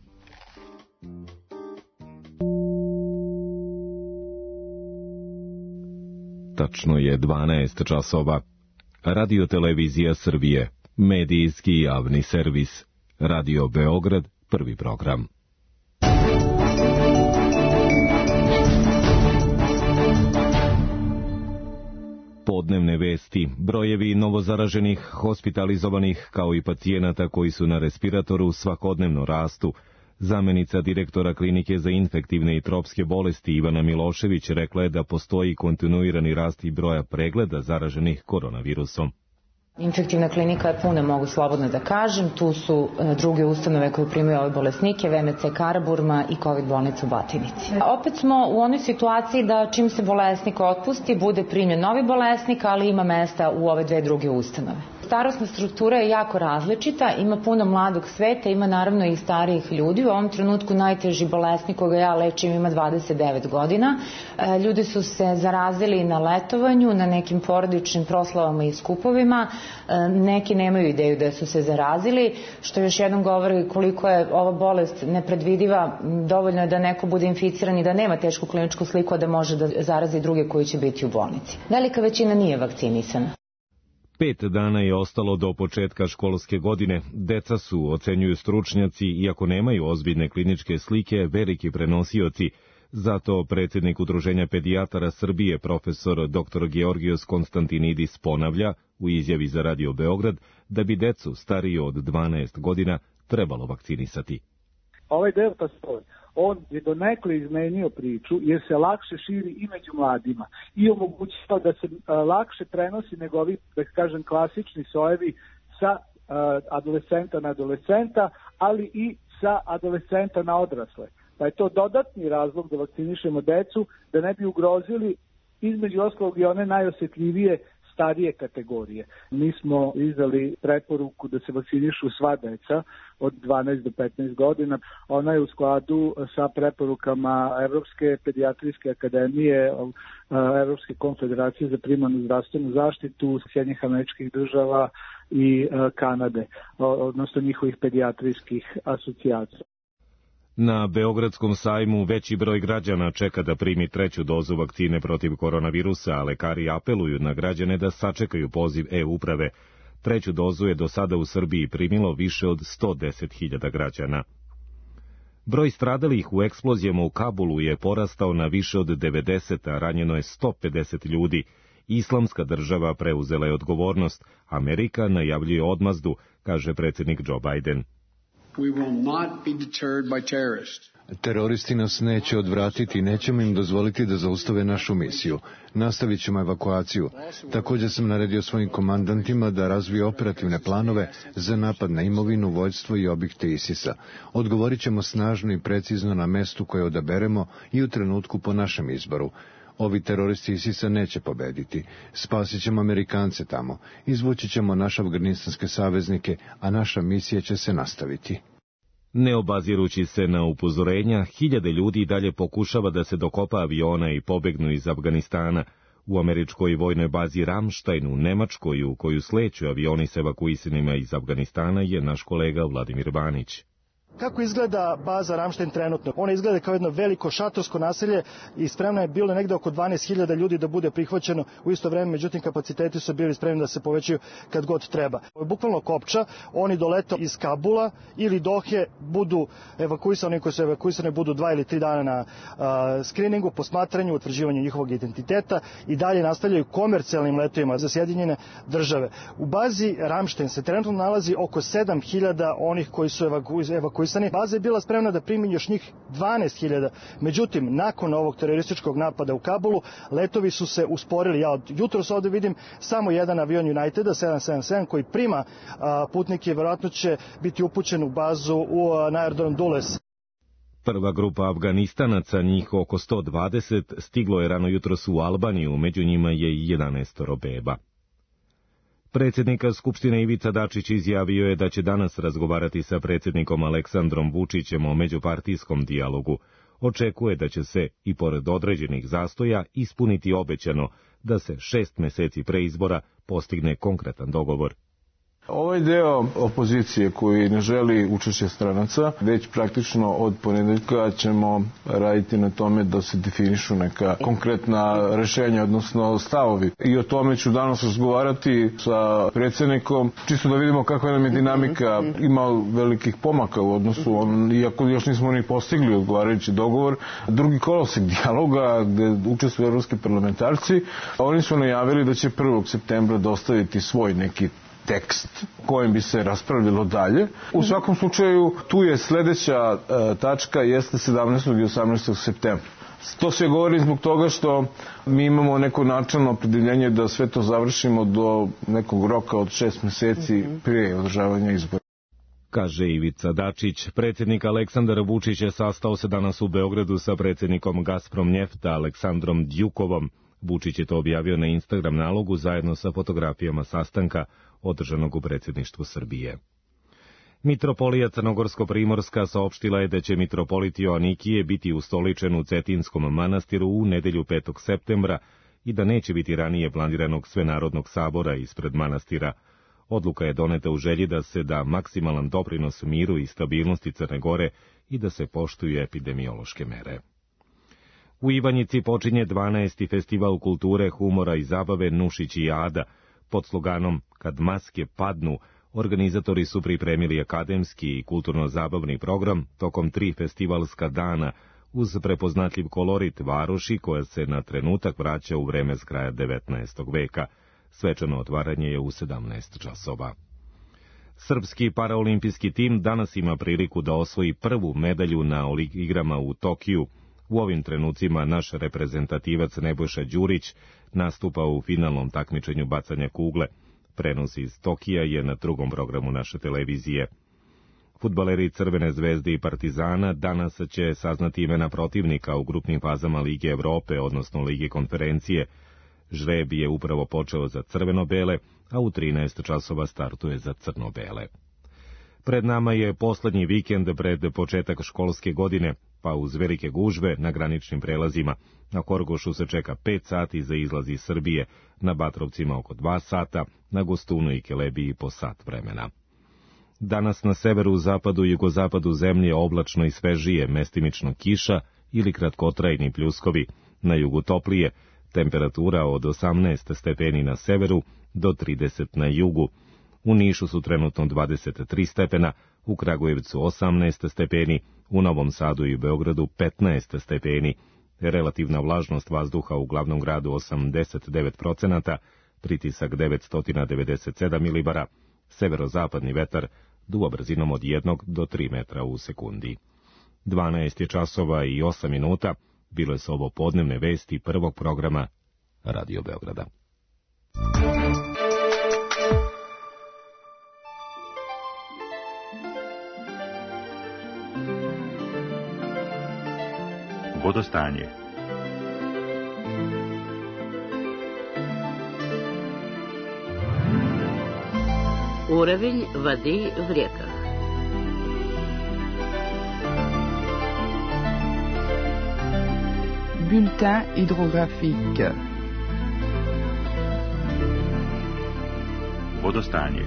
Tačno je dvanaest časova. Radio Televizija Srbije, medijski javni servis. Radio Beograd, prvi program. Podnevne vesti, brojevi novozaraženih, hospitalizovanih kao i pacijenata koji su na respiratoru svakodnevno rastu. Zamenica direktora klinike za infektivne i tropske bolesti Ivana Milošević rekla je da postoji kontinuirani rast i broja pregleda zaraženih koronavirusom. Infektivna klinika je puna, mogu slobodno da kažem. Tu su e, druge ustanove koje primaju ove bolesnike, V M C Karaburma i COVID bolnica u Batinici. Opet smo u onoj situaciji da čim se bolesnik otpusti, bude primljen novi bolesnik, ali ima mesta u ove dve druge ustanove. Starosna struktura je jako različita, ima puno mladog sveta, ima naravno i starijih ljudi. U ovom trenutku najteži bolesnik koga ja lečim ima dvadeset devet godina. E, ljudi su se zarazili na letovanju, na nekim porodičnim proslavama i skupovima. E, neki nemaju ideju da su se zarazili, što još jednom govori koliko je ova bolest nepredvidiva. Dovoljno je da neko bude inficiran i da nema tešku kliničku sliku, da može da zarazi druge koji će biti u bolnici. Velika većina nije vakcinisana. Pet dana je ostalo do početka školske godine. Deca su, ocenjuju stručnjaci, iako nemaju ozbiljne kliničke slike, veliki prenosioci. Zato predsjednik Udruženja pedijatara Srbije, profesor doktor Georgijos Konstantinidis, ponavlja u izjavi za Radio Beograd da bi decu stariji od dvanaest godina trebalo vakcinisati. Ovaj delta stoji. On je donekle izmenio priču jer se lakše širi i među mladima i omogućava da se a, lakše prenosi nego ovi, da kažem, klasični sojevi sa a, adolescenta na adolescenta, ali i sa adolescenta na odrasle. Pa je to dodatni razlog da vakcinišemo decu, da ne bi ugrozili između ostalog i one najosjetljivije starije kategorije. Mi smo izdali preporuku da se vakcinišu sva deca od dvanaest do petnaest godina. Ona je u skladu sa preporukama Evropske pedijatrijske akademije, Evropske konfederacije za primarnu zdravstvenu zaštitu, Sjedinjenih Američkih Država i Kanade, odnosno njihovih pedijatrijskih asocijacija. Na Beogradskom sajmu veći broj građana čeka da primi treću dozu vakcine protiv koronavirusa, a lekari apeluju na građane da sačekaju poziv e-uprave. Treću dozu je do sada u Srbiji primilo više od sto deset hiljada građana. Broj stradalih u eksplozijama u Kabulu je porastao na više od devedeset, a ranjeno je sto pedeset ljudi. Islamska država preuzela je odgovornost. Amerika najavljuje odmazdu, kaže predsjednik Joe Biden. We will not be deterred by terrorists. Teroristi nas neće odvratiti i nećemo im dozvoliti da zaustave našu misiju. Nastavit ćemo evakuaciju. Također sam naredio svojim komandantima da razviju operativne planove za napad na imovinu, vođstvo i objekte ISIS-a. Odgovorit ćemo snažno i precizno na mestu koje odaberemo i u trenutku po našem izboru. Ovi teroristi ISIS-a neće pobediti. Spasit ćemo Amerikance tamo. Izvući ćemo naše afganistanske saveznike, a naša misija će se nastaviti. Ne obazirući se na upozorenja, hiljade ljudi dalje pokušava da se dokopa aviona i pobegnu iz Afganistana. U američkoj vojnoj bazi Ramstein u Nemačkoj, u koju sleću avioni s evakuisanima iz Afganistana, je naš kolega Vladimir Banić. Kako izgleda baza Ramstein trenutno? Ona izgleda kao jedno veliko šatorsko naselje i spremno je bilo negde oko dvanaest hiljada ljudi da bude prihvaćeno u isto vreme, međutim kapaciteti su bili spremni da se povećaju kad god treba. Bukvalno kopča, oni doleto iz Kabula ili Dohe budu evakuisani, koji su evakuisani budu dva ili tri dana na a, skriningu, posmatranju, utvrđivanju njihovog identiteta i dalje nastavljaju komercijalnim letovima za Sjedinjene države. U bazi Ramstein se trenutno nalazi oko sedam hiljada onih koji su evakuisani. Baza je bila spremna da primi još njih dvanaest hiljada. Međutim, nakon ovog terorističkog napada u Kabulu, letovi su se usporili. Ja od jutros ovde vidim samo jedan avion Uniteda sedam sedam sedam koji prima a, putnike i verovatno će biti upućen u bazu u, a, na aerodrom Dulles. Prva grupa Afganistanaca, njih oko sto dvadeset, stiglo je rano jutros u Albaniju, među njima je i jedanaest beba. Predsjednik Skupštine Ivica Dačić izjavio je da će danas razgovarati sa predsjednikom Aleksandrom Vučićem o međupartijskom dijalogu. Očekuje da će se, i pored određenih zastoja, ispuniti obećano da se šest meseci pre izbora postigne konkretan dogovor. Ovaj deo opozicije koji ne želi učešće stranaca, već praktično od ponedeljka ćemo raditi na tome da se definišu neka konkretna rešenja, odnosno stavovi. I o tome ću danas razgovarati sa predsjednikom, čisto da vidimo kakva nam je dinamika. Ima velikih pomaka u odnosu, on, iako još nismo ni postigli odgovarajući dogovor. Drugi kolosek dijaloga gde učestvuju evropski parlamentarci, oni su najavili da će prvog septembra dostaviti svoj neki tekst kojim bi se raspravljalo dalje. U svakom slučaju, tu je sledeća e, tačka, jeste sedamnaestog i osamnaestog septembra. To se govori zbog toga što mi imamo neko načelno opredeljenje da sve to završimo do nekog roka od šest meseci prije održavanja izbora. Kaže Ivica Dačić. Predsjednik Aleksandar Vučić je sastao se danas u Beogradu sa predsjednikom Gazprom Njefta Aleksandrom Djukovom. Vučić je to objavio na Instagram nalogu zajedno sa fotografijama sastanka održanog u predsjedništvu Srbije. Mitropolija Crnogorsko-Primorska saopštila je da će mitropolit Joanikije biti ustoličen u Cetinskom manastiru u nedelju petog septembra i da neće biti ranije planiranog svenarodnog sabora ispred manastira. Odluka je doneta u želji da se da maksimalan doprinos miru i stabilnosti Crne Gore i da se poštuju epidemiološke mere. U Ivanjici počinje dvanaesti festival kulture, humora i zabave Nušić i Ada. Pod sloganom Kad maske padnu, organizatori su pripremili akademski i kulturno-zabavni program tokom tri festivalska dana uz prepoznatljiv kolorit varoši koja se na trenutak vraća u vreme s kraja devetnaestog veka. Svečano otvaranje je u sedamnaest časova. Srpski paraolimpijski tim danas ima priliku da osvoji prvu medalju na igrama u Tokiju. U ovim trenucima naš reprezentativac Nebojša Đurić nastupa u finalnom takmičenju bacanja kugle. Prenos iz Tokija je na drugom programu naše televizije. Fudbaleri Crvene zvezde i Partizana danas će saznati imena protivnika u grupnim fazama Lige Evrope, odnosno Lige konferencije. Žreb je upravo počeo za crveno-bele, a u trinaest časova startuje za crno-bele. Pred nama je poslednji vikend pred početak školske godine, pa uz velike gužve na graničnim prelazima. Na Horgošu se čeka pet sati za izlaz iz Srbije, na Batrovcima oko dva sata, na Gostunu i Kelebiji po sat vremena. Danas na severu, zapadu i jugozapadu zemlje oblačno i svežije, mestimično kiša ili kratkotrajni pljuskovi. Na jugu toplije, temperatura od osamnaest stepeni na severu do trideset na jugu. U Nišu su trenutno dvadeset tri stepena, u Kragujevcu osamnaest stepeni, u Novom Sadu i Beogradu petnaest stepeni. Relativna vlažnost vazduha u glavnom gradu osamdeset devet procenata, pritisak devetsto devedeset sedam milibara, severozapadni vetar duva brzinom od jednog do tri metra u sekundi. dvanaest je časova i osam minuta, bilo je s ovo podnevne vesti prvog programa Radio Beograda. Vodostanje. Уровень воды в реках. bulletin hydrographique. Vodostanje.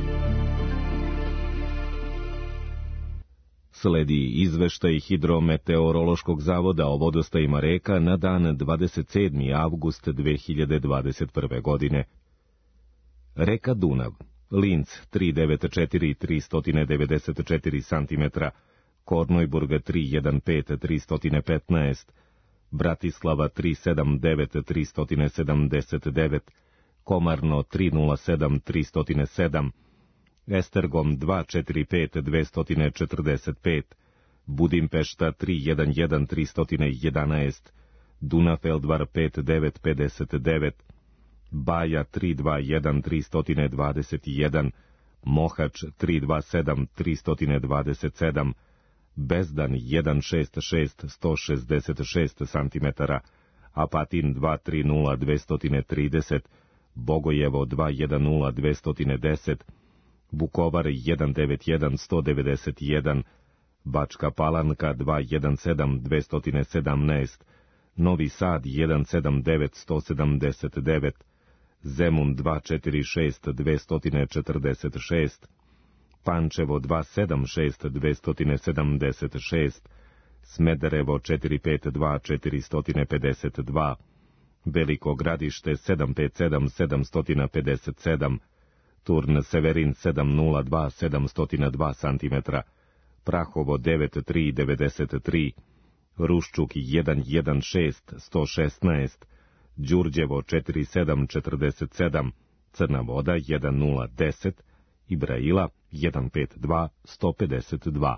Sledi izveštaj Hidrometeorološkog zavoda o vodostajima reka na dan dvadeset sedmi avgust dve hiljade dvadeset prve. godine. Reka Dunav, Linz tri devet četiri tri devet četiri centimetra, Kornojburg tri jedan pet tri petnaest, Bratislava tri sedam devet tri sedamdeset devet, Komarno tri nula sedam tri nula sedam, Estergom dva četiri pet dve četrdeset pet, Budimpešta tri jedan jedan tri jedanaest, Dunafeldvar pet devet pedeset devet, Baja tri dva jedan tri dvadeset jedan, Mohač tri dva sedam tri dvadeset sedam, Bezdan jedan šest šest sto šezdeset šest centimetara, Apatin dva tri nula dve trideset, Bogojevo dva jedan nula dve deset, Vukovar jedan devet jedan sto devedeset jedan, Bačka Palanka dva jedan sedam dve sedamnaest, Novi Sad jedan sedam devet sto sedamdeset devet, Zemun dva četiri šest dve četrdeset šest, Pančevo dva sedam šest dve sedamdeset šest, Smederevo četiri pet dva četiri pedeset dva, Veliko Gradište sedam pet sedam sedam pedeset sedam, Turn Severin sedam nula dva sedam nula dva centimetra, Prahovo devet tri devedeset tri, Ruščuk jedan jedan šest sto šesnaest, Đurđevo četiri sedam četrdeset sedam, Crna Voda jedan nula deset, Ibraila jedan pet dva sto pedeset dva.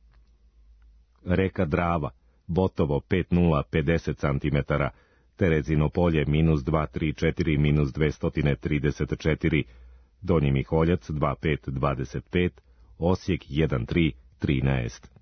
Reka Drava, Botovo pet nula pedeset centimetara, Terezino Polje minus dva tri četiri minus dve trideset četiri, Donji Miholjac dva pet dvadeset pet, Osijek jedan tri trinaest.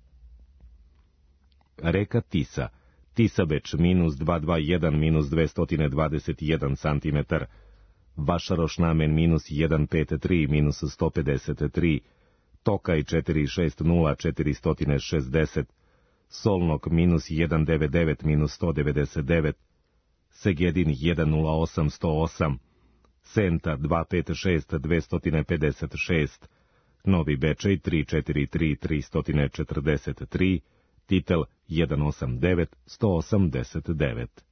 Reka Tisa, Tisabeč minus dva dva jedan minus dve dvadeset jedan centimetar, Vašaroš Namen minus jedan pet tri minus sto pedeset tri, Tokaj četiri šest nula četiri šezdeset, Solnok minus jedan devet devet minus sto devedeset devet, Segedin jedan nula osam sto osam, Senta dva pet šest dve pedeset šest, Novi Bečej tri četiri tri tri četrdeset tri, Titel jedan osam devet sto osamdeset devet.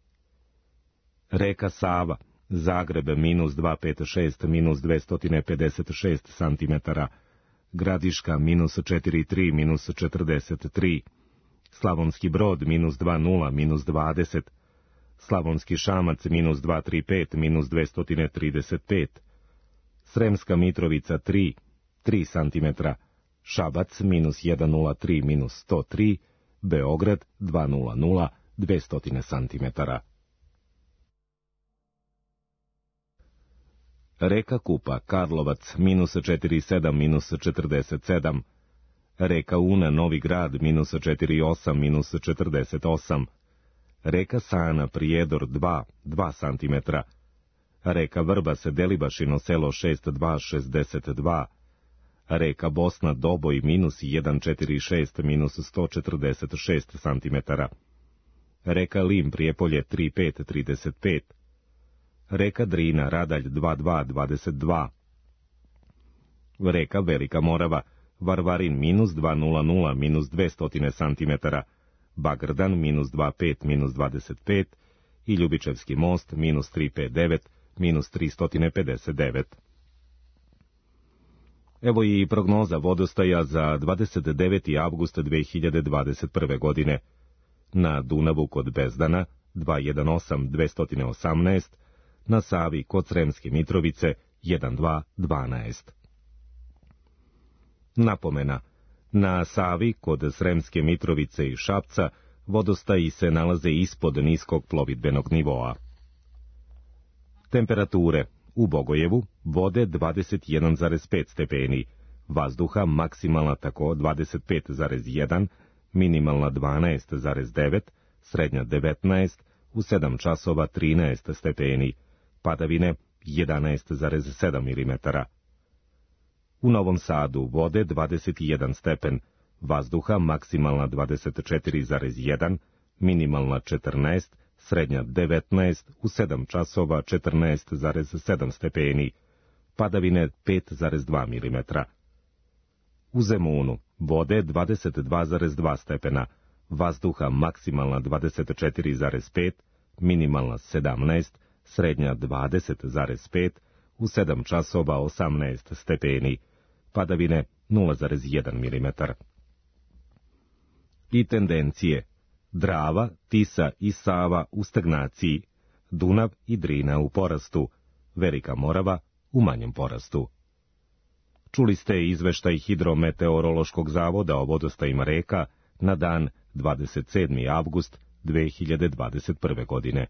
Reka Sava, Zagreb minus dva pet šest minus dve pedeset šest centimetara, Gradiška minus četiri tri minus četrdeset tri, Slavonski Brod minus dva nula minus dvadeset, Slavonski Šamac minus dva tri pet minus dve trideset pet, Sremska Mitrovica tri, tri centimetra, Šabac minus jedan nula tri minus sto tri, Beograd dva nula nula dve centimetara. Reka Kupa, Karlovac, minus četiri sedam minus četrdeset sedam, Reka Una, Novi Grad, minus četiri osam minus četrdeset osam, Reka Sana, Prijedor dva, dva centimetra, Reka Vrbas, Delibašino selo šest dva šezdeset dva, Reka Bosna, Doboj, minus jedan četiri šest minus sto četrdeset šest centimetara, Reka Lim, Prijepolje, tri pet trideset pet, Reka Drina, Radalj dva dva dvadeset dva, Reka Velika Morava, Varvarin, minus dva nula nula minus dve centimetara, Bagrdan, minus dva pet minus dvadeset pet i Ljubičevski most, minus tri pet devet minus tri pedeset devet. Evo i prognoza vodostaja za dvadeset deveti avgust dve hiljade dvadeset prve. godine. Na Dunavu kod Bezdana dva jedan osam dve osamnaest, na Savi kod Sremske Mitrovice jedan dva dvanaest. Napomena, na Savi kod Sremske Mitrovice i Šapca vodostaji se nalaze ispod niskog plovidbenog nivoa. Temperature: u Bogojevu vode dvadeset jedan zarez pet stepeni, vazduha maksimalna tako dvadeset pet zarez jedan, minimalna dvanaest zarez devet, srednja devetnaest, u sedam časova trinaest stepeni, padavine jedanaest zarez sedam milimetara. U Novom Sadu vode dvadeset jedan stepen, vazduha maksimalna dvadeset četiri zarez jedan, minimalna četrnaest, srednja devetnaest, u sedam časova četrnaest zarez sedam stepeni, padavine pet zarez dva milimetra. U Zemunu vode dvadeset dva zarez dva stepena, vazduha maksimalna dvadeset četiri zarez pet, minimalna sedamnaest, srednja dvadeset zarez pet, u sedam časova osamnaest stepeni, padavine nula zarez jedan milimetar. I tendencije: Drava, Tisa i Sava u stagnaciji, Dunav i Drina u porastu, Velika Morava u manjem porastu. Čuli ste izveštaj Hidrometeorološkog zavoda o vodostajima reka na dan dvadeset sedmi avgust dve hiljade dvadeset prve. godine.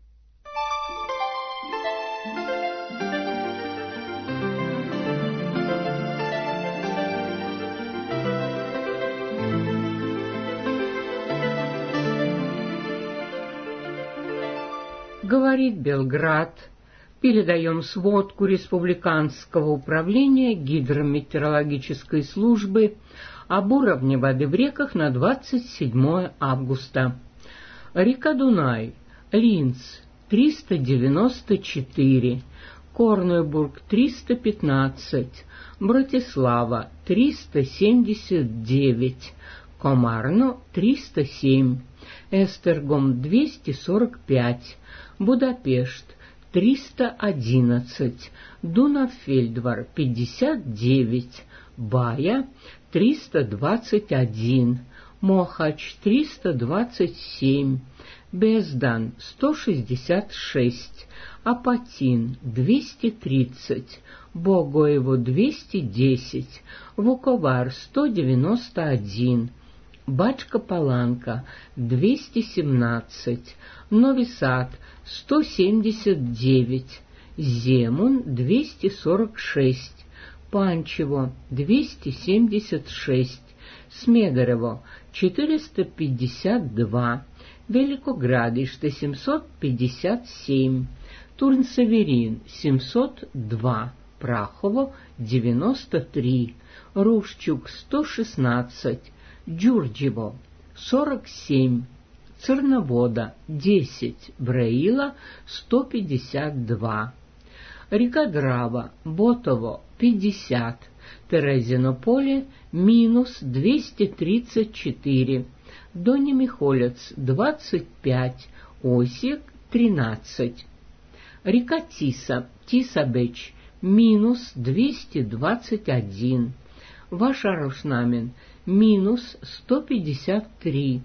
Говорит Белград. Передаем сводку Республиканского управления гидрометеорологической службы об уровне воды в реках на двадцать седьмое августа. Река Дунай, Линц триста девяносто четыре, Корнебург триста пятнадцать, Братислава триста семьдесят девять, Комарно триста семь, Эстергом двести сорок пять, Будапешт триста одиннадцать, Дунафельдвар пятьдесят девять, Бая триста двадцать один, Мохач триста двадцать семь, Бездан сто шестьдесят шесть, Апатин двести тридцать, Богоево двести десять, Вуковар сто девяносто один, Бачка-Паланка двести семнадцать, Нови Сад сто семьдесят девять, Земун двести сорок шесть, Панчево двести семьдесят шесть, Смедерово четыреста пятьдесят два, Великоградиште семьсот пятьдесят семь, Турн-Северин семьсот два, Прахово девяносто три, Рушчук сто шестнадцать, Джурджево сорок семь, Церновода десять, Браила сто пятьдесят два, река Драва, Ботово пятьдесят, Терезинополе минус двести тридцать четыре, Донемихолец двадцать пять, Осиек тринадцать, река Тиса, Тисабеч минус двести двадцать один, Вашарушнамен минус сто пятьдесят три,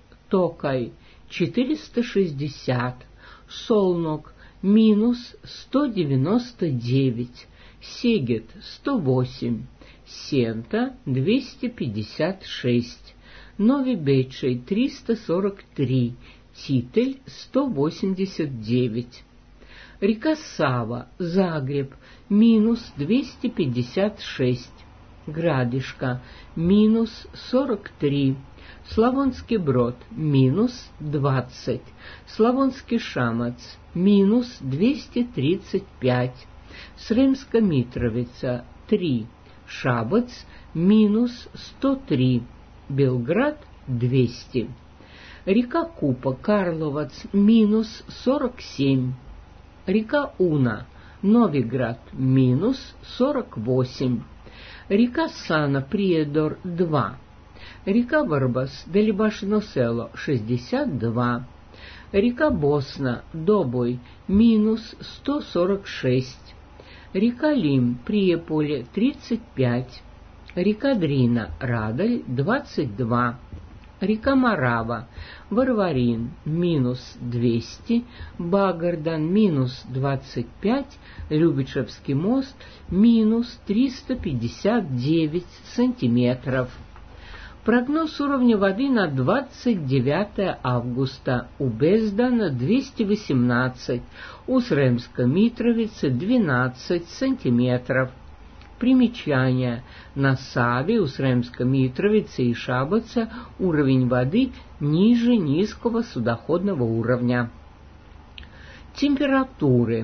Токай четыреста шестьдесят, Солнок минус сто девяносто девять, Сегет сто восемь, Сента двести пятьдесят шесть, Нови Бечей триста сорок три, Титель сто восемьдесят девять, река Сава, Загреб минус двести пятьдесят шесть, Градишка минус сорок три, Славонский Брод минус двадцать, Славонский Шамац минус двести тридцать пять, Сремска Митровица три, Шабац минус сто три, Белград двести, река Купа, Карловац минус сорок семь, река Уна, Новиград минус сорок восемь, река Сана, Приедор два, река Варбас, Делибашино-Село шестьдесят два, река Босна, Добой минус сто сорок шесть, река Лим, Приеполе тридцать пять, река Дрина, Радаль двадцать два, река Марава, Варварин минус двести, Багардан минус двадцать пять, Любичевский мост минус триста пятьдесят девять сантиметров. Прогноз уровня воды на двадцать девятое августа. У Бездана двести восемнадцать, у Сремска-Митровицы двенадцать сантиметров. Примечание. На Саве, у Сремска-Митровицы и Шабаца уровень воды ниже низкого судоходного уровня. Температуры.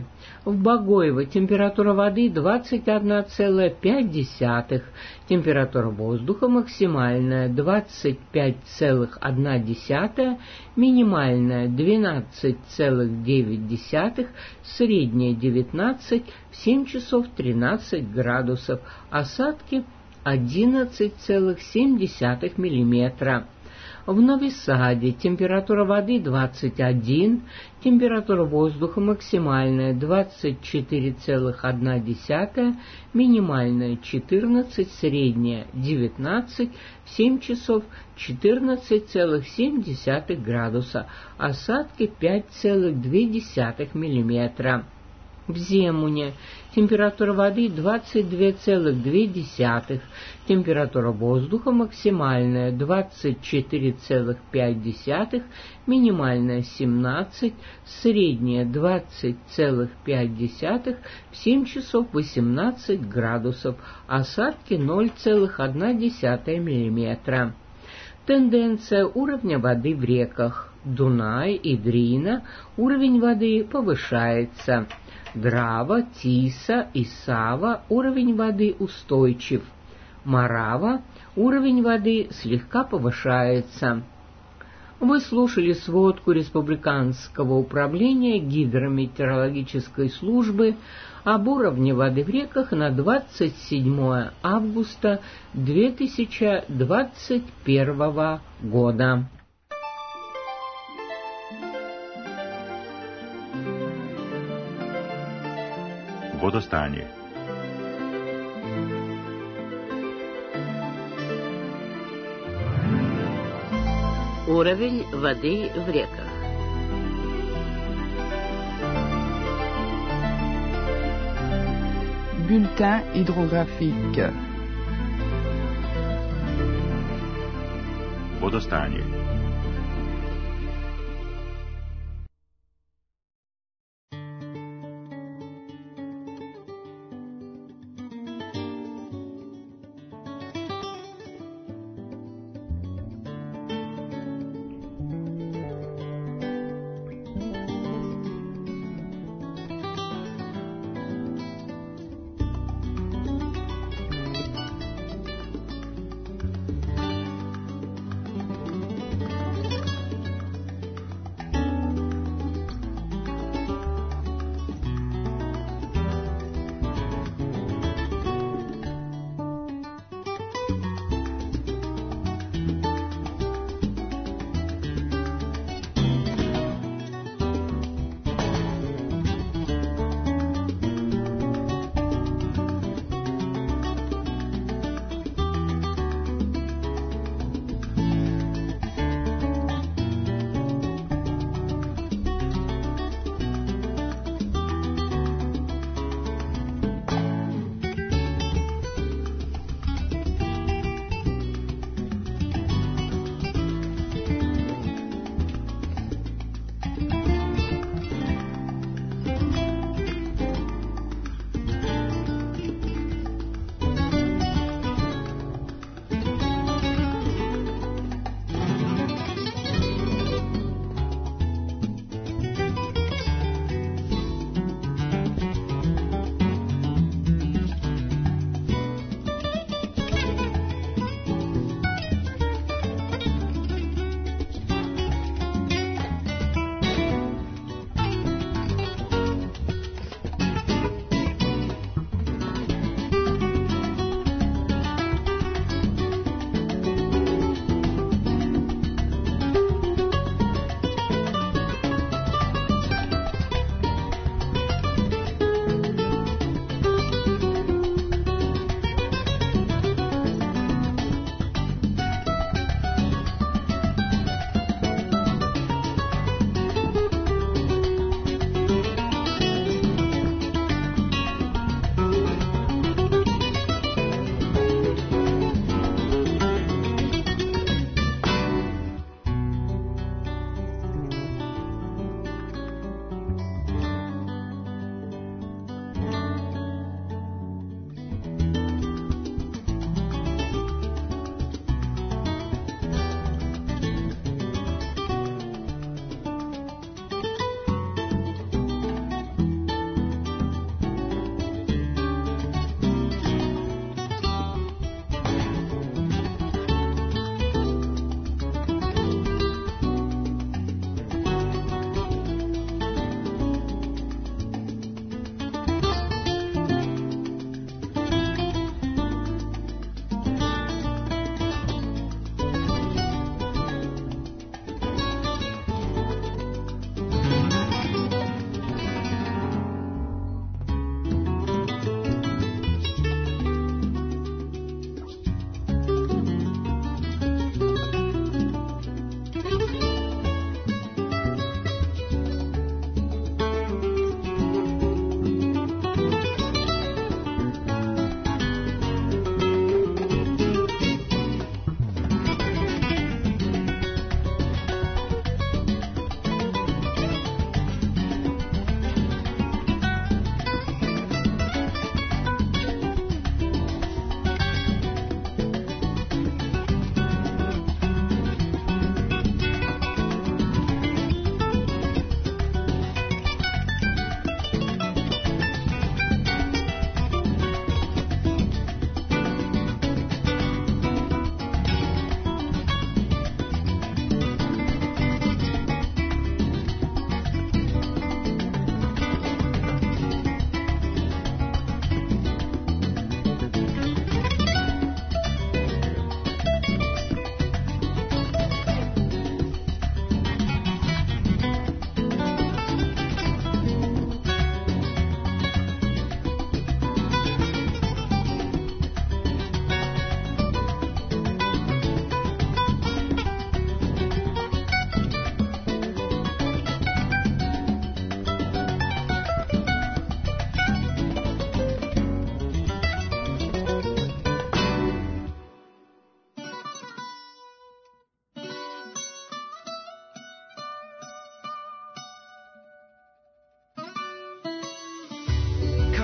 В Богоево температура воды двадцать одна целая пять десятых, температура воздуха максимальная двадцать пять целых одна десятая, минимальная двенадцать целых девять десятых, средняя девятнадцать, в семь часов тринадцать градусов, осадки одиннадцать целых семь десятых миллиметра. В Нови Саде температура воды двадцать один, температура воздуха максимальная двадцать четыре целых одна десятая, минимальная четырнадцать, средняя девятнадцать, в семь часов четырнадцать целых семь десятых градуса, осадки пять целых две десятых миллиметра. В Земуне температура воды двадцать два целых две десятых, температура воздуха максимальная двадцать четыре целых пять десятых, минимальная семнадцать, средняя двадцать целых пять десятых, в семь часов восемнадцать градусов, осадки ноль целых одна десятая миллиметра. Тенденция уровня воды в реках. Дунай и Дрина уровень воды повышается. Драва, Тиса и Сава уровень воды устойчив. Морава уровень воды слегка повышается. Вы слушали сводку Республиканского управления гидрометеорологической службы об уровне воды в реках на двадцать седьмое августа две тысячи двадцать первого года. Водостanje. Уровень воды в реках. Bulletin hydrographique. Водостanje.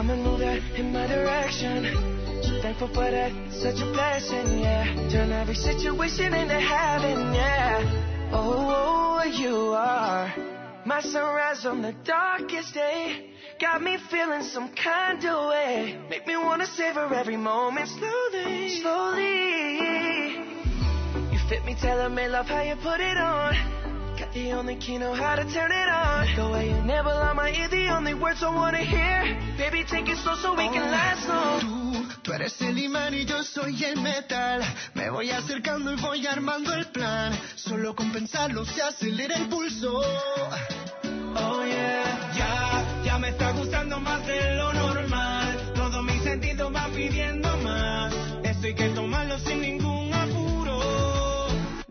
come and move that in my direction. So thankful for that, such a blessing, yeah. Turn every situation into heaven, yeah. Oh, you are my sunrise on the darkest day. Got me feeling some kind of way. Make me wanna savor every moment slowly, slowly. You fit me, tailor-made, love how you put it on. Got the only key, know how to turn it on. The way you nibble on my ear, the only words I wanna hear. Baby, take it slow so we can last long. Tú, tú eres el imán y yo soy el metal. Me voy acercando y voy armando el plan. Solo con pensarlo se acelera el pulso. Oh yeah, ya, ya me está gustando más de lo normal. Todos mis sentidos van pidiendo más. Esto hay que tomarlo sin ningún apuro.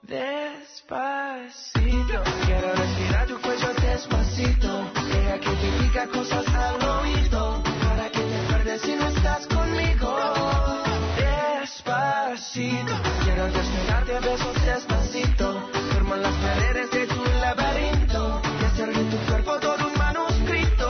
Despacito, quiero respirar tu cuello despacito. Deja que te diga cosas al oído, para que te acuerdes si no estás conmigo. Despacito, quiero desnudarte a besos despacito. Firmo las paredes de tu laberinto y hacer de tu cuerpo todo un manuscrito.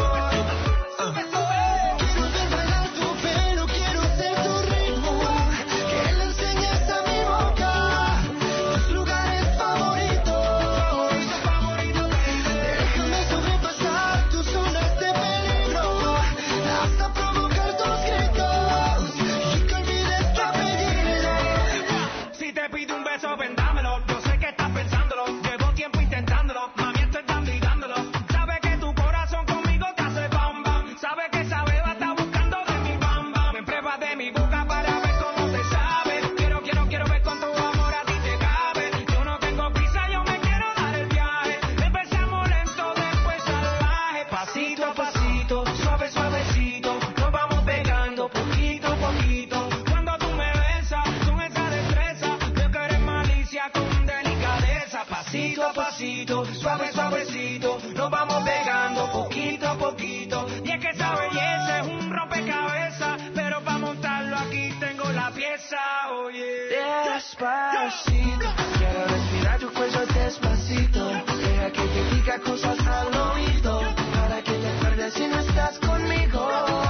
Suave, suavecito, nos vamos pegando poquito a poquito. Y es que esa belleza es un rompecabezas, pero para montarlo aquí tengo la pieza, oye. Despacito, quiero respirar tu cuello despacito. Deja que te diga cosas al oído, para que te acuerdes si no estás conmigo.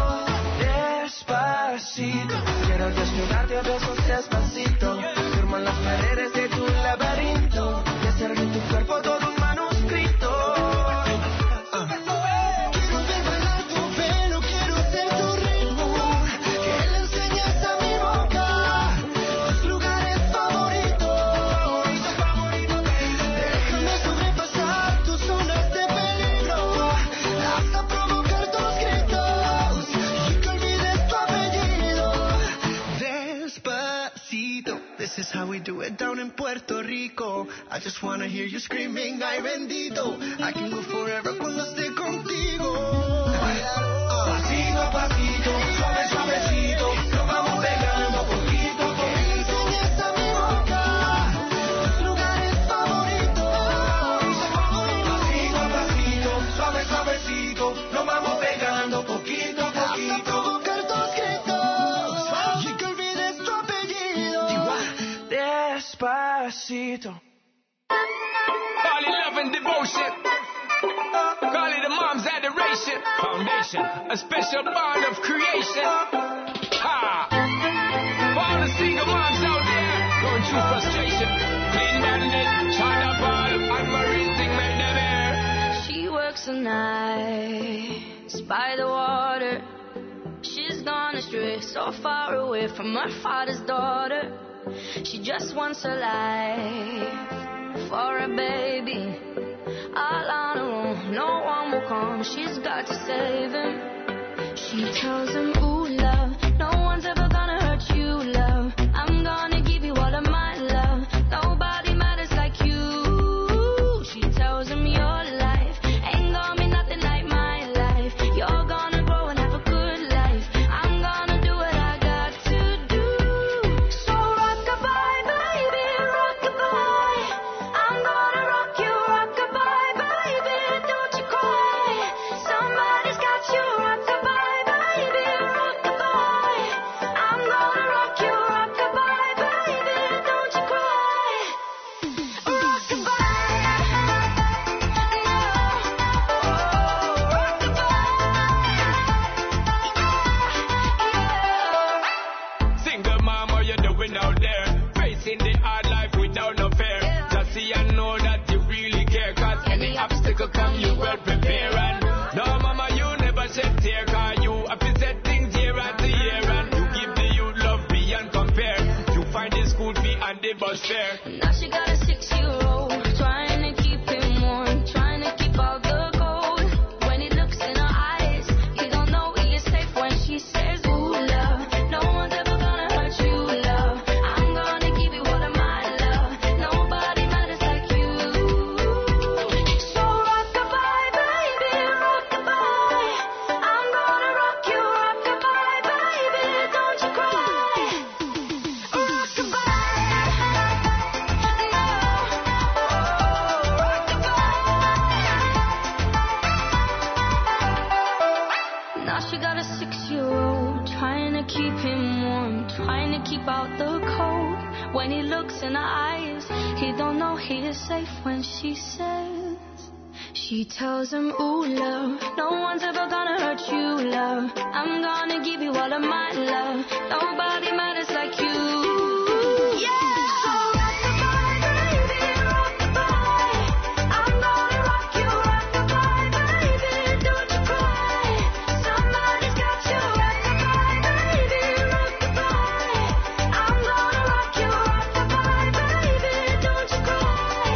Despacito, quiero desnudarte a besos despacito. Firmo en las paredes de tu laberinto y hacer de tu cuerpo todo un manuscrito. Quiero ver bailar tu pelo, quiero ser tu ritmo. Que le enseñes a mi boca tus lugares favoritos. Déjame sobrepasar tus zonas de peligro, hasta provocar tus gritos y que olvides tu apellido. Despacito, this is how we do it down in Puerto Rico. I just wanna hear you screaming, ay bendito. I can go forever cuando esté contigo. Pasito a pasito, suave, suavecito, nos vamos pegando poquito a poquito. Enseñas a mi boca tus lugares favoritos. Pasito a pasito, suave, suavecito, nos vamos pegando poquito a poquito. Hasta provocar tus gritos y que olvides tu apellido. Despacito. Call it love and devotion. Call it a mom's adoration. Foundation, a special bond of creation. Ha! For all the single moms out there going through frustration, clean bandit, China ball, and marine thing made them air. She works the nights by the water. She's gone astray, so far away from her father's daughter. She just wants a life for a baby, all on her own, no one will come, she's got to save him. She tells him, ooh love, no one's ever gonna hurt you, love. I'm gonna give you all of my love, nobody matters like you. She tells him your life ain't gonna be nothing like my life. You're gonna grow and have a good life. I'm gonna do what I got to do. So rock-a-bye, baby, rock-a-bye. I'm gonna rock you, rock-a-bye, baby, don't you cry. Somebody's got you, rock-a-bye, baby, rock-a-bye. there. Now she got a six-year-old, trying to keep him warm, trying to keep out the cold. When he looks in her eyes, he don't know he is safe when she says, ooh, love, no one's ever gonna hurt you, love. I'm gonna give you all of my love. Nobody matters like you. So rock-a-bye, baby, rock-a-bye. I'm gonna rock you, rock-a-bye, baby, don't you cry. Now she got a six-year-old, trying to keep him warm, trying to keep out the cold. When he looks in her eyes, he don't know he is safe when she says, she tells him, ooh, love, no one's ever gonna hurt you, love. I'm gonna give you all of my love. Nobody matters like you. Yeah! So rock-a-bye, baby, rock-a-bye. I'm gonna rock you, rock-a-bye, baby, don't you cry. Somebody's got you, rock-a-bye, baby, rock-a-bye. I'm gonna rock you, rock-a-bye, baby, don't you cry.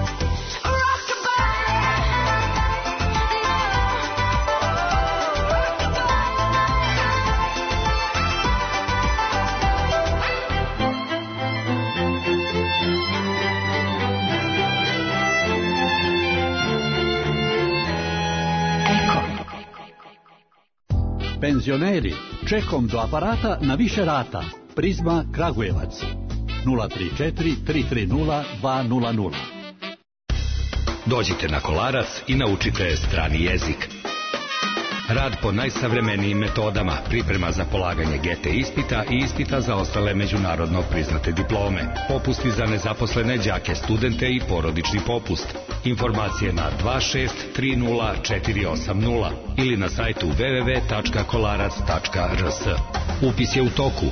Penzioneri, čekom do aparata na više rata. Prizma Kragujevac. nula tri četiri tri tri nula dva nula nula. Dođite na Kolarac i naučite strani jezik. Rad po najsavremenijim metodama, priprema za polaganje G T ispita i ispita za ostale međunarodno priznate diplome, popusti za nezaposlene đake, studente i porodični popust. Informacije na dva šest tri nula četiri osam nula ili na sajtu w w w tačka kolarac tačka r s. Upis je u toku.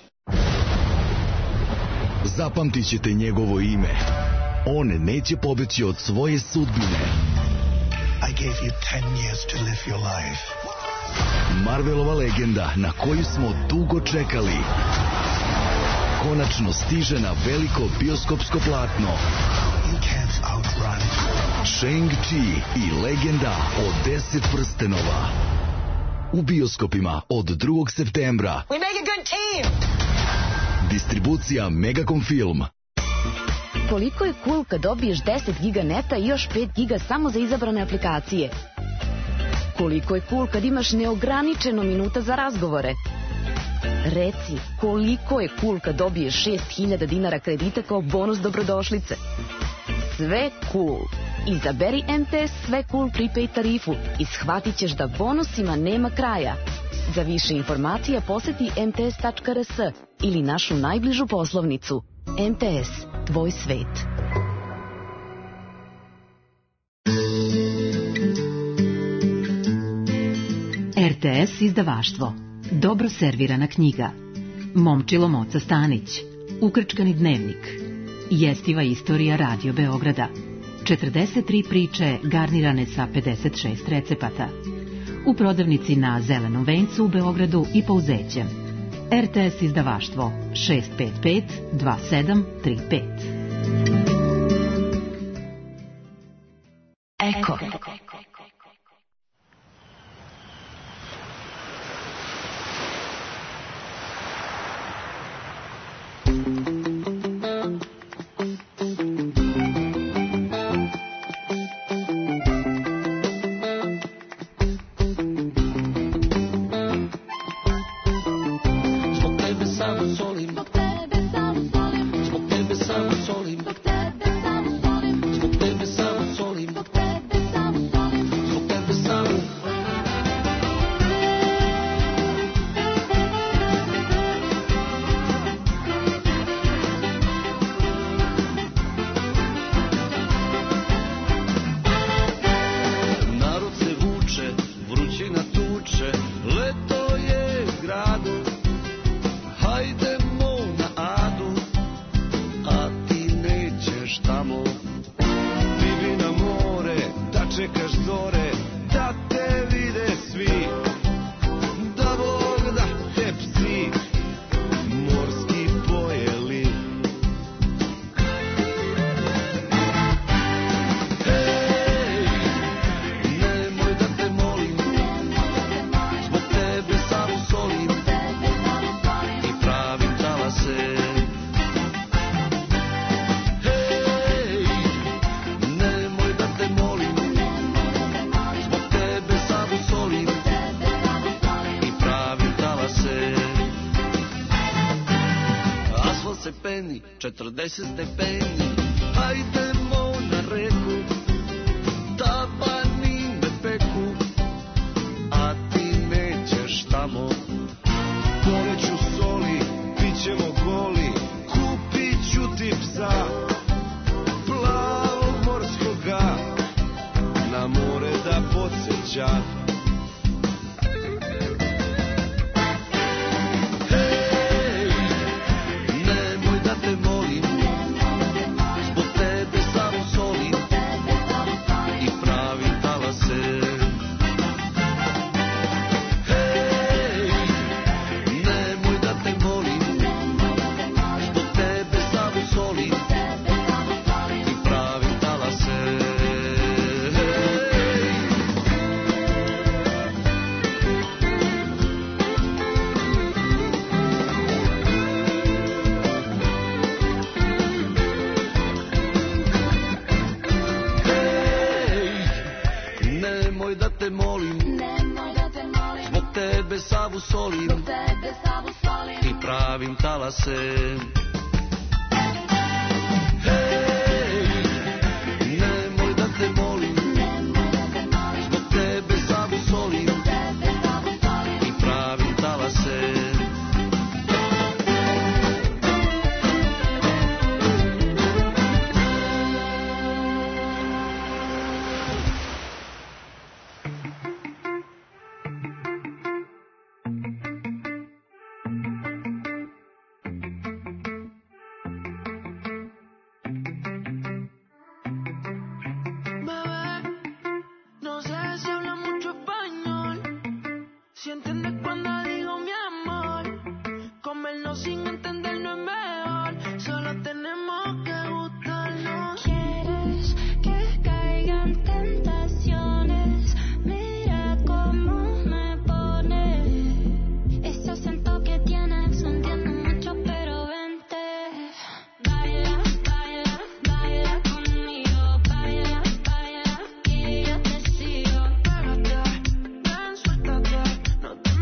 Zapamtit ćete njegovo ime. On neće pobeći od svoje sudbine. I gave you ten years to live your life. Marvelova legenda na koju smo dugo čekali. Konačno stiže na veliko bioskopsko platno. You can't outrun. Shang-Chi i legenda o deset prstenova. U bioskopima od drugog septembra. We make a good team. Distribucija Megacom Film. Koliko je cool kad dobiješ deset giga neta i još pet giga samo za izabrane aplikacije? Koliko je cool kad imaš neograničeno minuta za razgovore? Reci, koliko je cool kad dobiješ šest hiljada dinara kredita kao bonus dobrodošlice? Sve cool. Izaberi M T S Sve cool prepaid tarifu i shvatit ćeš da bonusima nema kraja. Za više informacija poseti m t s tačka r s ili našu najbližu poslovnicu. M T S, tvoj svet. R T S izdavaštvo. Dobro servirana knjiga. Momčilo Moca Stanić. Ukrčkani dnevnik. Jestiva istorija Radio Beograda. četrdeset tri priče garnirane sa pedeset šest recepata. U prodavnici na Zelenom vencu u Beogradu i Pouzećem. R T S izdavaštvo šest pet pet dva sedam tri pet. Eko. Zbog tebe samo solim, zbog tebe samo solim, zbog tebe samo četrdeset stepeni. Hajdemo na reku, tavani me peku, a ti nećeš tamo. Poleću soli, pićemo goli, kupit ću ti psa, plavog morskoga, na more da podsjeća. I pravim talase. Hej, nemoj da te molim, zbog tebe savu solim i pravim talase. No te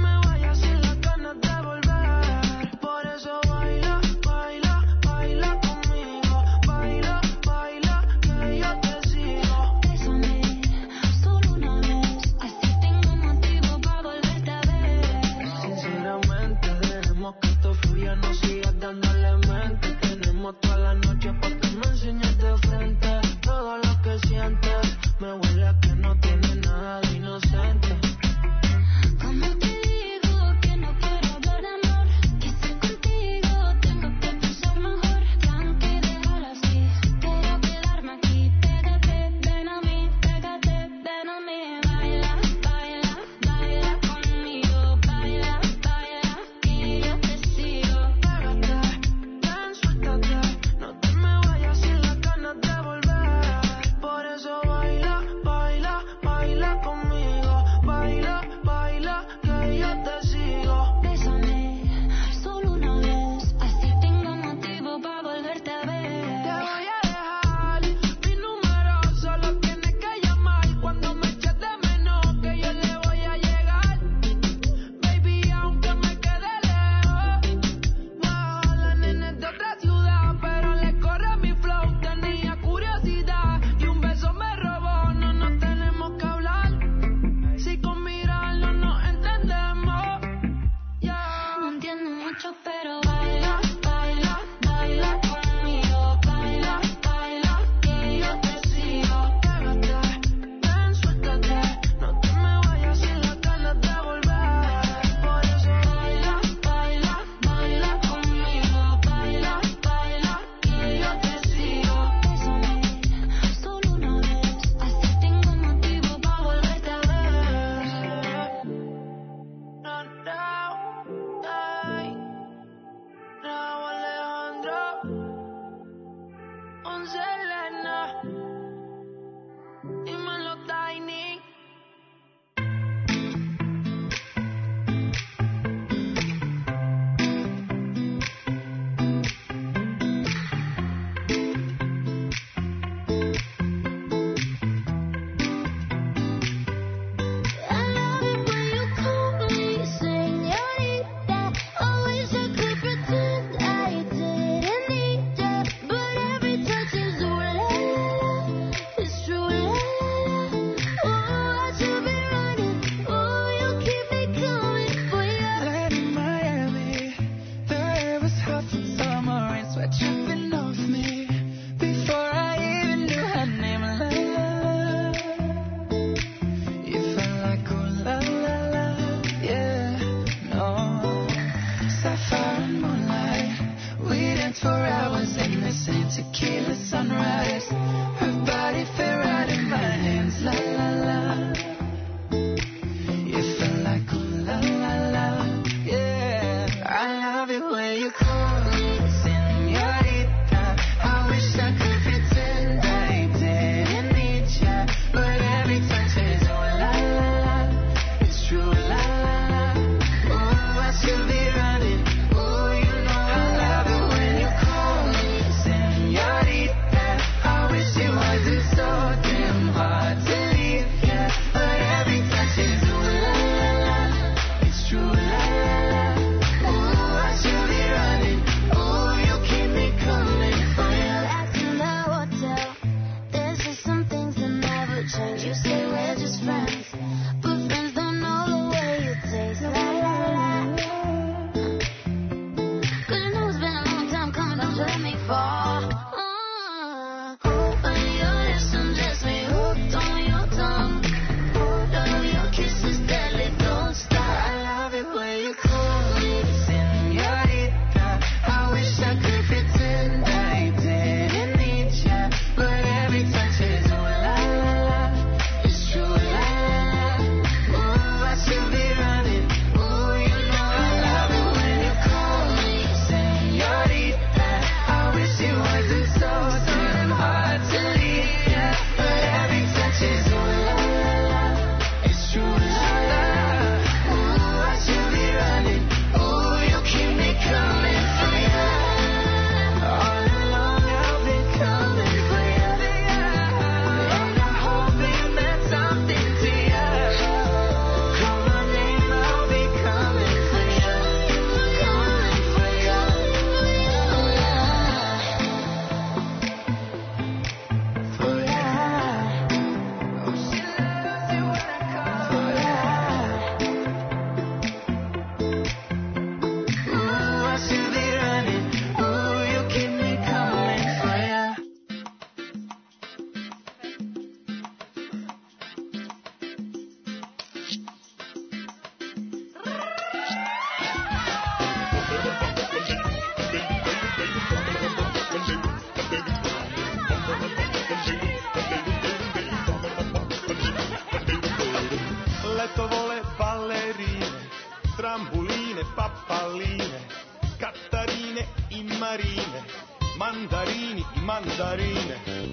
balerine, trambuline, papaline, Katarine i Marine, mandarini i mandarine.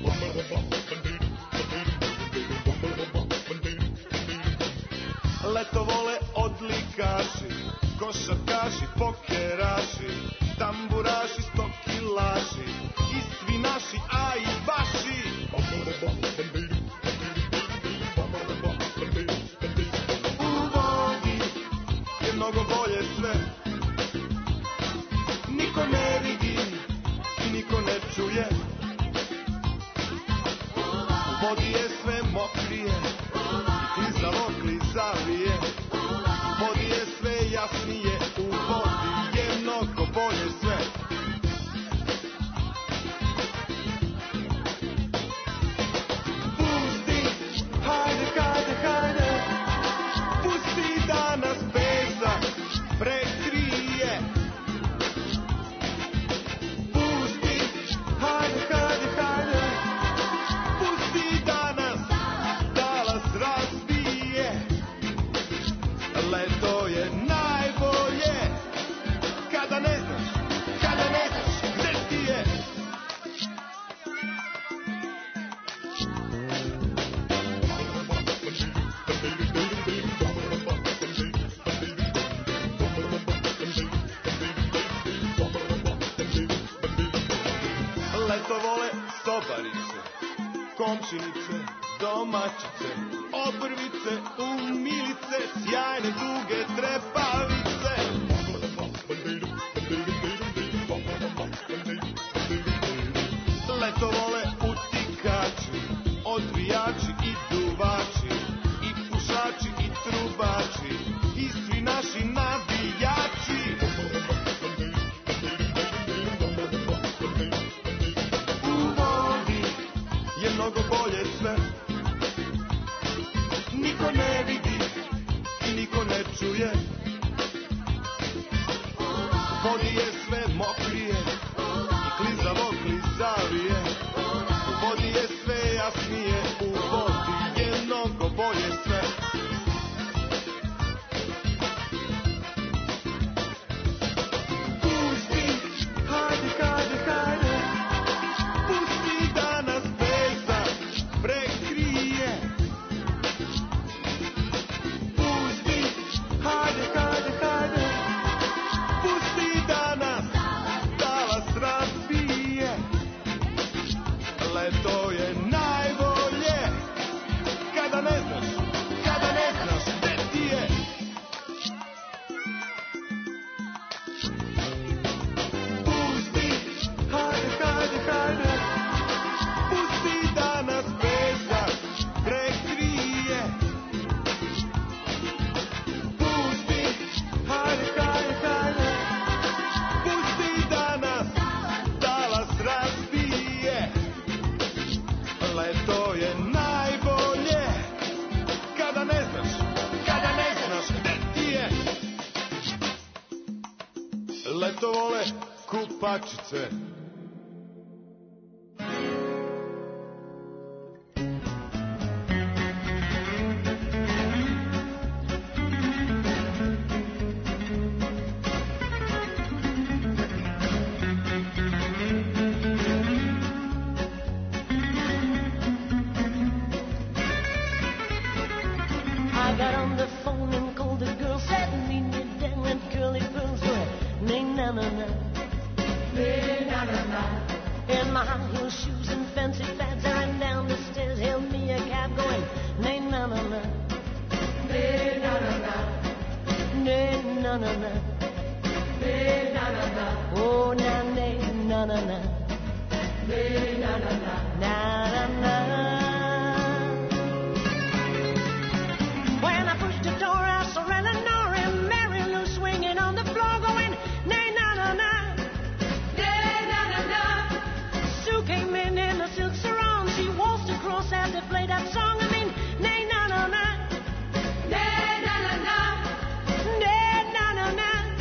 Leto vole odlikaši, košarkaši, pokeraši, tamburaši, stokilaši, i svi naši, a i vaši. U vodi je mnogo bolje sve, niko ne vidi i niko ne čuje. U vodi je sve mokrije, klizavo klizavije. U vodi je sve jasnije, u vodi je mnogo bolje sve. Pusti, hajde, hajde, hajde, pusti da nas pesak prekrije. Pusti, hajde, hajde, hajde, pusti da nas talas razbije. Leto je najbolje, kada ne znaš, kada ne znaš gde ti je. Leto vole sobarice, komšinice, domaćice, obrvice, umilice, sjajne duge trepavice. Leto vole utikači, odvijači i duvači, i pušači i trubači, i svi naši navijači. U vodi je mnogo bolje sve, niko ne vidi i niko ne čuje. U vodi je sve mokrije i klizavo klizavije. U vodi je sve jasnije, u vodi je mnogo bolje sve. Pusti, hajde, hajde, hajde, pusti da nas pesak prekrije. Pusti, hajde, hajde, hajde, pusti da nas talas razbije. Leto je najbolje, kada ne znaš, kada ne znaš gde ti je. Pusti, hajde, hajde, hajde, pusti da nas pesak prekrije. Pusti, hajde, hajde, hajde, pusti da nas talas razbije. Leto je najbolje, kada ne znaš, kada ne znaš gde ti je. Leto vole kupačice, I got on the phone and called the girl, said meet me down with curly pearls. Nay, na na na, nay, na na na. In my high heel shoes and fancy fads, I ran down the stairs, hailed me a cab going, nay, na na na, nay, na na na, nay, na na na, nay, na na na. Oh, na nay, na na na, nay, na na na, na na na. When I pushed the door, I saw Eleanor and Mary Lou swinging on the floor, going, nay, na, na, na, nay, na, na, na. Sue came in in a silk sarong. She waltzed across as they played that song. I mean, nay, na, na, na, nay, na, na, na, nay, na, na, na.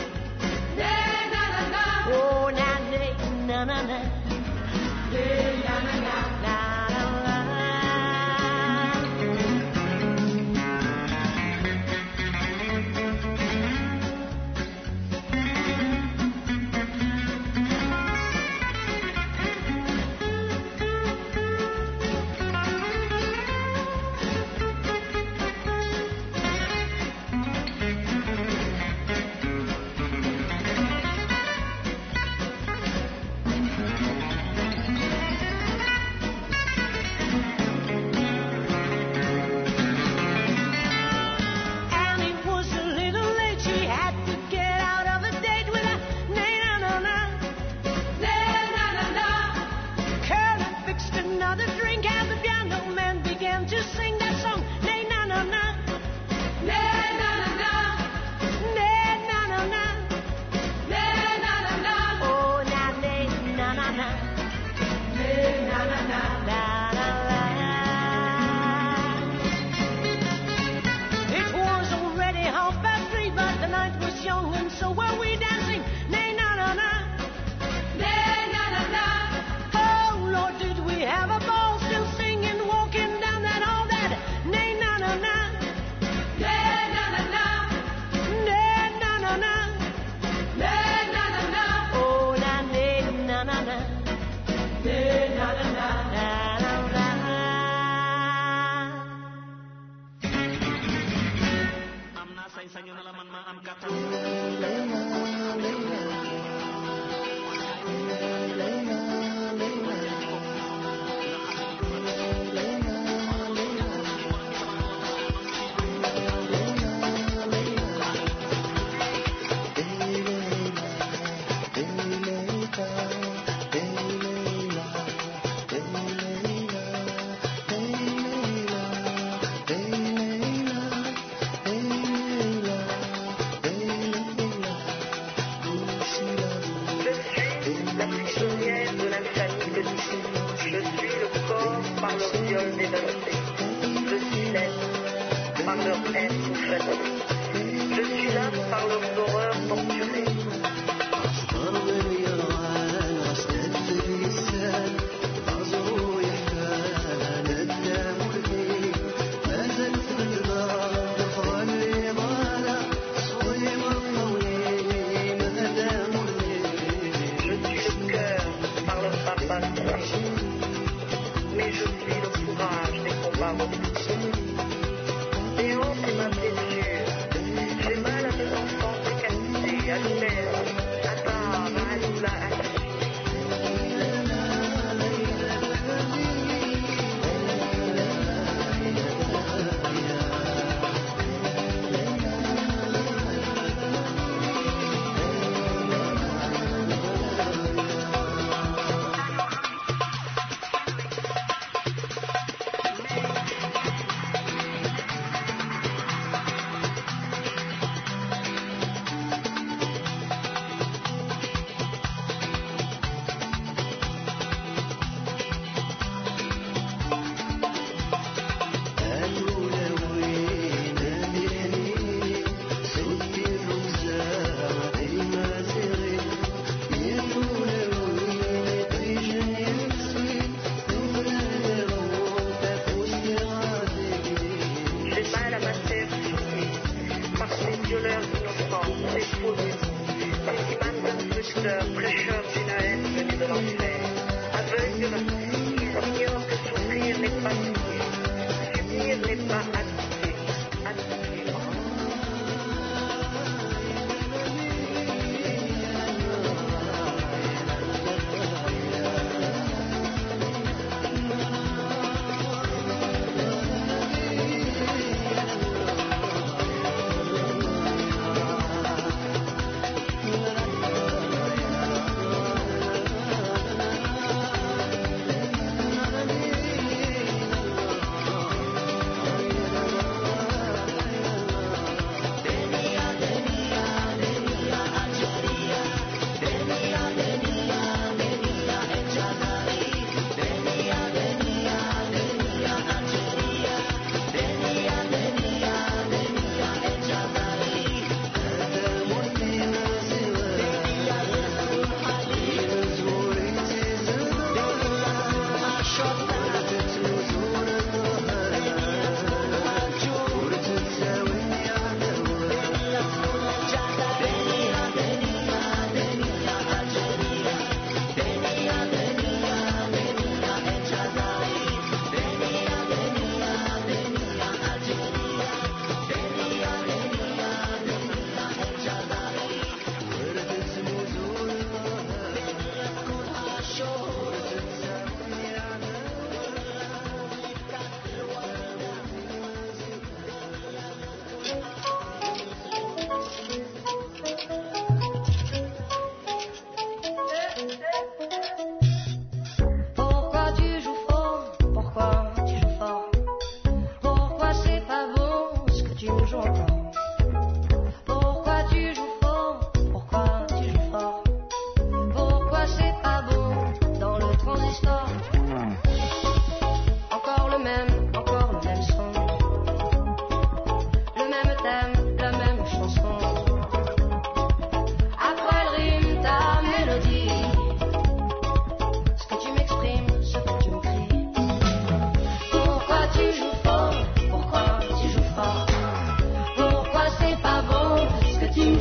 so were we dancing. Nay, na na na. Nay, na na na. Oh Lord, did we have a ball, still singing, walking down that all that. Nay, na na na. Nay, na na na. Nay, na na na. Nay, na na na. Oh, na nay, na na na. Nay, na na na.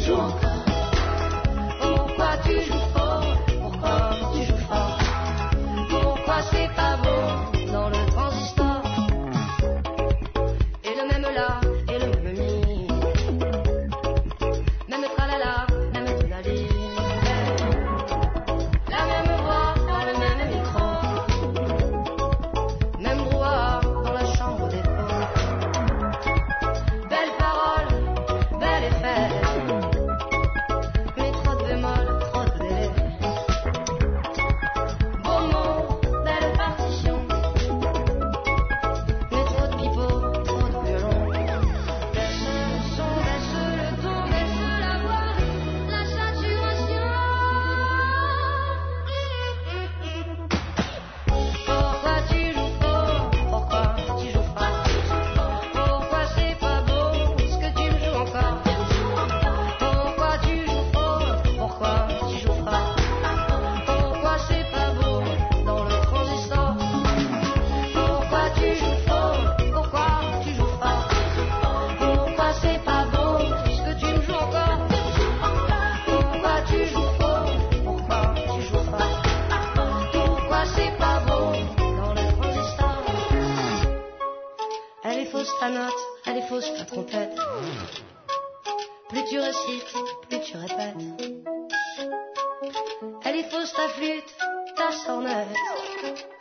joues encore? Pourquoi tu joues fort? Pourquoi tu joues fort? Pourquoi c'est pas beau dans le transistor? Et le même là, et le même mi, même tralala, même toulali, la même voix dans le même micro, même brouhaha dans la chambre des pros. Belle parole, bel effet, mais trop de bémol, trop de délai. Beau mot, belle partition, mais trop de pipeaux, trop de violon. Baisse le son, baisse le ton, baisse la voix, la saturation. Pourquoi tu joues fort? Pourquoi tu joues fort? Pourquoi c'est pas beau ce que tu me joues encore? Pourquoi tu joues fort? Pourquoi tu joues fort? Pourquoi c'est pas beau dans le transistor? Pourquoi tu joues fort? Pourquoi tu joues fort? Pourquoi c'est pas beau ce que tu me joues encore? Pourquoi tu joues fort? Pourquoi tu joues fort? Pourquoi c'est pas beau dans le transistor? Elle est fausse ta note, elle est fausse ta trompette. Plus tu récites, plus tu répètes. Elle est fausse ta flûte, ta sornette.